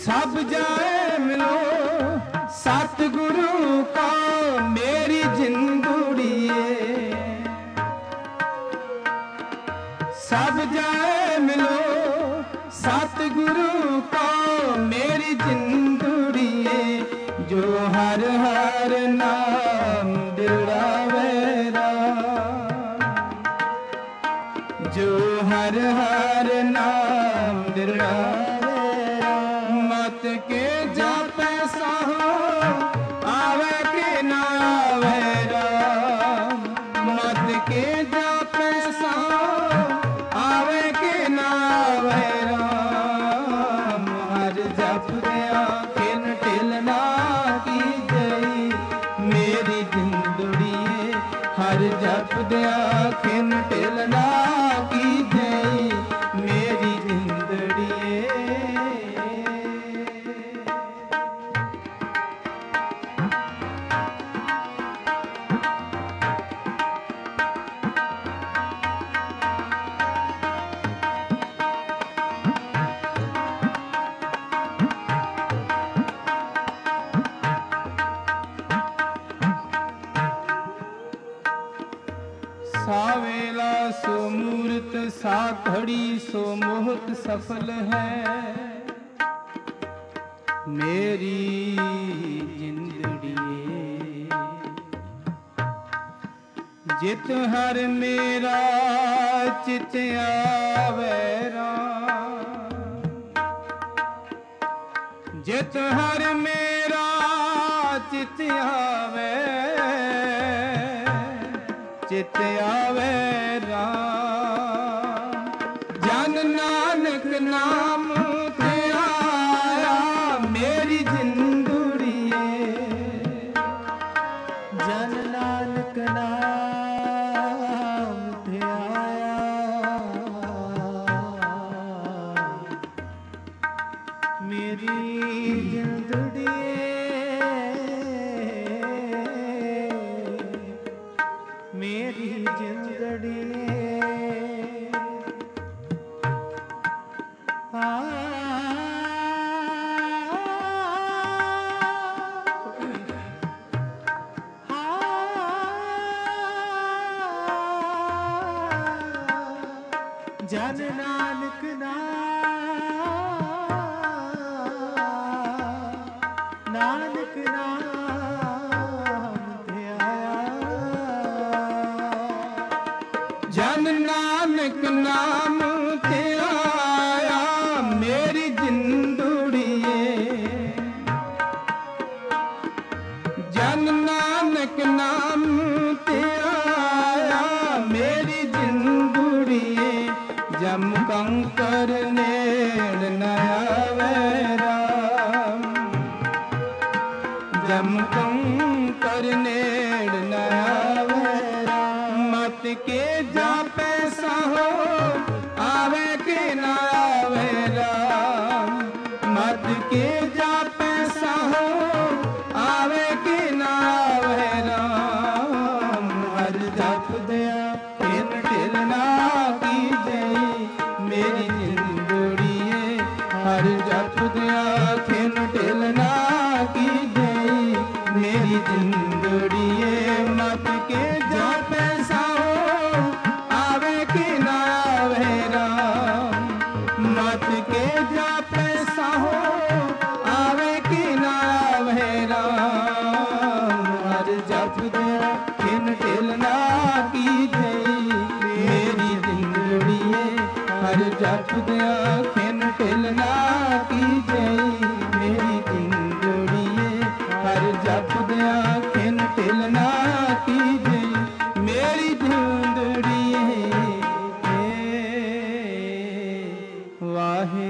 ਸਭ ਜਾਏ ਮਿਲੋ ਸਤਿਗੁਰੂ ਕਾ ਮੇਰੀ ਜਿੰਦੜੀਏ। ਸਭ ਜਾਏ ਮਿਲੋ ਸਤਿਗੁਰੂ ਕਾ ਮੇਰੀ ਜਿੰਦੜੀਏ। ਜੋ ਹਰ ਹਰ ਨਾਮ ਦਿਲਾਵੇ ਰਾਮ, ਜੋ ਹਰ ਹਰ ਨਾਮ ਦਿਲਾਵੇ ਰਾਮ। ਮਤ ਕੇ ਜਾਪੈ ਸਾਹੋ ਆਵੇ ਕਿ ਨਾ ਆਵੇ ਰਾਮ, ਮਤ ਕੇ ਜਾਪੈ ਸਾਹੋ ਆਵੇ ਕਿ ਨਾ ਆਵੇ ਰਾਮ। ਹਰ ਜਪਦਿਆਂ ਖਿਨ ਢਿਲ ਨਾ ਕੀਜਈ ਮੇਰੀ ਜਿੰਦੜੀਏ। ਹਰ ਜਪਦਿਆਂ ਖਿਨ ਢਿਲ ਨਾ ਕੀਜਈ ਮੇਰੀ ਜਿੰਦੜੀਏ। ਸਾ ਵੇਲਾ ਸੋ ਮੂਰਤ ਸਾ ਘੜੀ ਸੋ ਮੋਹਤ ਸਫਲ ਹੈ ਮੇਰੀ ਜਿੰਦੜੀਏ। ਜਿਤ ਹਰ ਮੇਰਾ ਚਿਤ ਆਵੇ ਰਾਮ, ਜਿਤ ਹਰ ਮੇਰਾ ਚਿਤ ਆਵੇ, ਚਿਤ ਆਵੇ ਰਾਮ। ਜਨ ਨਾਨਕ ਨਾਮ ਤੇ ਆਇਆ ਮੇਰੀ ਜਿੰਦੜੀਏ। ਜਨ ਨਾਨਕ ਨਾਮ ਤੇ ਆਇਆ ਮੇਰੀ ਜਿੰਦੜੀਏ। ਮੇਰੀ ਜਿੰਦੜੀਏ। ਆ ਜਨ ਨਾਨਕ ਨਾਮ, ਨਾਨਕ ਨਾਮ ਤੇ ਆਇਆ। ਜਨ ਨਾਨਕ ਨਾਮ ਤੇ ਆਇਆ ਮੇਰੀ ਜਿੰਦੜੀਏ। ਜਨ ਨਾਨਕ ਨਾਮ ਤੇ ਆਇਆ ਮੇਰੀ ਜਿੰਦੜੀਏ। ਜਮ ਕੰਕਰ ਨੇੜ ਨ ਆਵੇ ਰਾਮ, ਜਮ ਕੰਕਰ ਨੇੜ ਨ ਆਵੇ ਰਾਮ। ਮਤ ਕੇ ਜਾਪੈ ਸਾਹੋ ਆਵੇ ਕਿ ਨਾ ਆਵੇ ਰਾਮ, ਮਤ ਕੇ ਜਾਪੈ ਸਾਹੋ ਆਵੇ ਕਿ ਨਾ ਆਵੇ ਰਾਮ। ਹਰ ਜਪਦਿਆਂ ਖਿਨ ਢਿਲ ਨਾ ਕੀਜਈ ਮੇਰੀ ਜਿੰਦੜੀਏ। ਹਰ ਜਪਦਿਆਂ ਖਿਨ ਢਿਲ ਨਾ ਕੀਜਈ ਮੇਰੀ ਜਿੰਦੜੀਏ। ਮਤ ਕੇ ਜਾਪੈ ਸਾਹੋ ਆਵੇ ਕਿ ਨਾ ਆਵੇ ਰਾਮ, ਮਤ ਕੇ ਜਾਪੈ ਸਾਹੋ ਆਵੇ ਕਿ ਨਾ ਆਵੇ ਰਾਮ। ਹਰ ਜਪਦਿਆਂ ਖਿਨ ਢਿਲ ਨਾ ਕੀਜਈ ਮੇਰੀ ਜਿੰਦੜੀਏ। ਹਰ ਜਪਦਿਆਂ ਖਿਨ ਢਿਲ ਨਾ ਕੀਜਈ ਮੇਰੀ ਜਿੰਦੜੀਏ। ਹਰ ਜਪਦਿਆਂ ਖਿਨ ਢਿਲ ਨਾ ਕੀਜਈ ਮੇਰੀ ਜਿੰਦੜੀਏ। ਵਾਹਿਗੁਰੂ।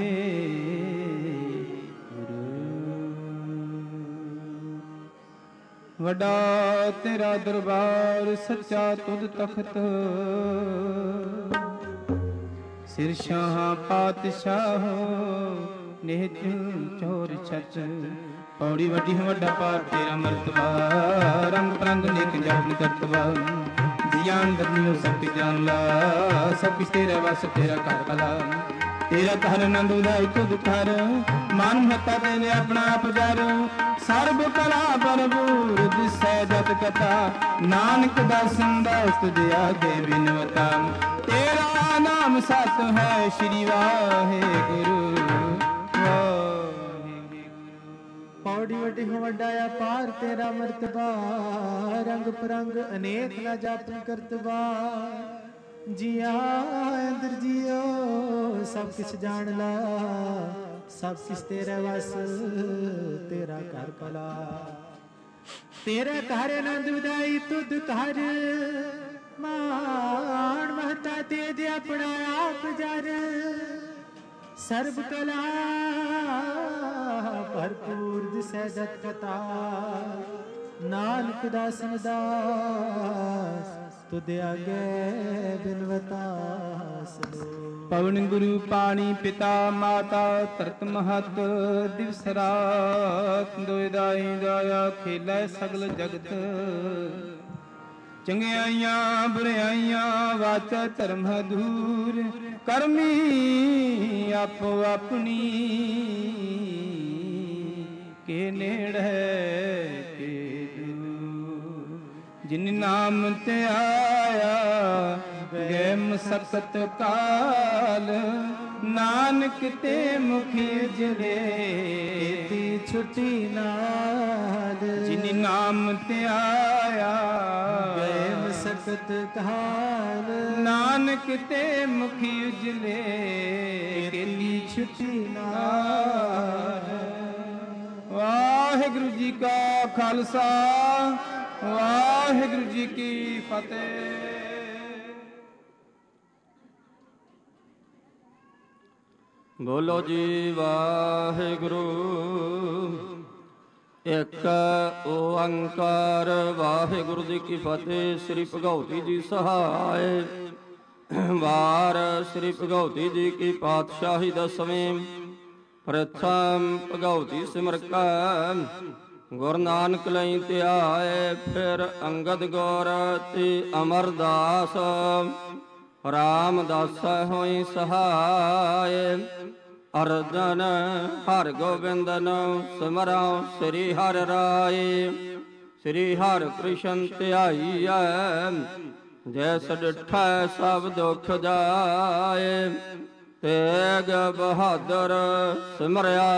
ਵੱਡਾ ਤੇਰਾ ਦਰਬਾਰ ਸੱਚਾ ਤੁਧ ਤਖਤ, ਸਿਰ ਸ਼ਾਹ ਪਾਤਸ਼ਾਹ ਨਿਹਚ ਚੋਰ ਛਚ। ਪੌੜੀ ਵੱਡੀ ਵੱਡਾ ਪਾਰ ਤੇਰਾ ਮਰਤਬਾ, ਰੰਗ ਪ੍ਰੰਗ ਨੇਕ ਜਾਪਨ ਕਰਤਬਾ। ਜੀਆਂ ਦਰਨਿਓ ਸਭ ਕੀ ਜਾਨ ਲਾ, ਸਭ ਕੁਛ ਤੇਰਾ ਵਸ ਤੇਰਾ ਘਰ ਭਲਾ। ਤੇਰਾ ਘਰ ਆਨੰਦ ਉਦਾਈ ਤੁਧ ਘਰ, ਮਨ ਮਹਤਾ ਤੇਨੇ ਆਪਣਾ ਪੁਜਾਰੂ ਸਰਬ ਕਲਾ ਭਰਪੂਰ ਦਿਸੈ ਜਤ ਕਥਾ ਨਾਨਕ ਦਾਸਨ ਦਾਸ ਤੁਝ ਆਗੇ ਬਿਨਵਤਾ ਤੇਰਾ ਨਾਮ ਸਤ ਹੈ ਸ਼੍ਰੀ ਵਾਹਿਗੁਰੂ ਪੌੜੀ ਵੱਡੀ ਹੋ ਵੱਡਾ ਅਪਾਰ ਤੇਰਾ ਮਰਤਬਾ ਰੰਗ ਪਰੰਗ ਅਨੇਕ ਨਾ ਜਾਪਨ ਕਰਤਬਾ ਜੀਆ ਅੰਦਰ ਜੀਓ ਸਭ ਕੁਛ ਜਾਣ ਲਾ ਸਭ ਕੁਛ ਤੇਰੇ ਵਸ ਤੇਰਾ ਘਰ ਕਲਾ ਤੇਰੇ ਘਰ ਆਨੰਦ ਵਿਦਾਈ ਤੁਧ ਘਰ ਮਾਣ ਮਹਤਾ ਤੇਜ ਆਪਣਾ ਆਪ ਜਰ ਸਰਬ ਕਲਾ ਭਰਪੂਰ ਦਿਸੈ ਜਤ ਕਥਾ ਨਾਨਕ ਦਾਸਨ ਦਾਸ ਤੁਧ ਆਗੇ ਬਿਨਵਤਾ ਸਲੋ ਪਵਨ ਗੁਰੂ ਪਾਣੀ ਪਿਤਾ ਮਾਤਾ ਧਰਤ ਮਹਤ ਦਿਵਸ ਰਾਤ ਦੋਇ ਦਾਈ ਦਾਇਆ ਖੇਲੇ ਸਗਲ ਜਗਤ ਚੰਗਿਆਈਆਂ ਬੁਰਿਆਈਆਂ ਵਾਚਾ ਧਰਮ ਹਦੂਰ ਕਰਮੀ ਆਪੋ ਆਪਣੀ ਕੇ ਨੇੜੇ ਕੇ ਦੂਰ ਜਿਨ ਨਾਮ ਤੇ ਆਇਆ ਗਏ ਮਸਕਤ ਕਾਲ ਨਾਨਕ ਤੇ ਮੁਖੀ ਜਲੇ ਤੀ ਛੁੱਟੀ ਨਾਲ ਜਿਨ ਨਾਮ ਤੇ ਆਇਆ ਗਏ ਮਸਕਤ ਕਾਲ ਨਾਨਕ ਤੇ ਮੁਖੀ ਉਜਲੇ ਤੀ ਛੁੱਟੀ ਨਾਲ ਵਾਹਿਗੁਰੂ ਜੀ ਕਾ ਖਾਲਸਾ ਵਾਹਿਗੁਰੂ ਜੀ ਕੀ ਫਤਿਹ। ਬੋਲੋ ਜੀ ਵਾਹਿਗੁਰੂ ਇੱਕ ਓੰਕਾਰ ਵਾਹਿਗੁਰੂ ਜੀ ਕੀ ਫਤਿਹ। ਸ੍ਰੀ ਭਗਉਤੀ ਜੀ ਸਹਾਇ ਵਾਰ ਸ੍ਰੀ ਭਗਉਤੀ ਜੀ ਕੀ ਪਾਤਸ਼ਾਹੀ ਦਸਵੇਂ ਪ੍ਰਥਮ ਭਗਉਤੀ ਸਿਮਰ ਕੈ ਗੁਰ ਨਾਨਕ ਲਈ ਧਿਆਏ ਫਿਰ ਅੰਗਦ ਗੌਰ ਤੇ ਅਮਰਦਾਸ ਰਾਮਦਾਸ ਹੋਈ ਸਹਾਇ ਅਰਜਨ ਹਰਿ ਗੋਬਿੰਦਨ ਸਿਮਰਉ ਸ੍ਰੀ ਹਰਿ ਰਾਏ ਸ੍ਰੀ ਹਰਿ ਕ੍ਰਿਸ਼ਨ ਧਿਆਈਐ ਜੈਸ ਡਿਠੈ ਸਭ ਦੁਖ ਜਾਏ ਤੇਗ ਬਹਾਦਰ ਸਿਮਰਿਆ